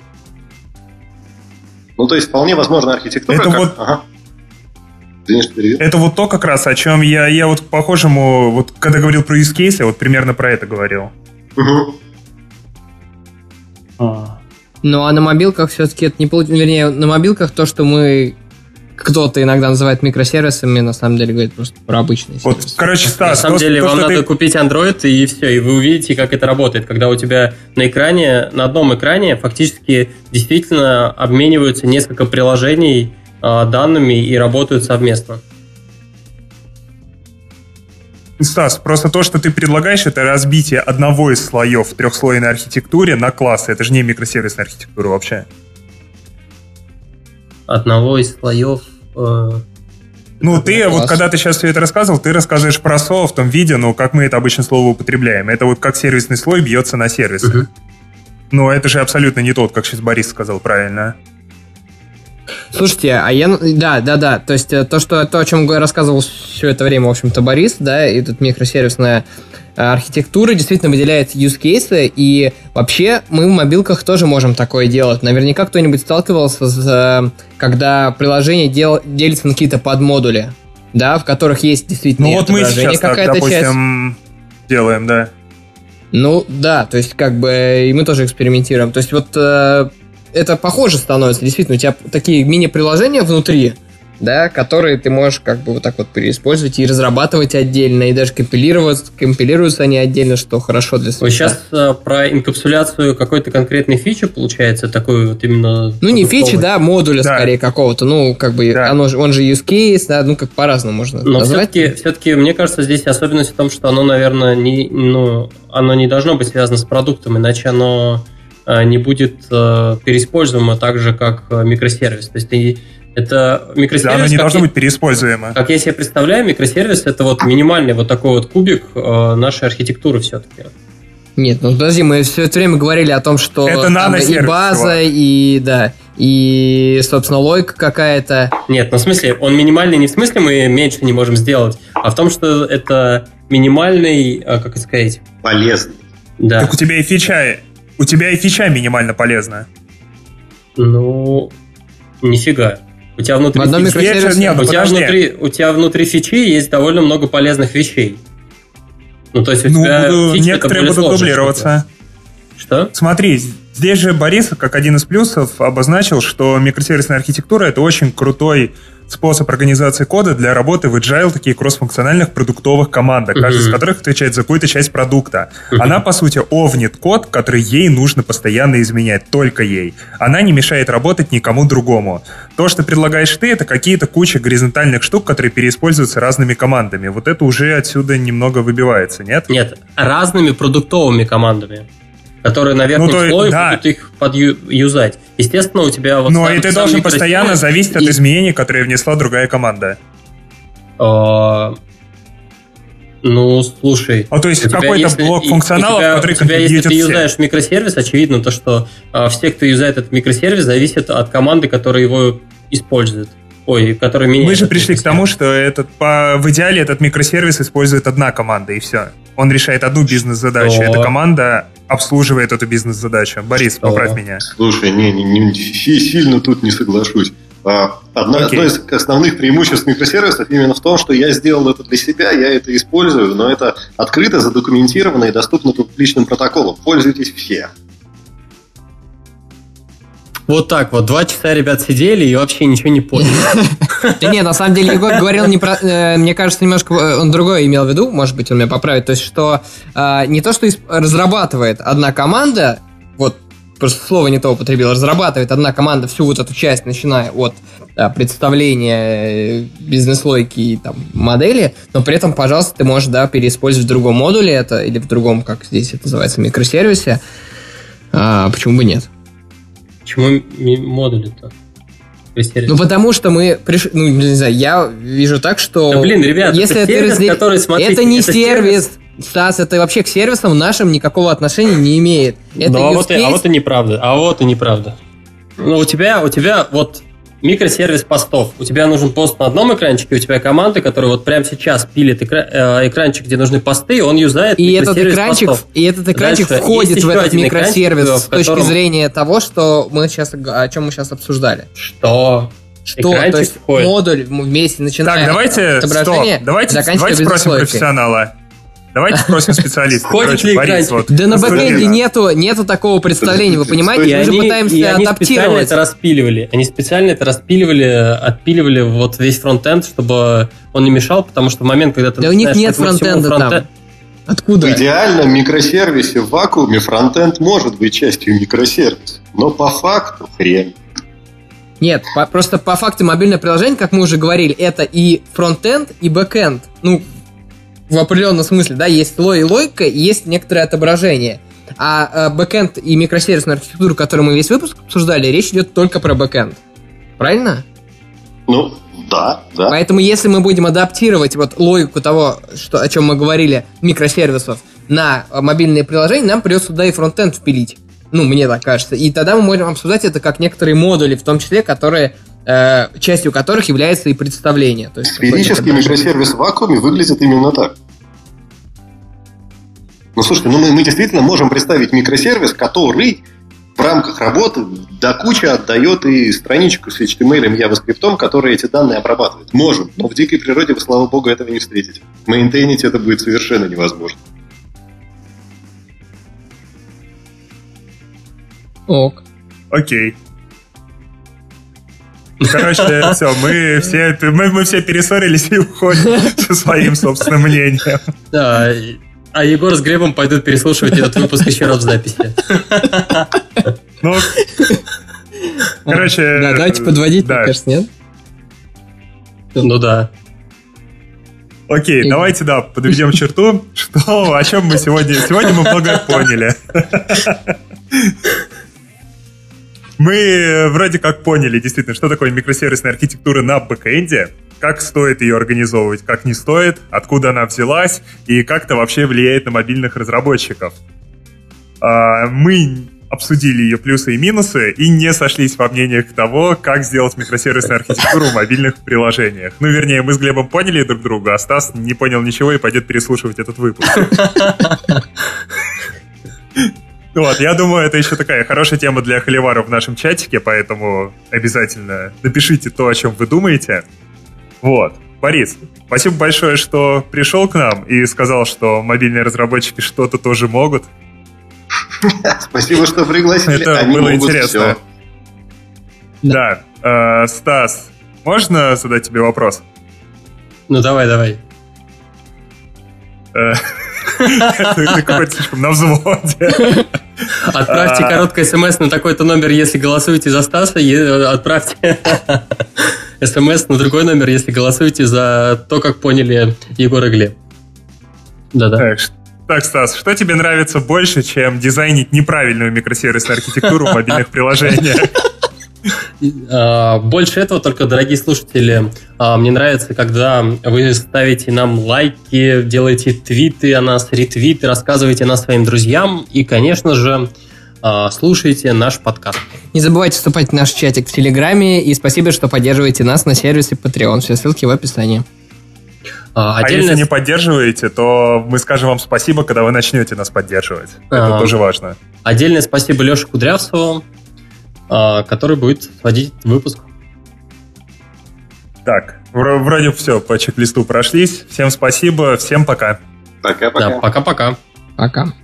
Ну, то есть, вполне возможно, архитектура... Это вот... Ага. Извини, это вот то как раз, о чем я вот по-похожему, вот когда говорил про use case, я вот примерно про это говорил. Угу. Ну, а на мобилках все-таки это не получится. Вернее, на мобилках то, что мы... Кто-то иногда называет микросервисами, на самом деле говорит просто про обычные сервисы. Вот, короче, Стас, на самом деле, вам надо купить Android, и все, и вы увидите, как это работает. Когда у тебя на одном экране фактически действительно обмениваются несколько приложений данными и работают совместно. Стас, просто то, что ты предлагаешь, это разбитие одного из слоев в трехслойной архитектуре на классы. Это же не микросервисная архитектура вообще. Одного из слоев... Ну, ты вот, когда ты сейчас все это рассказывал, ты рассказываешь про SOA в том виде, ну, как мы это обычно слово употребляем. Это вот как сервисный слой бьется на сервисы. Но это же абсолютно не тот, как сейчас Борис сказал правильно. Слушайте, а я... Да. То есть то, о чем рассказывал все это время, в общем-то, Борис, да, и тут микросервисная архитектура действительно выделяет use cases, и вообще мы в мобилках тоже можем такое делать. Наверняка кто-нибудь сталкивался когда приложение делится на какие-то подмодули, да, в которых есть действительно отображение, какая-то часть. Ну вот мы сейчас, допустим, делаем, да. Ну да, то есть как бы и мы тоже экспериментируем. То есть вот это похоже становится, действительно, у тебя такие мини-приложения внутри, да, которые ты можешь как бы вот так вот переиспользовать и разрабатывать отдельно, и даже компилируются они отдельно, что хорошо для себя. Вы сейчас про инкапсуляцию какой-то конкретной фичи, получается, такой вот именно... Ну, не фичи, да, модуля скорее какого-то, ну, как бы, он же use case, да, ну, как по-разному можно назвать. Но все-таки, мне кажется, здесь особенность в том, что оно, наверное, оно не должно быть связано с продуктом, иначе оно не будет переиспользуемо так же, как микросервис. То есть это микросервис... Да, оно не должно быть переиспользуемо. Как я себе представляю, микросервис — это вот минимальный вот такой вот кубик нашей архитектуры все-таки. Нет, ну подожди, мы все это время говорили о том, что это там и база, и, собственно, логика какая-то. Нет, ну в смысле, он минимальный не в смысле мы меньше не можем сделать, а в том, что это минимальный, как это сказать? Полезный. Да. Так у тебя и фича минимально полезна. Ну, нифига. У тебя внутри у тебя внутри фичи есть довольно много полезных вещей. Ну, то есть у тебя некоторые будут дублироваться. Что? Смотри, здесь же Борис, как один из плюсов, обозначил, что микросервисная архитектура — это очень крутой способ организации кода для работы в agile, таких кроссфункциональных продуктовых командах, каждая из которых отвечает за какую-то часть продукта. Она, по сути, овнит код, который ей нужно постоянно изменять, только ей. Она не мешает работать никому другому. То, что предлагаешь ты, это какие-то куча горизонтальных штук, которые переиспользуются разными командами. Вот это уже отсюда немного выбивается, нет? Нет, разными продуктовыми командами, которые на верхнем слое будут их подюзать. Естественно, у тебя... Вот но и ты должен постоянно зависеть от изменений, которые внесла другая команда. Ну, слушай... То есть какой-то блок функционалов, который контрибьютит если ты юзаешь микросервис, очевидно, то, что все, кто юзает этот микросервис, зависят от команды, которая его использует. Который меняет. Мы же пришли к тому, что в идеале этот микросервис использует одна команда, и все. Он решает одну бизнес-задачу. Эта команда обслуживает эту бизнес-задачу. Борис, поправь меня. Слушай, не сильно тут не соглашусь. Одно из основных преимуществ микросервисов именно в том, что я сделал это для себя, я это использую, но это открыто, задокументировано и доступно публичным протоколом. Пользуйтесь все. Вот так вот, 2 часа ребят сидели и вообще ничего не поняли. Да нет, на самом деле Егор говорил не про... Мне кажется, немножко он другое имел в виду, может быть, он меня поправит. То есть, что не то, что разрабатывает одна команда, вот, просто слово не то употребил, разрабатывает одна команда всю вот эту часть, начиная от представления бизнес-логики и там модели, но при этом, пожалуйста, ты можешь, переиспользовать в другом модуле это, или в другом, как здесь это называется, микросервисе. Почему бы нет? Почему модули-то? Ну, потому что мы пришли... Ну, не знаю, я вижу так, что... Да, блин, ребят, если это сервис, который, смотрите... Это не сервис, Стас, это вообще к сервисам нашим никакого отношения не имеет. Это а вот и неправда. Ну, у тебя вот микросервис постов. У тебя нужен пост на одном экранчике, у тебя команда, которая вот прямо сейчас пилит экранчик, где нужны посты, он юзает микросервис постов. И этот экранчик входит в этот микросервис с точки зрения того, что о чем мы сейчас обсуждали. Что? То есть входит. Модуль вместе начиная от отображения, давайте спросим профессионала. Давайте спросим специалиста. Входит ли экранчик? Да на бэкэнде нету такого представления, вы понимаете? Мы же пытаемся адаптировать. Они специально это распиливали, отпиливали вот весь фронтенд, чтобы он не мешал, потому что в момент, когда ты... Да у них нет фронтенда там. Откуда? В идеальном микросервисе в вакууме фронтенд может быть частью микросервиса, но по факту хрен. Нет, просто по факту мобильное приложение, как мы уже говорили, это и фронтенд, и бэкэнд. Ну, в определенном смысле, да, есть слой и логика, и есть некоторое отображение. А бэкэнд и микросервисную архитектуру, которую мы весь выпуск обсуждали, речь идет только про бэкэнд. Правильно? Ну, да. Поэтому если мы будем адаптировать вот логику того, о чем мы говорили, микросервисов, на мобильные приложения, нам придется туда и фронтенд впилить. Ну, мне так кажется. И тогда мы можем обсуждать это как некоторые модули, в том числе, которые, частью которых является и представление. То есть, сферический микросервис в вакууме выглядит именно так. Ну, слушайте, мы действительно можем представить микросервис, который в рамках работы до кучи отдает и страничку с HTML и JavaScript, который эти данные обрабатывает. Можем, но в дикой природе вы, слава богу, этого не встретите. Мейнтейнить это будет совершенно невозможно. Ок. Окей. Короче, все, мы все перессорились и уходим со своим собственным мнением. Да, а Егор с Глебом пойдут переслушивать этот выпуск еще раз в записи. Ну, короче... Да, давайте подводить, мне кажется, нет? Ну да. Окей, давайте, подведем черту. О чем мы сегодня? Сегодня мы много поняли. Мы вроде как поняли, действительно, что такое микросервисная архитектура на бэкэнде, как стоит ее организовывать, как не стоит, откуда она взялась и как это вообще влияет на мобильных разработчиков. Мы обсудили ее плюсы и минусы и не сошлись во мнениях того, как сделать микросервисную архитектуру в мобильных приложениях. Ну, вернее, мы с Глебом поняли друг друга, а Стас не понял ничего и пойдет переслушивать этот выпуск. Вот, я думаю, это еще такая хорошая тема для холиваров в нашем чатике, поэтому обязательно напишите то, о чем вы думаете. Вот. Борис, спасибо большое, что пришел к нам и сказал, что мобильные разработчики что-то тоже могут. Спасибо, что пригласили. Это было интересно. Да. Стас, можно задать тебе вопрос? Ну, давай. Ты какой-то слишком на взводе. Отправьте короткое смс на такой-то номер, если голосуете за Стаса. Отправьте смс на другой номер, если голосуете за то, как поняли Егор и Глеб. Да. Так, Стас, что тебе нравится больше, чем дизайнить неправильную микросервисную архитектуру в мобильных приложениях? Больше этого, только, дорогие слушатели, мне нравится, когда вы ставите нам лайки, делаете твиты о нас, ретвиты, рассказываете о нас своим друзьям и, конечно же, слушайте наш подкаст. Не забывайте вступать в наш чатик в Телеграме, и спасибо, что поддерживаете нас на сервисе Patreon. Все ссылки в описании. А если не поддерживаете, то мы скажем вам спасибо, когда вы начнете нас поддерживать. Это тоже важно. Отдельное спасибо Леше Кудрявцеву, который будет сводить выпуск. Так, вроде все, по чек-листу прошлись. Всем спасибо, всем пока. Пока-пока. Да, пока-пока. Пока.